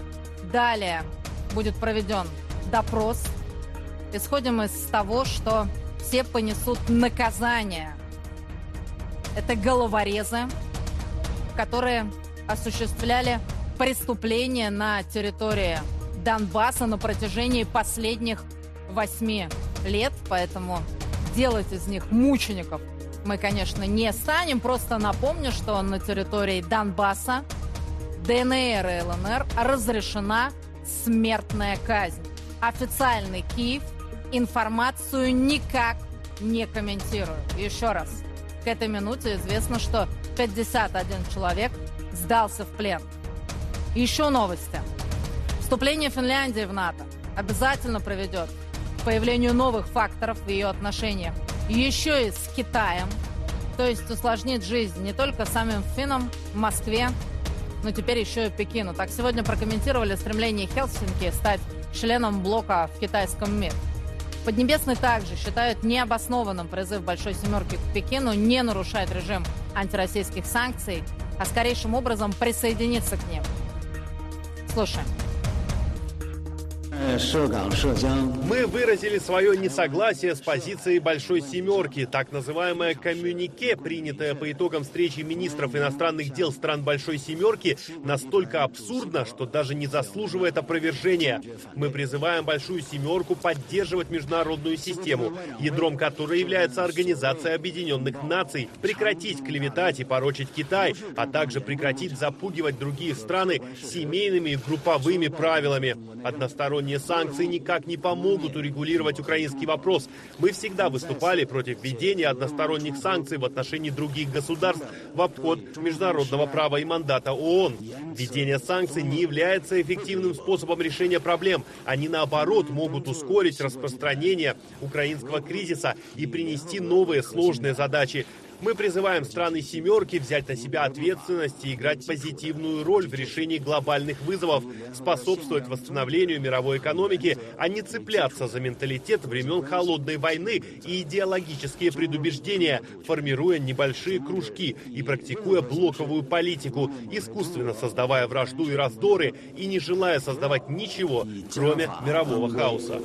Далее будет проведен допрос. Исходим из того, что все понесут наказание. Это головорезы, которые осуществляли преступления на территории Донбасса на протяжении последних 8 лет. Поэтому делать из них мучеников мы, конечно, не станем. Просто напомню, что на территории Донбасса, ДНР и ЛНР разрешена смертная казнь. Официальный Киев информацию никак не комментирует. Еще раз, к этой минуте известно, что 51 человек сдался в плен. Еще новости. Вступление Финляндии в НАТО обязательно приведет к появлению новых факторов в ее отношениях. Еще и с Китаем. То есть усложнит жизнь не только самим финнам в Москве, но теперь еще и Пекину. Так сегодня прокомментировали стремление Хельсинки стать членом блока в китайском мире. Поднебесный также считают необоснованным призыв Большой Семерки к Пекину не нарушать режим антироссийских санкций, а скорейшим образом присоединиться к ним. Слушаем. Мы выразили свое несогласие с позицией Большой Семерки. Так называемое коммюнике, принятое по итогам встречи министров иностранных дел стран Большой Семерки, настолько абсурдно, что даже не заслуживает опровержения. Мы призываем Большую Семерку поддерживать международную систему, ядром которой является Организация Объединенных Наций, прекратить клеветать и порочить Китай, а также прекратить запугивать другие страны семейными и групповыми правилами. Односторонние санкции никак не помогут урегулировать украинский вопрос. Мы всегда выступали против введения односторонних санкций в отношении других государств в обход международного права и мандата ООН. Введение санкций не является эффективным способом решения проблем. Они, наоборот, могут ускорить распространение украинского кризиса и принести новые сложные задачи. Мы призываем страны «семерки» взять на себя ответственность и играть позитивную роль в решении глобальных вызовов, способствовать восстановлению мировой экономики, а не цепляться за менталитет времен Холодной войны и идеологические предубеждения, формируя небольшие кружки и практикуя блоковую политику, искусственно создавая вражду и раздоры и не желая создавать ничего, кроме мирового хаоса.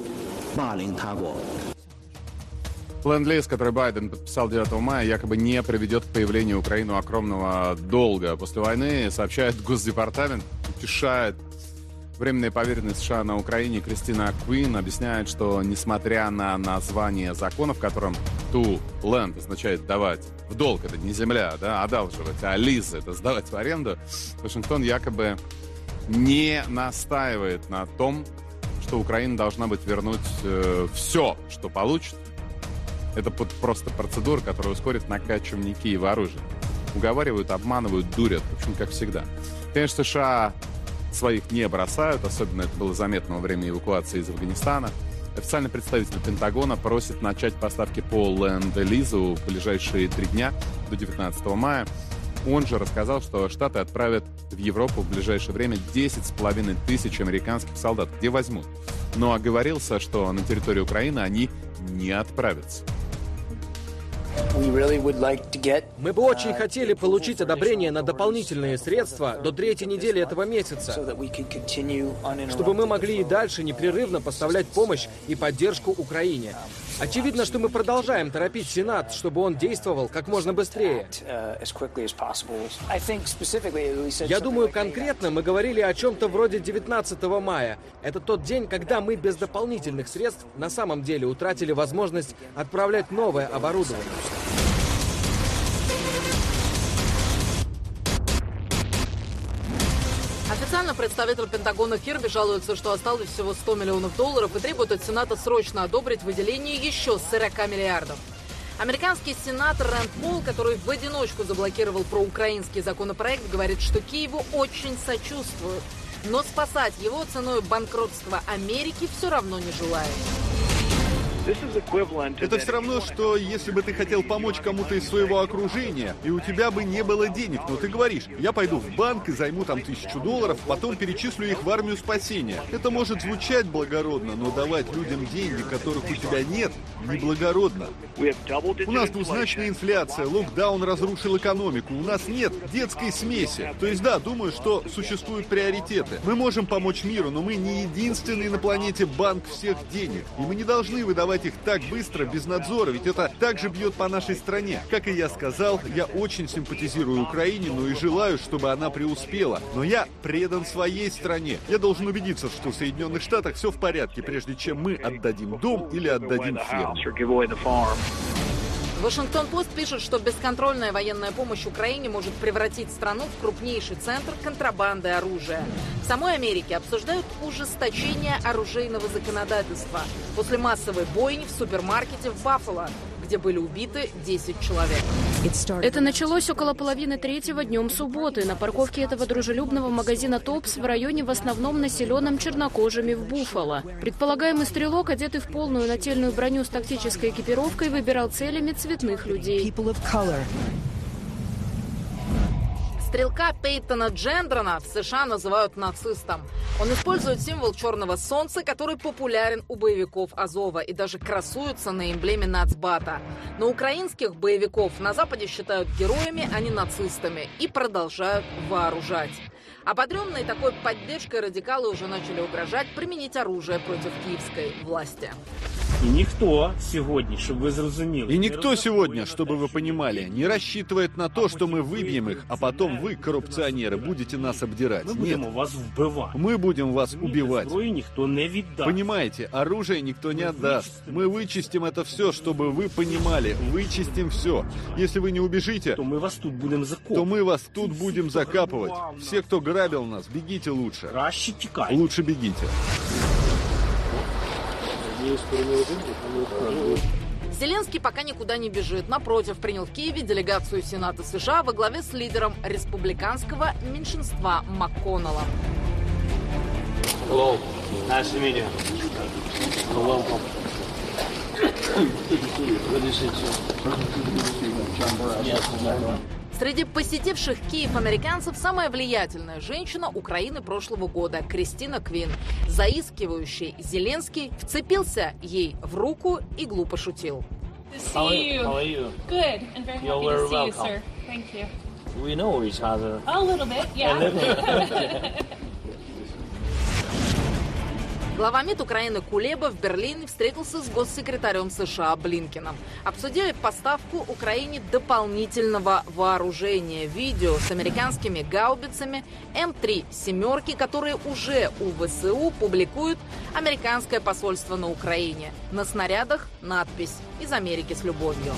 Ленд-лиз, который Байден подписал 9 мая, якобы не приведет к появлению Украины огромного долга после войны, сообщает Госдепартамент, утешает временная поверенность США на Украине Кристина Куин, объясняет, что несмотря на название закона, в котором to lend означает давать в долг, это не земля, да, одалживать, а lease это сдавать в аренду, Вашингтон якобы не настаивает на том, что Украина должна быть вернуть все, что получит. Это просто процедура, которая ускорит накачивание Киева оружия. Уговаривают, обманывают, дурят. В общем, как всегда. Конечно, США своих не бросают. Особенно это было заметно во время эвакуации из Афганистана. Официальный представитель Пентагона просит начать поставки по Ленд-лизу в ближайшие 3 дня, до 19 мая. Он же рассказал, что Штаты отправят в Европу в ближайшее время 10,5 тысяч американских солдат. Где возьмут? Но оговорился, что на территории Украины они не отправятся. Мы бы очень хотели получить одобрение на дополнительные средства до 3-й недели этого месяца, чтобы мы могли и дальше непрерывно поставлять помощь и поддержку Украине. Очевидно, что мы продолжаем торопить Сенат, чтобы он действовал как можно быстрее. Я думаю, конкретно мы говорили о чем-то вроде 19 мая. Это тот день, когда мы без дополнительных средств на самом деле утратили возможность отправлять новое оборудование. Официально представитель Пентагона Кирби жалуется, что осталось всего $100 миллионов и требует от Сената срочно одобрить выделение еще 40 миллиардов. Американский сенатор Рэнд Пол, который в одиночку заблокировал проукраинский законопроект, говорит, что Киеву очень сочувствуют, но спасать его ценой банкротства Америки все равно не желает. Это все равно, что если бы ты хотел помочь кому-то из своего окружения, и у тебя бы не было денег, но ты говоришь: я пойду в банк и займу там $1000, потом перечислю их в армию спасения. Это может звучать благородно, но давать людям деньги, которых у тебя нет, неблагородно. У нас двузначная инфляция, локдаун разрушил экономику, у нас нет детской смеси. То есть да, думаю, что существуют приоритеты. Мы можем помочь миру, но мы не единственный на планете банк всех денег. И мы не должны выдавать их так быстро, без надзора, ведь это также бьет по нашей стране. Как и я сказал, я очень симпатизирую Украине, но и желаю, чтобы она преуспела. Но я предан своей стране. Я должен убедиться, что в Соединенных Штатах все в порядке, прежде чем мы отдадим дом или отдадим ферму. Вашингтон-Пост пишет, что бесконтрольная военная помощь Украине может превратить страну в крупнейший центр контрабанды оружия. В самой Америке обсуждают ужесточение оружейного законодательства после массовой бойни в супермаркете в Баффало, где были убиты 10 человек. Это началось около 2:30 днем субботы на парковке этого дружелюбного магазина «Топс» в районе, в основном населенном чернокожими в Буффало. Предполагаемый стрелок, одетый в полную нательную броню с тактической экипировкой, выбирал целями цветных людей. Стрелка Пейтона Джендрона в США называют нацистом. Он использует символ черного солнца, который популярен у боевиков Азова и даже красуется на эмблеме нацбата. Но украинских боевиков на Западе считают героями, а не нацистами, и продолжают вооружать. Ободренные такой поддержкой радикалы уже начали угрожать применить оружие против киевской власти. И никто сегодня, чтобы вы понимали, не рассчитывает на то, что мы выбьем их, а потом вы, коррупционеры, будете нас обдирать. Нет, мы будем вас убивать. Понимаете, оружие никто не отдаст. Мы вычистим это все, чтобы вы понимали. Вычистим все. Если вы не убежите, то мы вас тут будем закапывать. Все, кто грабил нас, бегите лучше. Лучше бегите. Зеленский пока никуда не бежит. Напротив, принял в Киеве делегацию Сената США во главе с лидером республиканского меньшинства МакКоннеллом. Hello. Nice to meet you. Welcome. Среди посетивших Киев американцев самая влиятельная женщина Украины прошлого года – Кристина Квин. Заискивающий Зеленский вцепился ей в руку и глупо шутил. How are you? Good, and very happy to see you, sir. Thank you. We know each other. A little bit, yeah. Глава МИД Украины Кулеба в Берлине встретился с госсекретарем США Блинкеном. Обсудили поставку Украине дополнительного вооружения. Видео с американскими гаубицами М3 «семерки», которые уже у ВСУ публикует американское посольство на Украине. На снарядах надпись «Из Америки с любовью».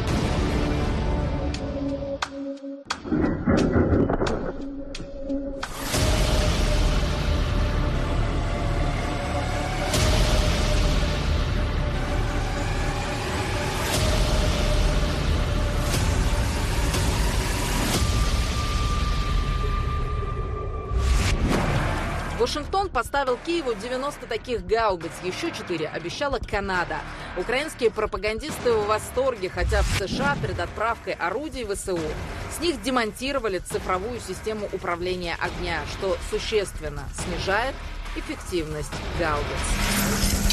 Вашингтон поставил Киеву 90 таких гаубиц, еще 4 обещала Канада. Украинские пропагандисты в восторге, хотя в США перед отправкой орудий ВСУ с них демонтировали цифровую систему управления огня, что существенно снижает эффективность гаубиц.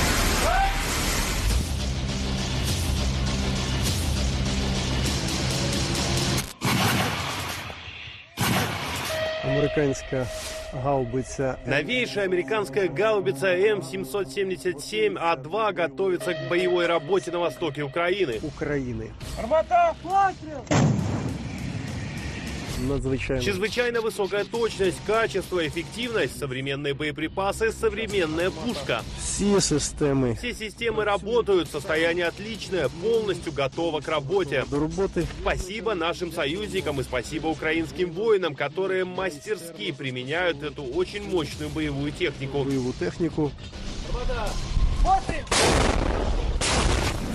Американская гаубица. Новейшая американская гаубица М777А2 готовится к боевой работе на востоке Украины. Армата! Пострел! Чрезвычайно высокая точность, качество, эффективность, современные боеприпасы, современная пушка. Все системы работают, состояние отличное, полностью готово к работе. Спасибо нашим союзникам и спасибо украинским воинам, которые мастерски применяют эту очень мощную боевую технику.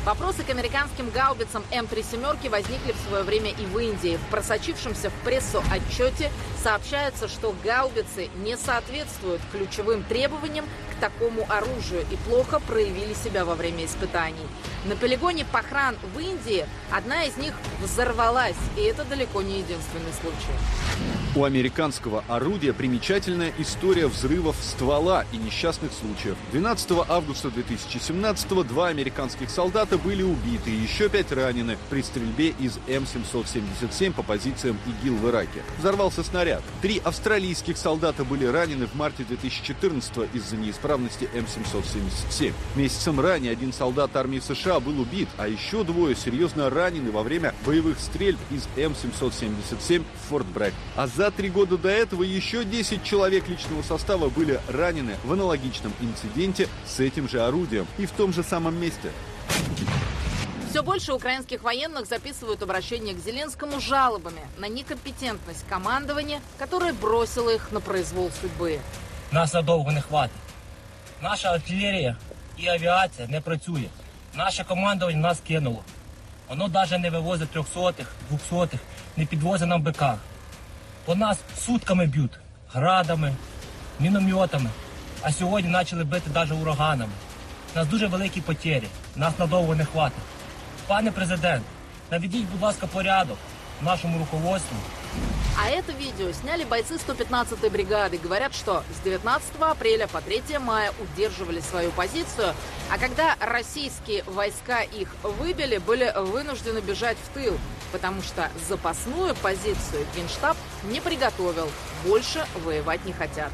Вопросы к американским гаубицам М3 «семерки» возникли в свое время и в Индии. В просочившемся в прессу отчете сообщается, что гаубицы не соответствуют ключевым требованиям к такому оружию и плохо проявили себя во время испытаний. На полигоне Похран в Индии одна из них взорвалась, и это далеко не единственный случай. У американского орудия примечательная история взрывов ствола и несчастных случаев. 12 августа 2017-го 2 американских солдата были убиты и еще 5 ранены при стрельбе из М777 по позициям ИГИЛ в Ираке. Взорвался снаряд. 3 австралийских солдата были ранены в марте 2014-го из-за неисправности М777. Месяцем ранее 1 солдат армии США был убит, а еще 2 серьезно ранены во время боевых стрельб из М777 в Форт Брэгг. А за 3 года до этого еще 10 человек личного состава были ранены в аналогичном инциденте с этим же орудием и в том же самом месте. Все больше украинских военных записывают обращение к Зеленскому жалобами на некомпетентность командования, которое бросило их на произвол судьбы. Нас надовго не хватить. Наша артилерія і авіація не працює. Наше командування нас кинуло. Воно навіть не вивозить 300-х, 200-х, не підвозить нам БК. По нас сутками б'ють, градами, мінометами, а сьогодні почали бити навіть ураганами. У нас дуже великі потері, нас надовго не хватить. Пане президент, наведіть, будь ласка, порядок в нашому руководству. А это видео сняли бойцы 115-й бригады. Говорят, что с 19 апреля по 3 мая удерживали свою позицию, а когда российские войска их выбили, были вынуждены бежать в тыл, потому что запасную позицию Генштаб не приготовил. Больше воевать не хотят.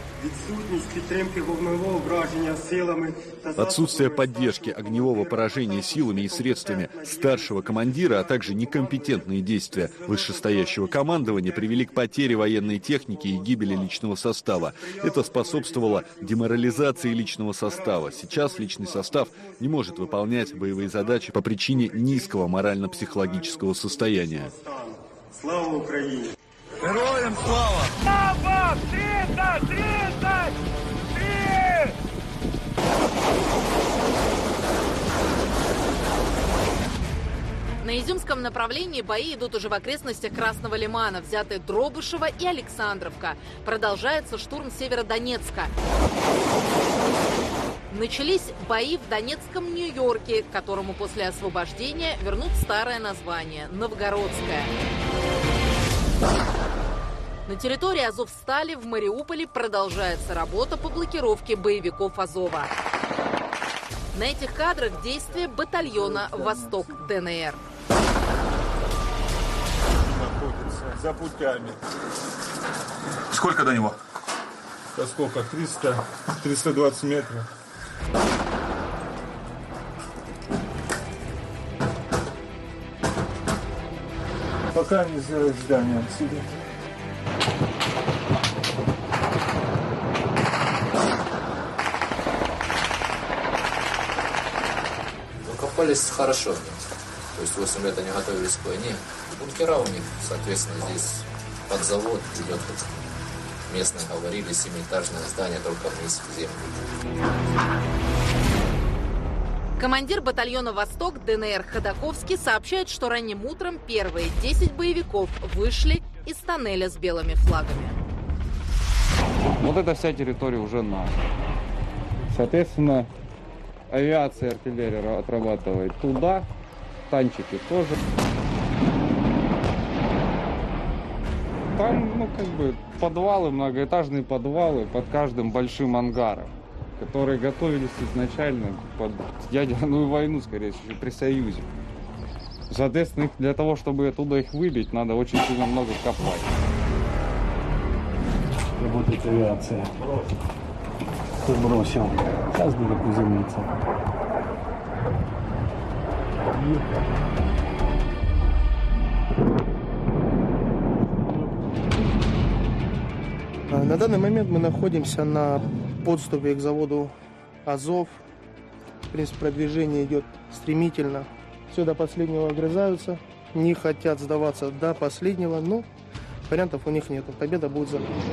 Отсутствие поддержки огневого поражения силами и средствами старшего командира, а также некомпетентные действия вышестоящего командования привели к потере военной техники и гибели личного состава. Это способствовало деморализации личного состава. Сейчас личный состав не может выполнять боевые задачи по причине низкого морально-психологического состояния. Слава Украине! Героям слава! Слава! 3! На Изюмском направлении бои идут уже в окрестностях Красного Лимана. Взяты Дробышево и Александровка. Продолжается штурм Северодонецка. Начались бои в Донецком Нью-Йорке, которому после освобождения вернут старое название – Новгородское. На территории Азовстали в Мариуполе продолжается работа по блокировке боевиков Азова. На этих кадрах действия батальона «Восток ДНР». Находится за путями. Сколько до него? Да сколько? 320 метров. Пока не сделать здание отсюда. Окопались хорошо. То есть 8 лет они готовились к войне. Бункера у них, соответственно, здесь под завод идет, как местные говорили, 7-этажное здание, только вниз в землю. Командир батальона «Восток» ДНР Ходаковский сообщает, что ранним утром первые 10 боевиков вышли из тоннеля с белыми флагами. Вот эта вся территория уже наша. Соответственно, авиация и артиллерия отрабатывает туда, танчики тоже. Там, подвалы, многоэтажные подвалы под каждым большим ангаром, которые готовились изначально под ядерную войну, скорее всего, при Союзе. Соответственно, для того, чтобы оттуда их выбить, надо очень сильно много копать. Работает авиация. Кто бросил? Сейчас надо приземлиться. На данный момент мы находимся на подступе к заводу «Азов». В принципе, продвижение идет стремительно. Все до последнего огрызаются, не хотят сдаваться до последнего, но вариантов у них нет. Победа будет за нами.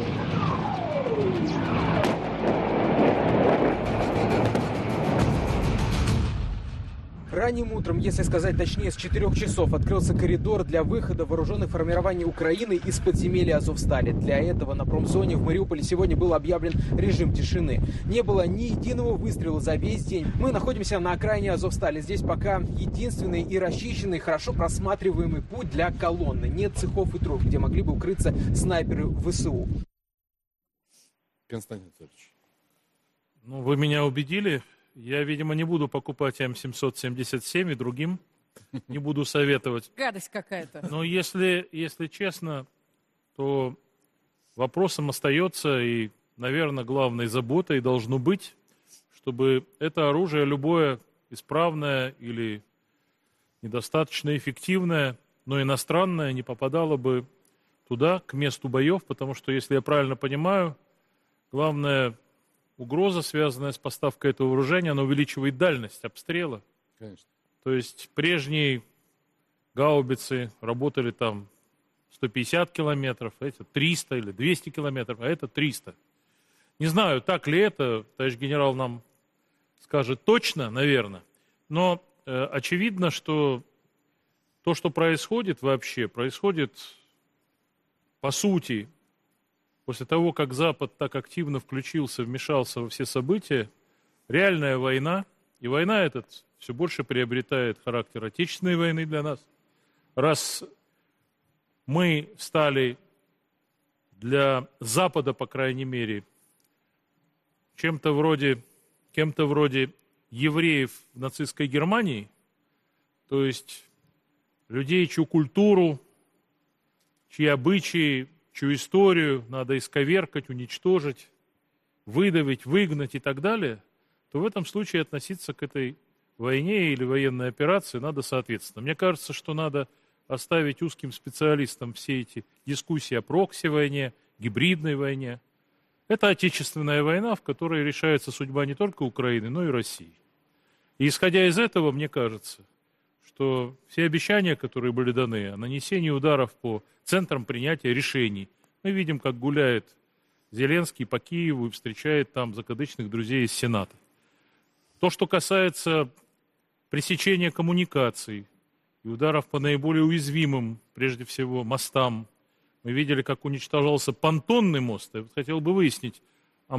Ранним утром, если сказать точнее, с 4 часов открылся коридор для выхода вооруженных формирований Украины из подземелья Азовстали. Для этого на промзоне в Мариуполе сегодня был объявлен режим тишины. Не было ни единого выстрела за весь день. Мы находимся на окраине Азовстали. Здесь пока единственный и расчищенный, хорошо просматриваемый путь для колонны. Нет цехов и труб, где могли бы укрыться снайперы ВСУ. Константин Анатольевич. Ну, вы меня убедили. Я, видимо, не буду покупать М777 и другим не буду советовать. Гадость какая-то. Но если честно, то вопросом остается и, наверное, главной заботой должно быть, чтобы это оружие, любое исправное или недостаточно эффективное, но иностранное, не попадало бы туда, к месту боев, потому что, если я правильно понимаю, главное... Угроза, связанная с поставкой этого вооружения, она увеличивает дальность обстрела. Конечно. То есть прежние гаубицы работали там 150 километров, эти 300 или 200 километров, а это 300. Не знаю, так ли это, товарищ генерал нам скажет точно, наверное, но очевидно, что то, что происходит вообще, происходит по сути. После того, как Запад так активно включился, вмешался во все события, реальная война, и война эта все больше приобретает характер отечественной войны для нас. Раз мы стали для Запада, по крайней мере, кем-то вроде евреев в нацистской Германии, то есть людей, чью культуру, чьи обычаи, чью историю надо исковеркать, уничтожить, выдавить, выгнать и так далее, то в этом случае относиться к этой войне или военной операции надо соответственно. Мне кажется, что надо оставить узким специалистам все эти дискуссии о прокси-войне, гибридной войне. Это отечественная война, в которой решается судьба не только Украины, но и России. И исходя из этого, мне кажется, что все обещания, которые были даны о нанесении ударов по центрам принятия решений, мы видим, как гуляет Зеленский по Киеву и встречает там закадычных друзей из Сената. То, что касается пресечения коммуникаций и ударов по наиболее уязвимым, прежде всего, мостам, мы видели, как уничтожался понтонный мост. Я хотел бы выяснить, а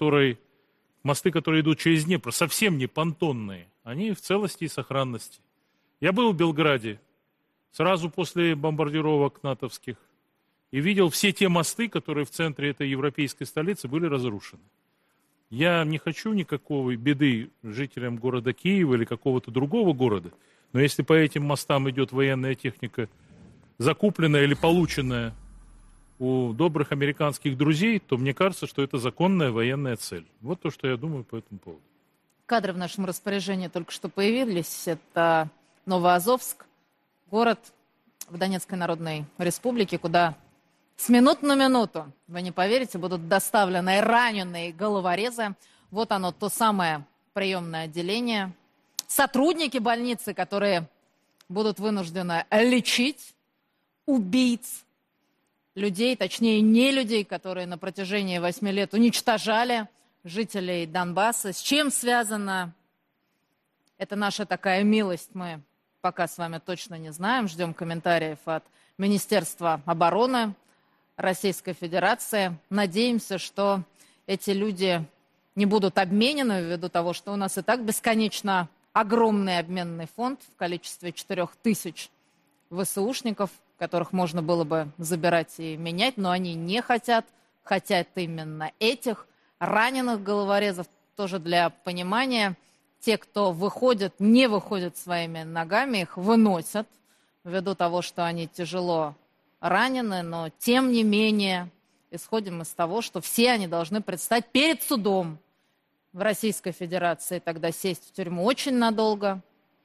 мосты, которые идут через Днепр, совсем не понтонные, они в целости и сохранности. Я был в Белграде сразу после бомбардировок натовских и видел все те мосты, которые в центре этой европейской столицы были разрушены. Я не хочу никакой беды жителям города Киева или какого-то другого города, но если по этим мостам идет военная техника, закупленная или полученная у добрых американских друзей, то мне кажется, что это законная военная цель. Вот то, что я думаю по этому поводу. Кадры в нашем распоряжении только что появились. Это Новоазовск, город в Донецкой Народной Республике, куда с минут на минуту, вы не поверите, будут доставлены раненые головорезы. Вот оно, то самое приемное отделение. Сотрудники больницы, которые будут вынуждены лечить убийц людей, точнее не людей, которые на протяжении 8 лет уничтожали жителей Донбасса. С чем связано? Это наша такая милость, мы пока с вами точно не знаем. Ждем комментариев от Министерства обороны Российской Федерации. Надеемся, что эти люди не будут обменены ввиду того, что у нас и так бесконечно огромный обменный фонд в количестве 4000 ВСУшников, которых можно было бы забирать и менять, но они не хотят именно этих раненых головорезов. Тоже для понимания, те, кто не выходят своими ногами, их выносят, ввиду того, что они тяжело ранены, но тем не менее исходим из того, что все они должны предстать перед судом в Российской Федерации, тогда сесть в тюрьму очень надолго.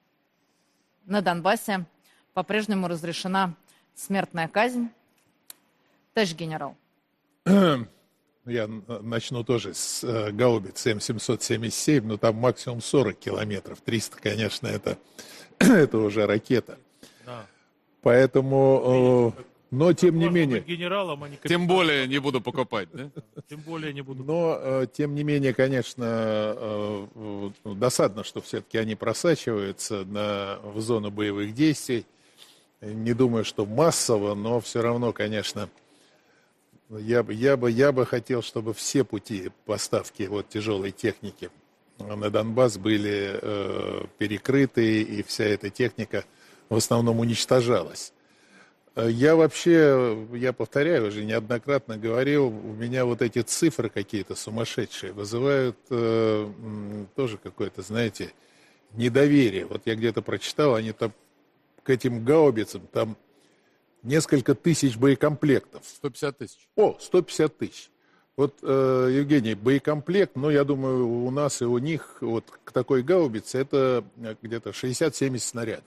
На Донбассе по-прежнему разрешена смертная казнь. Товарищ генерал. Я начну тоже с гаубиц М777, но там максимум 40 километров. 300, конечно, это уже ракета. Да. Поэтому Но, тем не менее... Генералам, они Тем более не буду покупать, да? Тем более не буду. Но, тем не менее, конечно, досадно, что все-таки они просачиваются в зону боевых действий. Не думаю, что массово, но все равно, конечно, я бы хотел, чтобы все пути поставки тяжелой техники на Донбасс были перекрыты, и вся эта техника в основном уничтожалась. Я повторяю, уже неоднократно говорил, у меня эти цифры какие-то сумасшедшие вызывают тоже какое-то, знаете, недоверие. Я где-то прочитал, они там к этим гаубицам, там несколько тысяч боекомплектов. 150 тысяч. 150 тысяч. Евгений, боекомплект, я думаю, у нас и у них к такой гаубице это где-то 60-70 снарядов.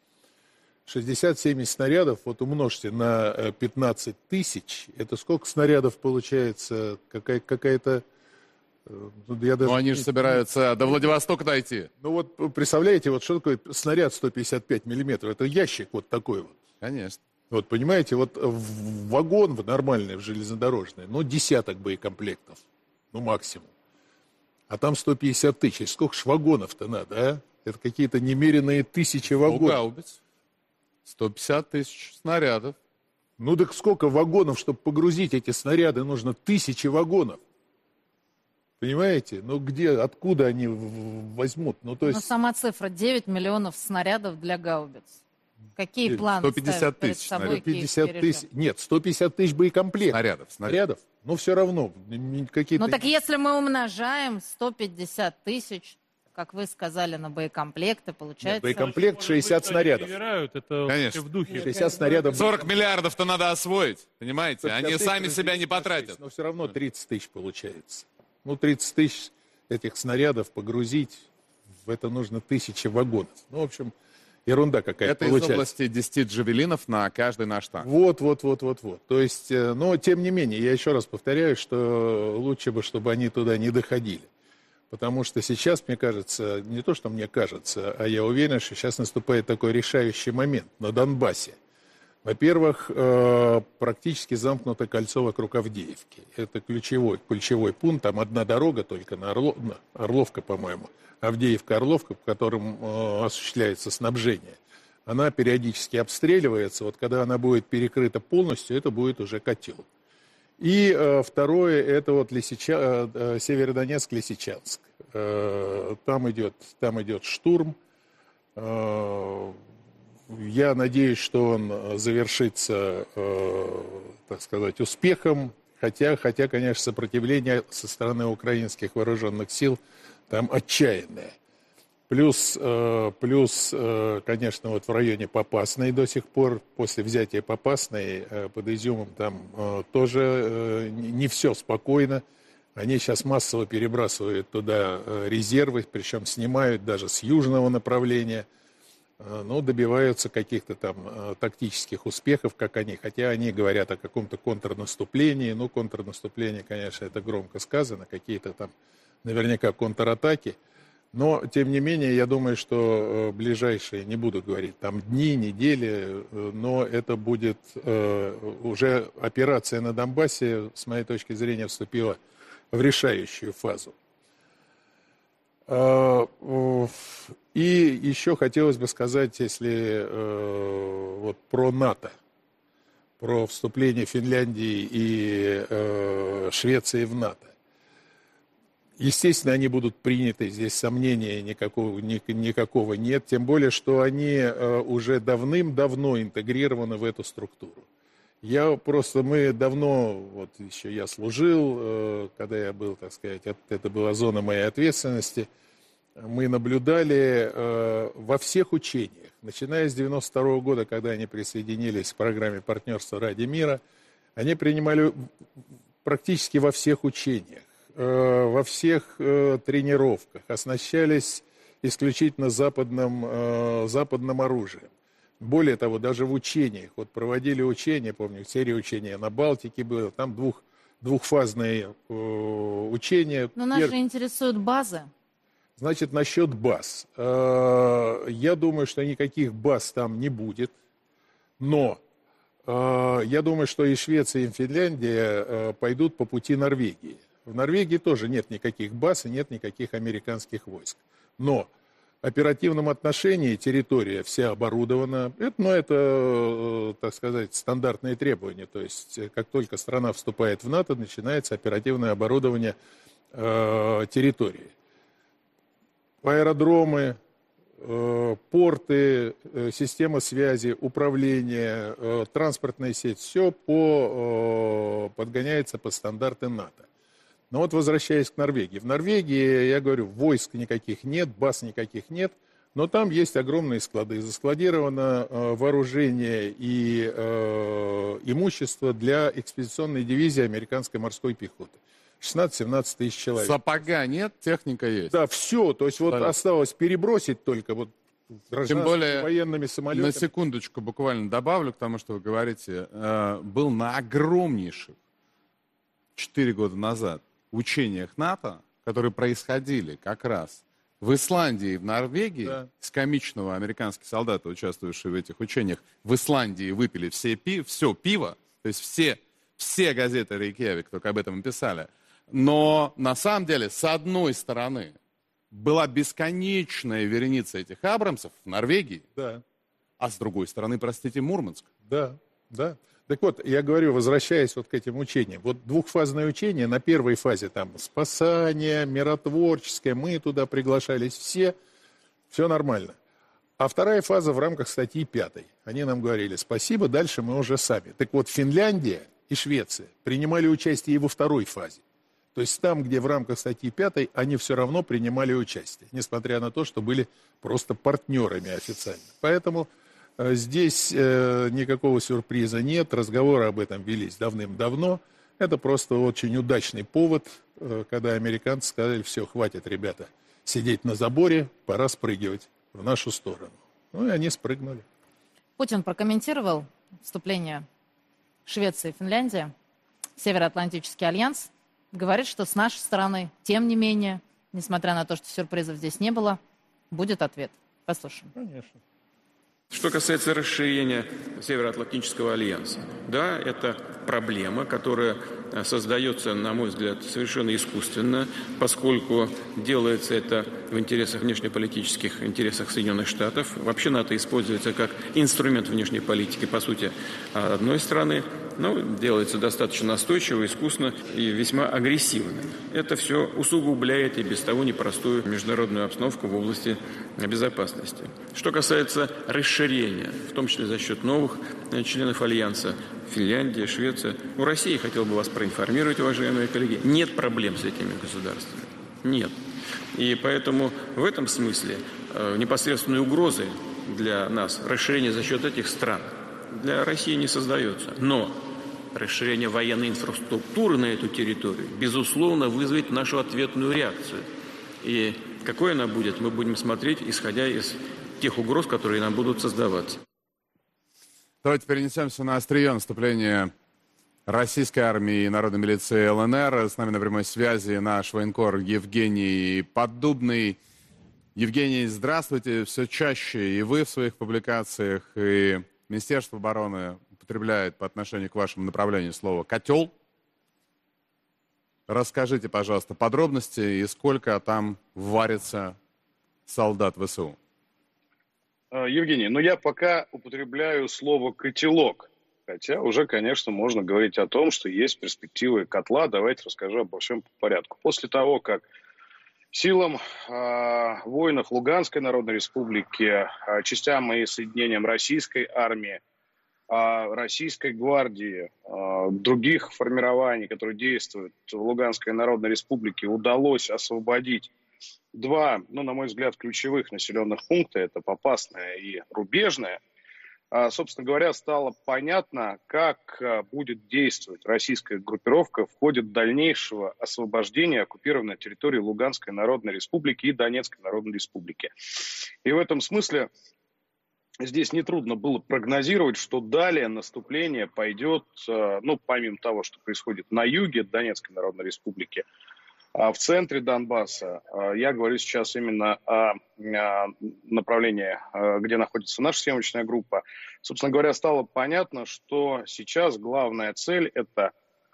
60-70 снарядов, умножьте на 15 тысяч, это сколько снарядов получается? Какая-то... они же собираются до Владивостока дойти. Представляете, что такое снаряд 155 миллиметров? Это ящик такой. Конечно. Понимаете, вагон нормальный, железнодорожный, десяток боекомплектов, максимум. А там 150 тысяч. Сколько ж вагонов-то надо, а? Это какие-то немеренные тысячи вагонов. Гаубиц. 150 тысяч снарядов. Так сколько вагонов, чтобы погрузить эти снаряды, нужно тысячи вагонов. Понимаете? Откуда они возьмут? Сама цифра 9 миллионов снарядов для гаубиц. Какие планы 150 тысяч. 150 тысяч. Нет, 150 тысяч боекомплектов. Снарядов. Но все равно какие-то... так если мы умножаем 150 тысяч, как вы сказали, на боекомплекты, получается... Боекомплект 60 снарядов. Это конечно. В духе. 60 снарядов. 40 миллиардов-то надо освоить, понимаете? Они сами себя не потратят. Но все равно 30 тысяч получается. 30 тысяч этих снарядов погрузить, в это нужно 1000 вагонов. В общем, ерунда какая-то получается. Это из области 10 джавелинов на каждый наш танк. Вот. То есть, но тем не менее, я еще раз повторяю, что лучше бы, чтобы они туда не доходили. Потому что сейчас, мне кажется, не то, что мне кажется, а я уверен, что сейчас наступает такой решающий момент на Донбассе. Во-первых, практически замкнуто кольцо вокруг Авдеевки. Это ключевой пункт. Там одна дорога только на Орловка, по-моему. Авдеевка-Орловка, по которым осуществляется снабжение. Она периодически обстреливается. Когда она будет перекрыта полностью, это будет уже котел. И второе, это Северодонецк-Лисичанск. Там идет штурм. Я надеюсь, что он завершится, так сказать, успехом. Хотя, конечно, сопротивление со стороны украинских вооруженных сил там отчаянное. Плюс, конечно, в районе Попасной до сих пор, после взятия Попасной, под Изюмом там тоже не все спокойно. Они сейчас массово перебрасывают туда резервы, причем снимают даже с южного направления. Добиваются каких-то там тактических успехов, хотя они говорят о каком-то контрнаступлении. Контрнаступление, конечно, это громко сказано, какие-то там наверняка контратаки. Но, тем не менее, я думаю, что ближайшие, не буду говорить, там дни, недели, но это будет уже операция на Донбассе, с моей точки зрения, вступила в решающую фазу. И еще хотелось бы сказать, если про НАТО, про вступление Финляндии и Швеции в НАТО. Естественно, они будут приняты, здесь сомнения никакого нет, тем более, что они уже давным-давно интегрированы в эту структуру. Мы давно, еще я служил, когда я был, так сказать, это была зона моей ответственности, мы наблюдали во всех учениях, начиная с 1992 года, когда они присоединились к программе партнерства ради мира, они принимали практически во всех учениях, во всех тренировках, оснащались исключительно западным оружием. Более того, даже в учениях, проводили учения, помню, серия учений на Балтике было, там двухфазные учения. Но нас же интересуют базы. Значит, насчет баз. Я думаю, что никаких баз там не будет, но я думаю, что и Швеция, и Финляндия пойдут по пути Норвегии. В Норвегии тоже нет никаких баз и нет никаких американских войск. Но в оперативном отношении территория вся оборудована. Это, так сказать, стандартные требования. То есть, как только страна вступает в НАТО, начинается оперативное оборудование территории. Аэродромы, порты, система связи, управление, транспортная сеть, все подгоняется под стандарты НАТО. Но вот возвращаясь к Норвегии. В Норвегии, я говорю, войск никаких нет, баз никаких нет, но там есть огромные склады. Заскладировано вооружение и имущество для экспедиционной дивизии американской морской пехоты. 16-17 тысяч человек. Сапога нет, техника есть. Да, все. То есть вот осталось перебросить только вот Тем более, военными самолетами. На секундочку буквально добавлю к тому, что вы говорите. Был на огромнейших 4 года назад учениях НАТО, которые происходили как раз в Исландии и в Норвегии. Да. С комичного американские солдаты, участвующие в этих учениях, в Исландии выпили все пиво, то есть все газеты Рейкьявик только об этом писали. Но на самом деле, с одной стороны, была бесконечная вереница этих абрамсов в Норвегии, да. А с другой стороны, простите, Мурманск. Да, да. Так вот, я говорю, возвращаясь вот к этим учениям. Вот двухфазное учение, на первой фазе там спасание, миротворческое, мы туда приглашались все нормально. А вторая фаза в рамках статьи 5. Они нам говорили, спасибо, дальше мы уже сами. Так вот, Финляндия и Швеция принимали участие и во второй фазе. То есть там, где в рамках статьи 5, они все равно принимали участие, несмотря на то, что были просто партнерами официально. Поэтому здесь никакого сюрприза нет, разговоры об этом велись давным-давно. Это просто очень удачный повод, когда американцы сказали, все, хватит, ребята, сидеть на заборе, пора спрыгивать в нашу сторону. Ну и они спрыгнули. Путин прокомментировал вступление Швеции и Финляндии в Североатлантический альянс. Говорит, что с нашей стороны, тем не менее, несмотря на то, что сюрпризов здесь не было, будет ответ. Послушаем. Конечно. Что касается расширения Североатлантического альянса, да, это проблема, которая создается, на мой взгляд, совершенно искусственно, поскольку делается это в интересах внешнеполитических интересах Соединенных Штатов. Вообще НАТО используется как инструмент внешней политики, по сути, одной страны, но делается достаточно настойчиво, искусно и весьма агрессивно. Это все усугубляет и без того непростую международную обстановку в области безопасности. Что касается расширения, в том числе за счет новых членов Альянса, Финляндия, Швеция, у России, хотел бы вас проинформировать, уважаемые коллеги, нет проблем с этими государствами. Нет. И поэтому в этом смысле непосредственной угрозы для нас расширение за счет этих стран для России не создается. Но расширение военной инфраструктуры на эту территорию, безусловно, вызовет нашу ответную реакцию. И какой она будет, мы будем смотреть, исходя из тех угроз, которые нам будут создаваться. Давайте перенесемся на острие наступления российской армии и народной милиции ЛНР. С нами на прямой связи наш военкор Евгений Поддубный. Евгений, здравствуйте. Все чаще и вы в своих публикациях, и Министерство обороны употребляет по отношению к вашему направлению слово «котел». Расскажите, пожалуйста, подробности и сколько там варится солдат ВСУ. Евгений, я пока употребляю слово «котелок». Хотя уже, конечно, можно говорить о том, что есть перспективы котла. Давайте расскажу обо всем по порядку. После того, как силам воинов Луганской Народной Республики, частям и соединениям российской армии, Российской гвардии, других формирований, которые действуют в Луганской Народной Республике, удалось освободить два, на мой взгляд, ключевых населенных пункта, это Попасная и Рубежная. Собственно говоря, стало понятно, как будет действовать российская группировка в ходе дальнейшего освобождения оккупированной территории Луганской Народной Республики и Донецкой Народной Республики. И в этом смысле здесь нетрудно было прогнозировать, что далее наступление пойдет, помимо того, что происходит на юге Донецкой Народной Республики, в центре Донбасса. Я говорю сейчас именно о направлении, где находится наша съемочная группа. Собственно говоря, стало понятно, что сейчас главная цель – это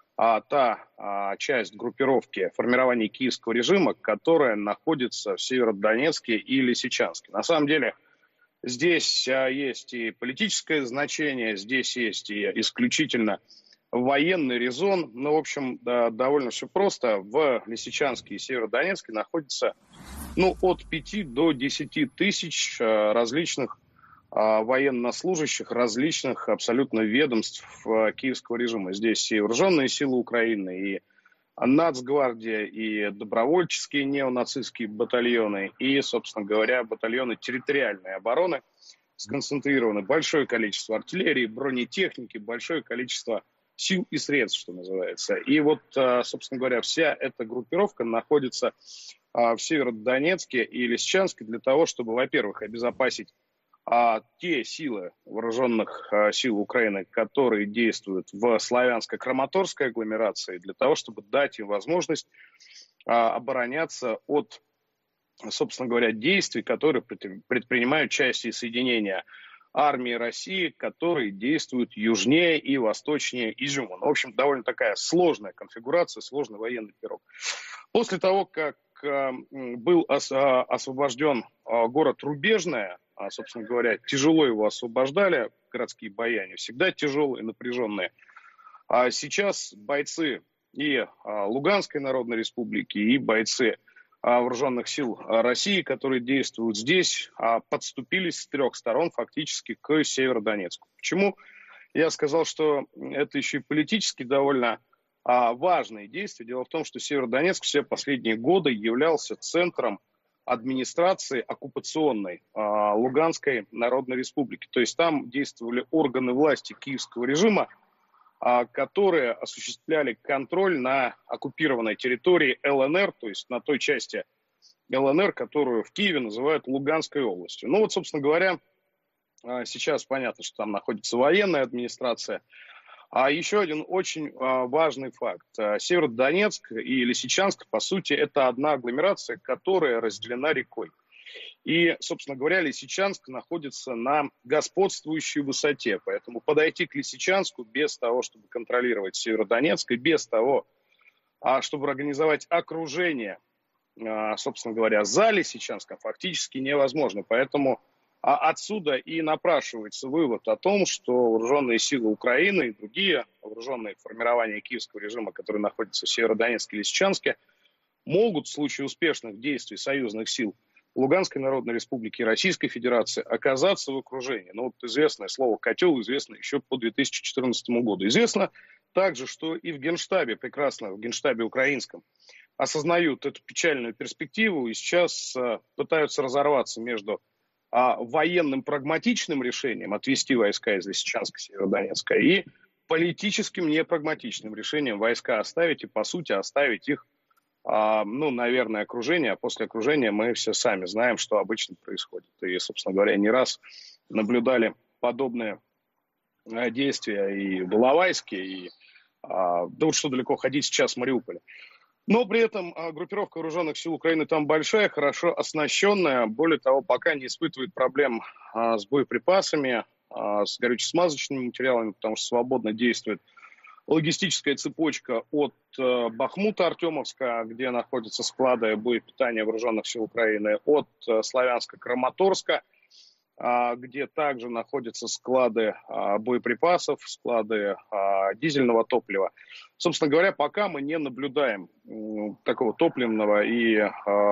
та часть группировки формирования киевского режима, которая находится в Северодонецке и Лисичанске. На самом деле здесь есть и политическое значение, здесь есть и исключительно военный резон. Но, в общем, довольно все просто. В Лисичанске и Северодонецке находится от 5 до 10 тысяч различных военнослужащих, различных абсолютно ведомств киевского режима. Здесь и вооруженные силы Украины, и Нацгвардия, и добровольческие неонацистские батальоны, и, собственно говоря, батальоны территориальной обороны. Сконцентрировано большое количество артиллерии, бронетехники, большое количество сил и средств, что называется. И вот, собственно говоря, вся эта группировка находится в Северодонецке и Лисичанске для того, чтобы, во-первых, обезопасить те силы вооруженных сил Украины, которые действуют в славянско-краматорской агломерации, для того, чтобы дать им возможность обороняться от, собственно говоря, действий, которые предпринимают части соединения армии России, которые действуют южнее и восточнее Изюма. В общем, довольно такая сложная конфигурация, сложный военный пирог. После того, как был освобожден город Рубежное, собственно говоря, тяжело его освобождали, городские бои, они всегда тяжелые, напряженные. А сейчас бойцы и Луганской Народной Республики, и бойцы вооруженных сил России, которые действуют здесь, подступились с трех сторон фактически к Северодонецку. Почему я сказал, что это еще и политически довольно важные действия? Дело в том, что Северодонецк все последние годы являлся центром администрации оккупационной Луганской Народной Республики. То есть там действовали органы власти киевского режима, которые осуществляли контроль на оккупированной территории ЛНР, то есть на той части ЛНР, которую в Киеве называют Луганской областью. Ну вот, собственно говоря, сейчас понятно, что там находится военная администрация. А еще один очень важный факт. Северодонецк и Лисичанск, по сути, это одна агломерация, которая разделена рекой. И, собственно говоря, Лисичанск находится на господствующей высоте. Поэтому подойти к Лисичанску без того, чтобы контролировать Северодонецк, и без того, чтобы организовать окружение, собственно говоря, за Лисичанском, фактически невозможно. Поэтому отсюда и напрашивается вывод о том, что вооруженные силы Украины и другие вооруженные формирования киевского режима, которые находятся в Северодонецке и Лисичанске, могут в случае успешных действий союзных сил Луганской Народной Республики и Российской Федерации оказаться в окружении. Ну, вот известное слово «котел» известно еще по 2014 году. Известно также, что и в Генштабе, прекрасно в Генштабе украинском, осознают эту печальную перспективу и сейчас пытаются разорваться между военным прагматичным решением отвести войска из Лисичанска, Северодонецка и политическим непрагматичным решением войска оставить и, по сути, оставить их, наверное, окружение. А после окружения мы все сами знаем, что обычно происходит. И, собственно говоря, не раз наблюдали подобные действия и в Иловайске, и да вот что далеко ходить сейчас в Мариуполе. Но при этом группировка вооруженных сил Украины там большая, хорошо оснащенная. Более того, пока не испытывает проблем с боеприпасами, с горюче-смазочными материалами, потому что свободно действует логистическая цепочка от Бахмута, Артемовска, где находятся склады боепитания вооруженных сил Украины, от Славянска, Краматорска, где также находятся склады боеприпасов, склады дизельного топлива. Собственно говоря, пока мы не наблюдаем такого топливного и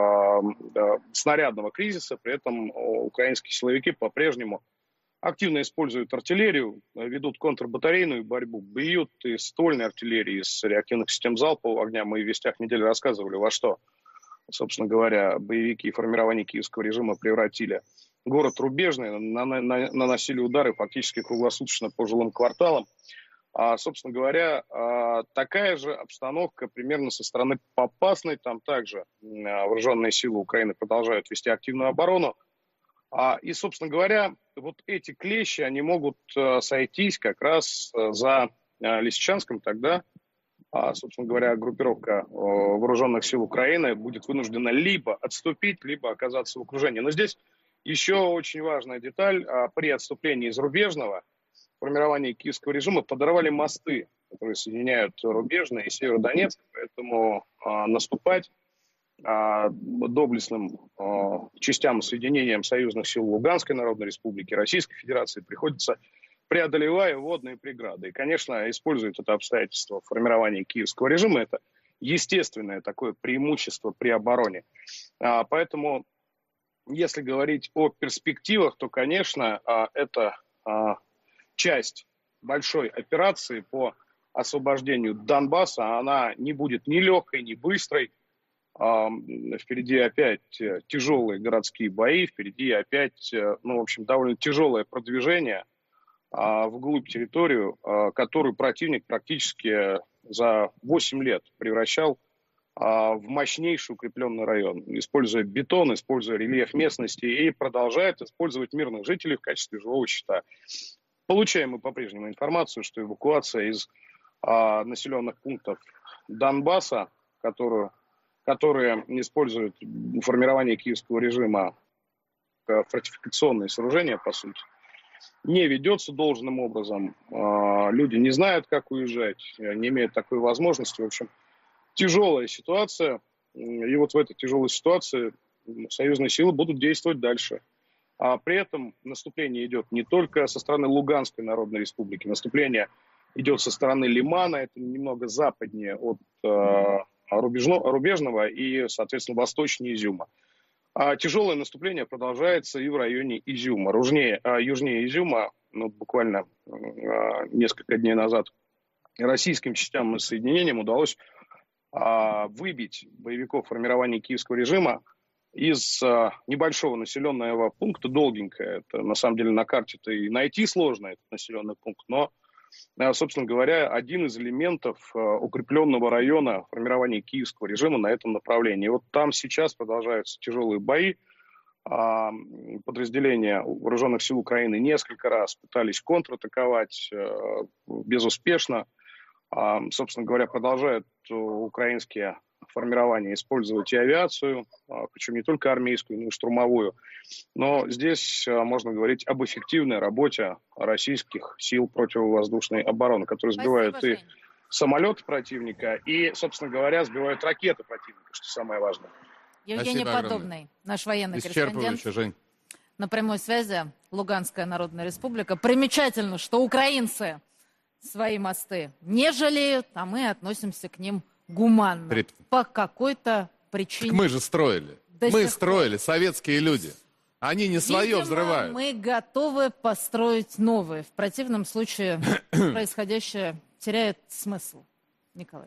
снарядного кризиса, при этом украинские силовики по-прежнему активно используют артиллерию, ведут контрбатарейную борьбу, бьют из ствольной артиллерии, из реактивных систем залпового огня. Мы в «Вестях недели» рассказывали, во что, собственно говоря, боевики и формирования киевского режима превратили город Рубежный, наносили удары фактически круглосуточно по жилым кварталам. Собственно говоря, такая же обстановка примерно со стороны Попасной. Там также вооруженные силы Украины продолжают вести активную оборону. И, собственно говоря, вот эти клещи, они могут сойтись как раз за Лисичанском тогда, собственно говоря, группировка вооруженных сил Украины будет вынуждена либо отступить, либо оказаться в окружении. Но здесь еще очень важная деталь. При отступлении из рубежного формирования киевского режима подорвали мосты, которые соединяют Рубежный и Северодонецк, поэтому наступать доблестным частям и соединениям союзных сил Луганской Народной Республики, Российской Федерации приходится, преодолевая водные преграды. И, конечно, используют это обстоятельство в формировании киевского режима. Это естественное такое преимущество при обороне. Поэтому, если говорить о перспективах, то, конечно, это часть большой операции по освобождению Донбасса. Она не будет ни легкой, ни быстрой. Впереди опять тяжелые городские бои, впереди опять, довольно тяжелое продвижение вглубь территорию, которую противник практически за 8 лет превращал в мощнейший укрепленный район, используя бетон, используя рельеф местности и продолжает использовать мирных жителей в качестве живого щита. Получаем мы по-прежнему информацию, что эвакуация из населенных пунктов Донбасса, которые используют формирование киевского режима фортификационные сооружения, по сути, не ведется должным образом. Люди не знают, как уезжать, не имеют такой возможности. В общем, тяжелая ситуация. И вот в этой тяжелой ситуации союзные силы будут действовать дальше. А при этом наступление идет не только со стороны Луганской Народной Республики. Наступление идет со стороны Лимана. Это немного западнее от Рубежного и, соответственно, восточнее Изюма. А тяжелое наступление продолжается и в районе Изюма. Южнее Изюма, буквально несколько дней назад, российским частям и соединениям удалось выбить боевиков формирования киевского режима из небольшого населенного пункта Долгенькое. Это, на самом деле, на карте-то и найти сложно, этот населенный пункт, но, собственно говоря, один из элементов укрепленного района формирования киевского режима на этом направлении. И вот там сейчас продолжаются тяжелые бои. Подразделения вооруженных сил Украины несколько раз пытались контратаковать безуспешно. Собственно говоря, продолжают украинские формирования использовать и авиацию, причем не только армейскую, но и штурмовую. Но здесь можно говорить об эффективной работе российских сил противовоздушной обороны, которые сбивают и самолеты противника, и, собственно говоря, сбивают ракеты противника, что самое важное. Евгений Подобный, наш военный корреспондент. Жень. На прямой связи Луганская Народная Республика. Примечательно, что украинцы свои мосты не жалеют, а мы относимся к ним гуманно. По какой-то причине. Так мы же строили. Мы строили, советские люди. Они не свое взрывают. Мы готовы построить новые. В противном случае происходящее теряет смысл. Николай.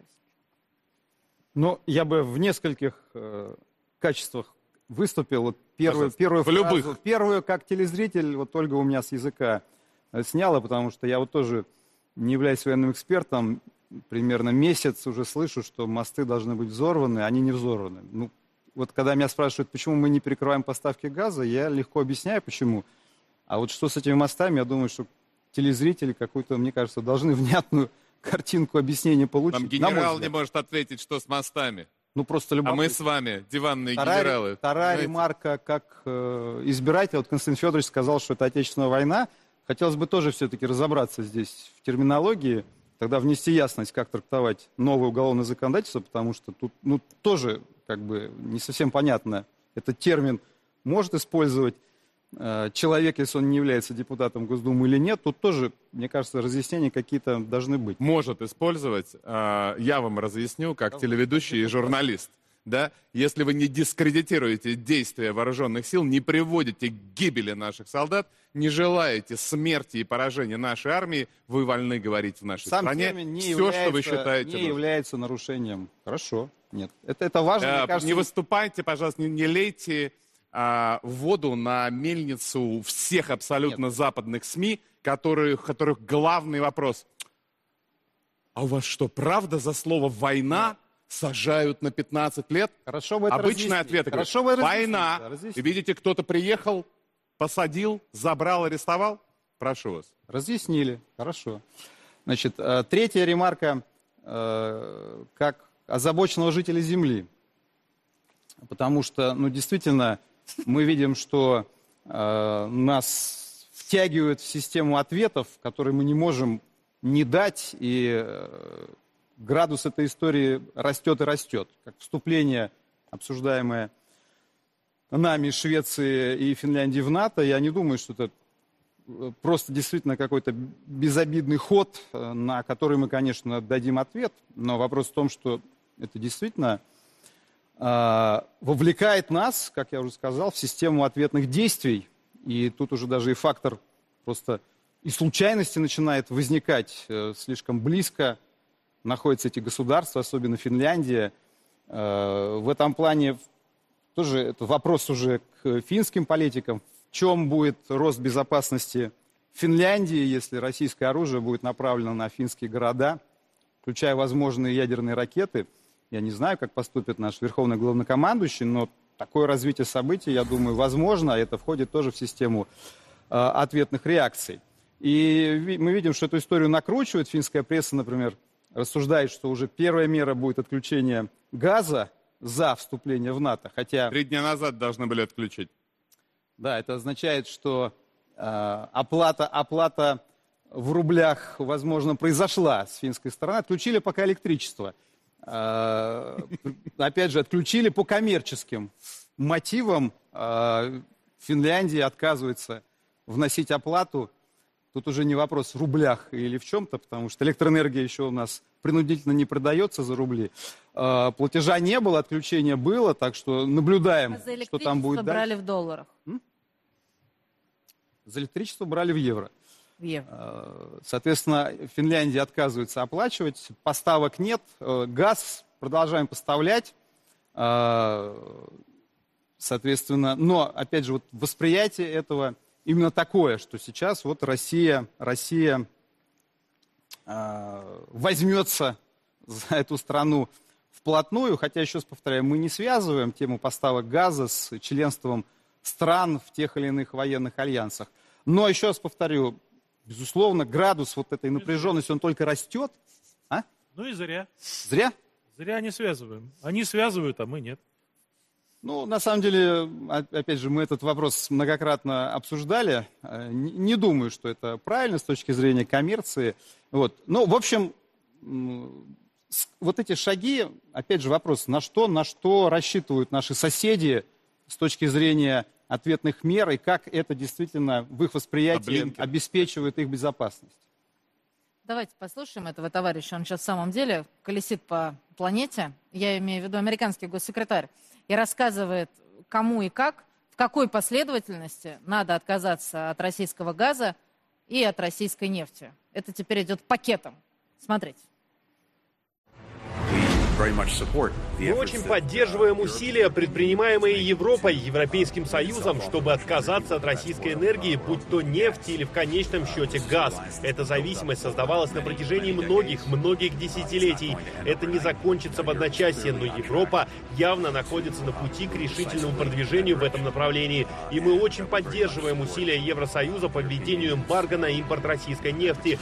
Я бы в нескольких качествах выступил. Вот первую фразу, первую как телезритель, вот Ольга у меня с языка сняла, потому что я вот тоже не являюсь военным экспертом. Примерно месяц уже слышу, что мосты должны быть взорваны, они не взорваны. Вот когда меня спрашивают, почему мы не перекрываем поставки газа, я легко объясняю, почему. А вот что с этими мостами, я думаю, что телезрители какую-то, мне кажется, должны внятную картинку объяснения получить. Там генерал не может ответить, что с мостами. Просто любопытно. А мы с вами, диванные генералы. Вторая ремарка, как избиратель, вот Константин Федорович сказал, что это Отечественная война. Хотелось бы тоже все-таки разобраться здесь в терминологии, тогда внести ясность, как трактовать новое уголовное законодательство, потому что тут тоже не совсем понятно. Этот термин может использовать человек, если он не является депутатом Госдумы или нет. Тут тоже, мне кажется, разъяснения какие-то должны быть. Может использовать. Я вам разъясню, как телеведущий и журналист. Да? Если вы не дискредитируете действия вооруженных сил, не приводите к гибели наших солдат, не желаете смерти и поражения нашей армии, вы вольны говорить в нашей стране все, что вы считаете. Не является нарушением. Хорошо. Нет. Это важно, мне кажется. Не выступайте, пожалуйста, не лейте воду на мельницу всех абсолютно западных СМИ, которых главный вопрос. А у вас что, правда за слово «война» сажают на 15 лет? Хорошо бы это Обычный ответ. Война. И видите, кто-то приехал, посадил, забрал, арестовал? Прошу вас. Разъяснили. Хорошо. Значит, третья ремарка. как озабоченного жителя Земли. Потому что, действительно, мы видим, что нас втягивают в систему ответов, которые мы не можем не дать, и градус этой истории растет и растет. Как вступление, обсуждаемое нами, Швеции и Финляндии в НАТО, я не думаю, что это просто действительно какой-то безобидный ход, на который мы, конечно, дадим ответ, но вопрос в том, что это действительно вовлекает нас, как я уже сказал, в систему ответных действий, и тут уже даже и фактор просто и случайности начинает возникать. Слишком близко находятся эти государства, особенно Финляндия. В этом плане тоже это вопрос уже к финским политикам. В чем будет рост безопасности Финляндии, если российское оружие будет направлено на финские города, включая возможные ядерные ракеты? Я не знаю, как поступит наш верховный главнокомандующий, но такое развитие событий, я думаю, возможно. Это входит тоже в систему ответных реакций. И мы видим, что эту историю накручивает. Финская пресса, например, рассуждает, что уже первая мера будет отключение газа за вступление в НАТО. Хотя 3 дня назад должны были отключить. Да, это означает, что оплата в рублях, возможно, произошла с финской стороны. Отключили пока электричество. Опять же, отключили по коммерческим мотивам. Финляндия отказывается вносить оплату. Тут уже не вопрос в рублях или в чем-то, потому что электроэнергия еще у нас принудительно не продается за рубли. Платежа не было, отключение было, так что наблюдаем, что там будет дальше. Брали в долларах. За электричество брали в евро. В евро. Соответственно, Финляндия отказывается оплачивать, поставок нет, газ продолжаем поставлять. Соответственно, но, опять же, вот восприятие этого именно такое, что сейчас вот Россия возьмется за эту страну вплотную, хотя, еще раз повторяю, мы не связываем тему поставок газа с членством стран в тех или иных военных альянсах. Но, еще раз повторю, безусловно, градус вот этой напряженности, он только растет. А? Ну и зря. Зря? Зря не связываем. Они связывают, а мы нет. Ну, на самом деле, опять же, мы этот вопрос многократно обсуждали. Не думаю, что это правильно с точки зрения коммерции. Вот. Ну, в общем, вот эти шаги, опять же, вопрос, на что рассчитывают наши соседи с точки зрения ответных мер, и как это действительно в их восприятии обеспечивает их безопасность. Давайте послушаем этого товарища. Он сейчас в самом деле колесит по планете. Я имею в виду американский госсекретарь. И рассказывает, кому и как, в какой последовательности надо отказаться от российского газа и от российской нефти. Это теперь идет пакетом. Смотрите. Мы очень поддерживаем усилия, предпринимаемые Европой, Европейским Союзом, чтобы отказаться от российской энергии, будь то нефть или в конечном счете газ. Эта зависимость создавалась на протяжении многих десятилетий. Это не закончится в одночасье, но Европа явно находится на пути к решительному продвижению в этом направлении. И мы очень поддерживаем усилия Евросоюза по введению эмбарго на импорт российской нефти.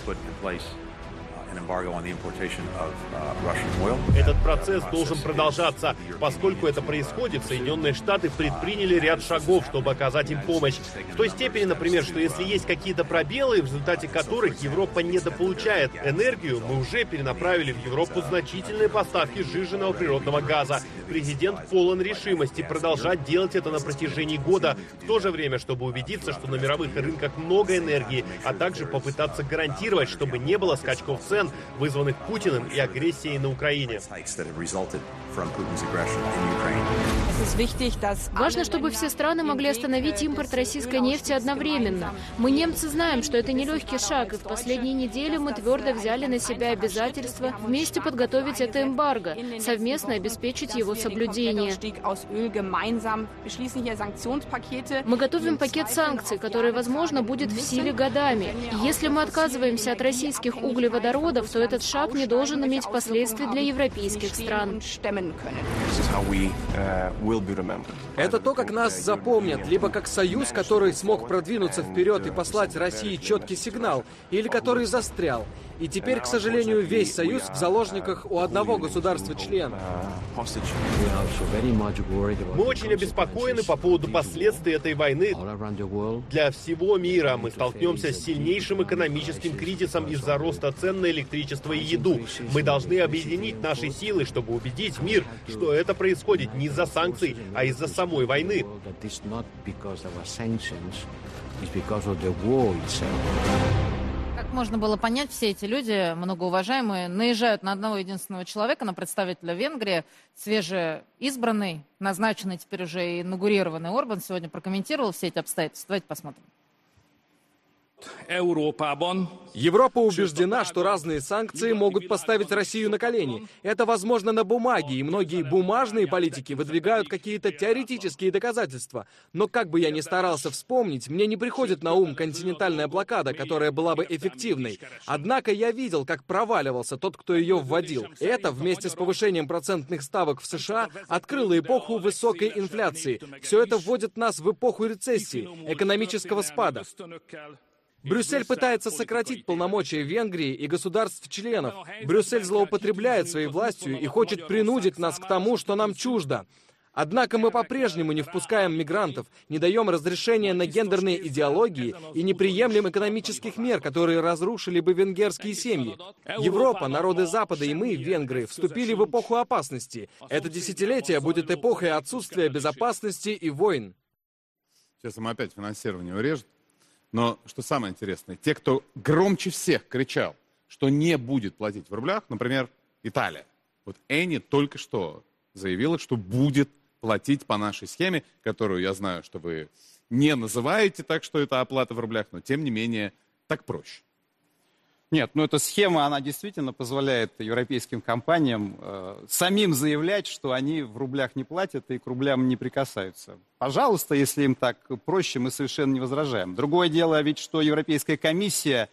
Этот процесс должен продолжаться. Поскольку это происходит, Соединенные Штаты предприняли ряд шагов, чтобы оказать им помощь. В той степени, например, что если есть какие-то пробелы, в результате которых Европа недополучает энергию, мы уже перенаправили в Европу значительные поставки сжиженного природного газа. Президент полон решимости продолжать делать это на протяжении года, в то же время, чтобы убедиться, что на мировых рынках много энергии, а также попытаться гарантировать, чтобы не было скачков цен, вызванных Путиным и агрессией на Украине. Важно, чтобы все страны могли остановить импорт российской нефти одновременно. Мы, немцы, знаем, что это нелегкий шаг, и в последние недели мы твердо взяли на себя обязательство вместе подготовить это эмбарго, совместно обеспечить его соблюдение. Мы готовим пакет санкций, который, возможно, будет в силе годами. И если мы отказываемся от российских углеводородов, то этот шаг не должен иметь последствий для европейских стран. Это то, как нас запомнят, либо как союз, который смог продвинуться вперед и послать России четкий сигнал, или который застрял. И теперь, к сожалению, весь Союз в заложниках у одного государства-члена. Мы очень обеспокоены по поводу последствий этой войны для всего мира. Мы столкнемся с сильнейшим экономическим кризисом из-за роста цен на электричество и еду. Мы должны объединить наши силы, чтобы убедить мир, что это происходит не из-за санкций, а из-за самой войны. Как можно было понять, все эти люди, многоуважаемые, наезжают на одного единственного человека, на представителя Венгрии. Свежеизбранный, назначенный теперь уже и инаугурированный Орбан сегодня прокомментировал все эти обстоятельства. Давайте посмотрим. Европа убеждена, что разные санкции могут поставить Россию на колени. Это возможно на бумаге, и многие бумажные политики выдвигают какие-то теоретические доказательства. Но как бы я ни старался вспомнить, мне не приходит на ум континентальная блокада, которая была бы эффективной. Однако я видел, как проваливался тот, кто ее вводил. Это, вместе с повышением процентных ставок в США, открыло эпоху высокой инфляции. Все это вводит нас в эпоху рецессии, экономического спада. Брюссель пытается сократить полномочия Венгрии и государств-членов. Брюссель злоупотребляет своей властью и хочет принудить нас к тому, что нам чуждо. Однако мы по-прежнему не впускаем мигрантов, не даем разрешения на гендерные идеологии и не приемлем экономических мер, которые разрушили бы венгерские семьи. Европа, народы Запада и мы, венгры, вступили в эпоху опасности. Это десятилетие будет эпохой отсутствия безопасности и войн. Сейчас им опять финансирование урежут. Но что самое интересное, те, кто громче всех кричал, что не будет платить в рублях, например, Италия. Вот Эни только что заявила, что будет платить по нашей схеме, которую я знаю, что вы не называете так, что это оплата в рублях, но тем не менее так проще. Нет, эта схема, она действительно позволяет европейским компаниям самим заявлять, что они в рублях не платят и к рублям не прикасаются. Пожалуйста, если им так проще, мы совершенно не возражаем. Другое дело ведь, что Европейская комиссия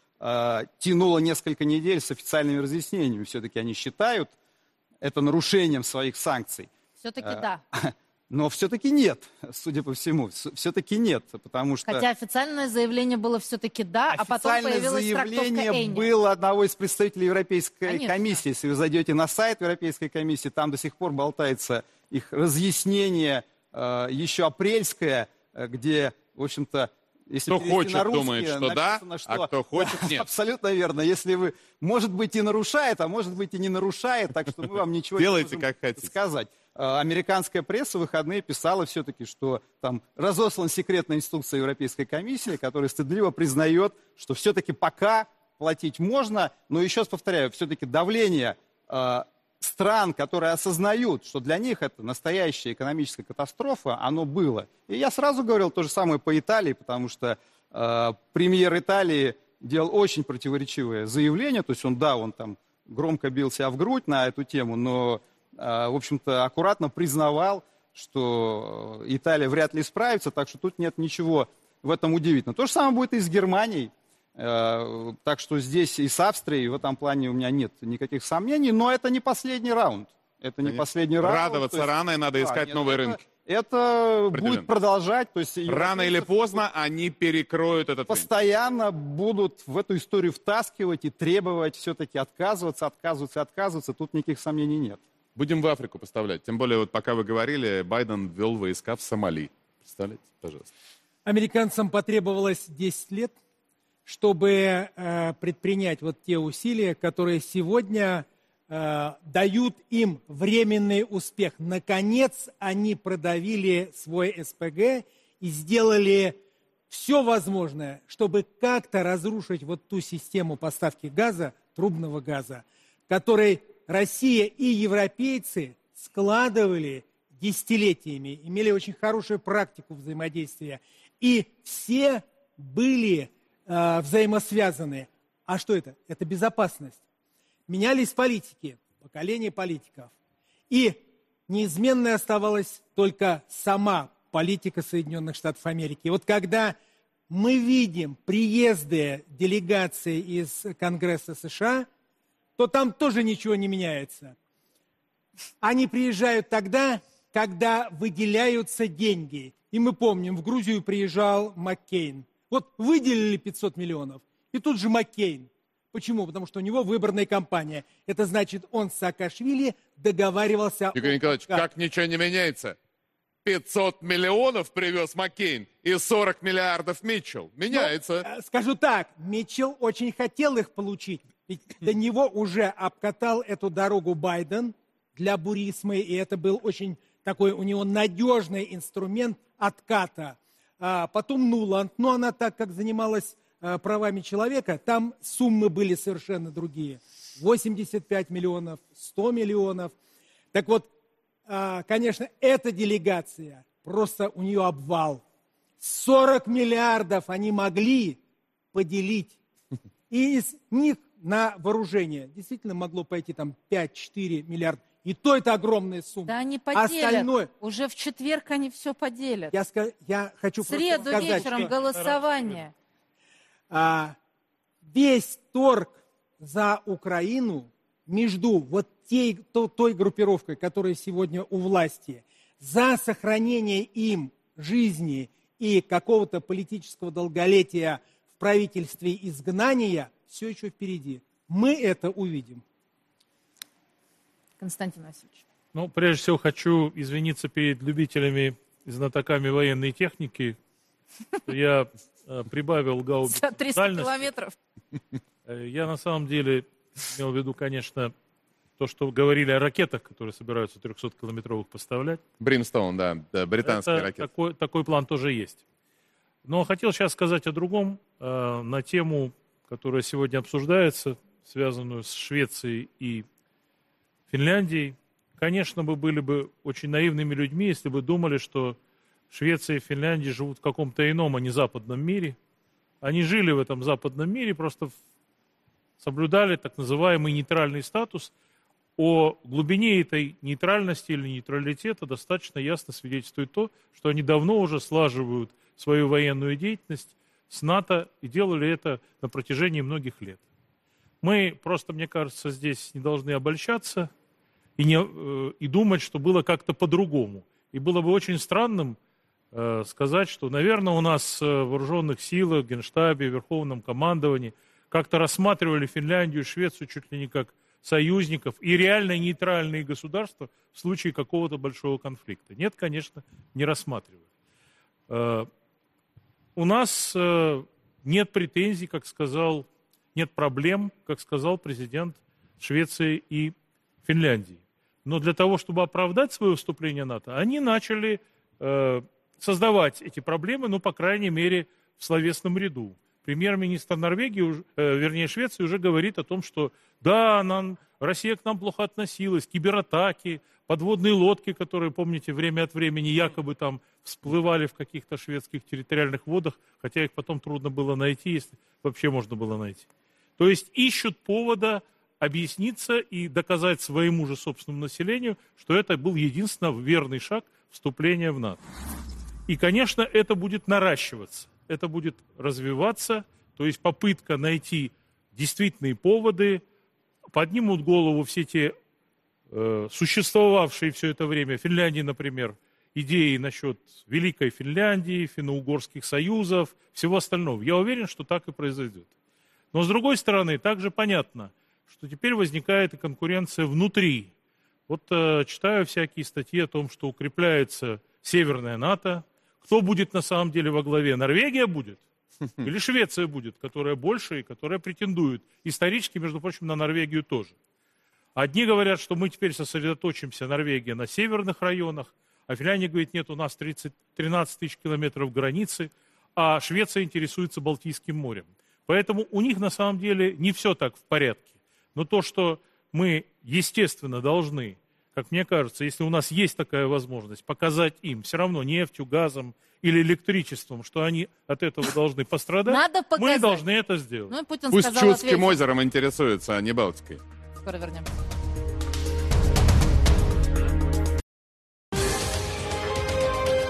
тянула несколько недель с официальными разъяснениями. Все-таки они считают это нарушением своих санкций. Все-таки да. Но все-таки нет, судя по всему. Все-таки нет, потому что... Хотя официальное заявление было все-таки да, а потом появилась трактовка Эни. Официальное заявление было одного из представителей Европейской комиссии. Если вы зайдете на сайт Европейской комиссии, там до сих пор болтается их разъяснение еще апрельское, где, в общем-то, если кто хочет, на русский, думает, что написано, да, а кто хочет, нет. Абсолютно верно. Если вы, может быть, и нарушает, а может быть, и не нарушает, так что мы вам ничего не можем сказать. Американская пресса в выходные писала все-таки, что там разослана секретная инструкция Европейской комиссии, которая стыдливо признает, что все-таки пока платить можно, но еще раз повторяю, все-таки давление стран, которые осознают, что для них это настоящая экономическая катастрофа, оно было. И я сразу говорил то же самое по Италии, потому что премьер Италии делал очень противоречивое заявление, то есть он там громко бил себя в грудь на эту тему, но в общем-то, аккуратно признавал, что Италия вряд ли справится, так что тут нет ничего в этом удивительного. То же самое будет и с Германией, так что здесь и с Австрией в этом плане у меня нет никаких сомнений, но это не последний раунд. Это не последний раунд. Радоваться рано, и надо искать новые рынки. Это будет продолжать. То есть рано или поздно они перекроют этот рынок. Постоянно будут в эту историю втаскивать и требовать все-таки отказываться. Тут никаких сомнений нет. Будем в Африку поставлять. Тем более, вот пока вы говорили, Байден ввел войска в Сомали. Представляете, пожалуйста. Американцам потребовалось 10 лет, чтобы предпринять те усилия, которые сегодня дают им временный успех. Наконец, они продавили свой СПГ и сделали все возможное, чтобы как-то разрушить ту систему поставки газа, трубного газа, который Россия и европейцы складывали десятилетиями, имели очень хорошую практику взаимодействия, и все были взаимосвязаны. А что это? Это безопасность. Менялись политики, поколения политиков, и неизменной оставалась только сама политика Соединенных Штатов Америки. И когда мы видим приезды делегаций из Конгресса США, то там тоже ничего не меняется. Они приезжают тогда, когда выделяются деньги. И мы помним, в Грузию приезжал Маккейн. Выделили 500 миллионов, и тут же Маккейн Почему? Потому что у него выборная кампания. Это значит, он с Саакашвили договаривался... Игорь Николаевич, как ничего не меняется? 500 миллионов привез Маккейн и 40 миллиардов Митчелл. Меняется. Ну, скажу так, Митчелл очень хотел их получить. Ведь до него уже обкатал эту дорогу Байден для Бурисмы, и это был очень такой у него надежный инструмент отката. Потом Нуланд, но она так как занималась правами человека, там суммы были совершенно другие. 85 миллионов, 100 миллионов. Так вот, конечно, эта делегация, просто у нее обвал. 40 миллиардов они могли поделить. И из них на вооружение действительно могло пойти там 5-4 миллиарда. И то это огромная сумма. Да они поделят. Остальное... Уже в четверг они все поделят. Я хочу в среду просто сказать, вечером голосование. Весь торг за Украину между вот той группировкой, которая сегодня у власти, за сохранение им жизни и какого-то политического долголетия в правительстве изгнания, все еще впереди. Мы это увидим. Константин Васильевич. Ну, прежде всего, хочу извиниться перед любителями и знатоками военной техники. Я прибавил гаубиц. За 300 километров. Я на самом деле имел в виду, конечно, то, что говорили о ракетах, которые собираются 300-километровых поставлять. Бримстоун, да, британские ракеты. Такой план тоже есть. Но хотел сейчас сказать о другом, на тему, которая сегодня обсуждается, связанную с Швецией и Финляндией. Конечно, мы были бы очень наивными людьми, если бы думали, что Швеция и Финляндия живут в каком-то ином, а не западном мире. Они жили в этом западном мире, просто соблюдали так называемый нейтральный статус. О глубине этой нейтральности или нейтралитета достаточно ясно свидетельствует то, что они давно уже слаживают свою военную деятельность с НАТО и делали это на протяжении многих лет. Мы просто, мне кажется, здесь не должны обольщаться и думать, что было как-то по-другому. И было бы очень странным сказать, что, наверное, у нас в вооруженных силах, в Генштабе, в Верховном командовании как-то рассматривали Финляндию и Швецию чуть ли не как союзников и реально нейтральные государства в случае какого-то большого конфликта. Нет, конечно, не рассматривали. У нас нет претензий, нет проблем, как сказал президент Швеции и Финляндии. Но для того, чтобы оправдать свое вступление в НАТО, они начали создавать эти проблемы, по крайней мере, в словесном ряду. Премьер-министр Норвегии, Швеции уже говорит о том, что да, Россия к нам плохо относилась, кибератаки, подводные лодки, которые, помните, время от времени якобы там всплывали в каких-то шведских территориальных водах, хотя их потом трудно было найти, если вообще можно было найти. То есть ищут повода объясниться и доказать своему же собственному населению, что это был единственно верный шаг вступления в НАТО. И, конечно, это будет наращиваться, это будет развиваться, то есть попытка найти действительные поводы, поднимут голову все те существовавшие все это время, Финляндии, например, идеи насчет Великой Финляндии, финно-угорских союзов, всего остального. Я уверен, что так и произойдет. Но, с другой стороны, также понятно, что теперь возникает и конкуренция внутри. Вот читаю всякие статьи о том, что укрепляется Северная НАТО. Кто будет на самом деле во главе? Норвегия будет? Или Швеция будет, которая больше и которая претендует исторически, между прочим, на Норвегию тоже. Одни говорят, что мы теперь сосредоточимся, Норвегия, на северных районах, а Финляндия говорит, нет, у нас 13 тысяч километров границы, а Швеция интересуется Балтийским морем. Поэтому у них на самом деле не все так в порядке. Но то, что мы, естественно, должны, как мне кажется, если у нас есть такая возможность, показать им все равно нефтью, газом или электричеством, что они от этого должны пострадать, мы должны это сделать. Ну, Путин Пусть сказал, Чудским озером интересуется, а не Балтикой. Скоро вернемся.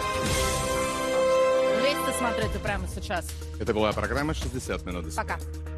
Вести смотрите прямо сейчас. Это была программа «60 минут». Пока.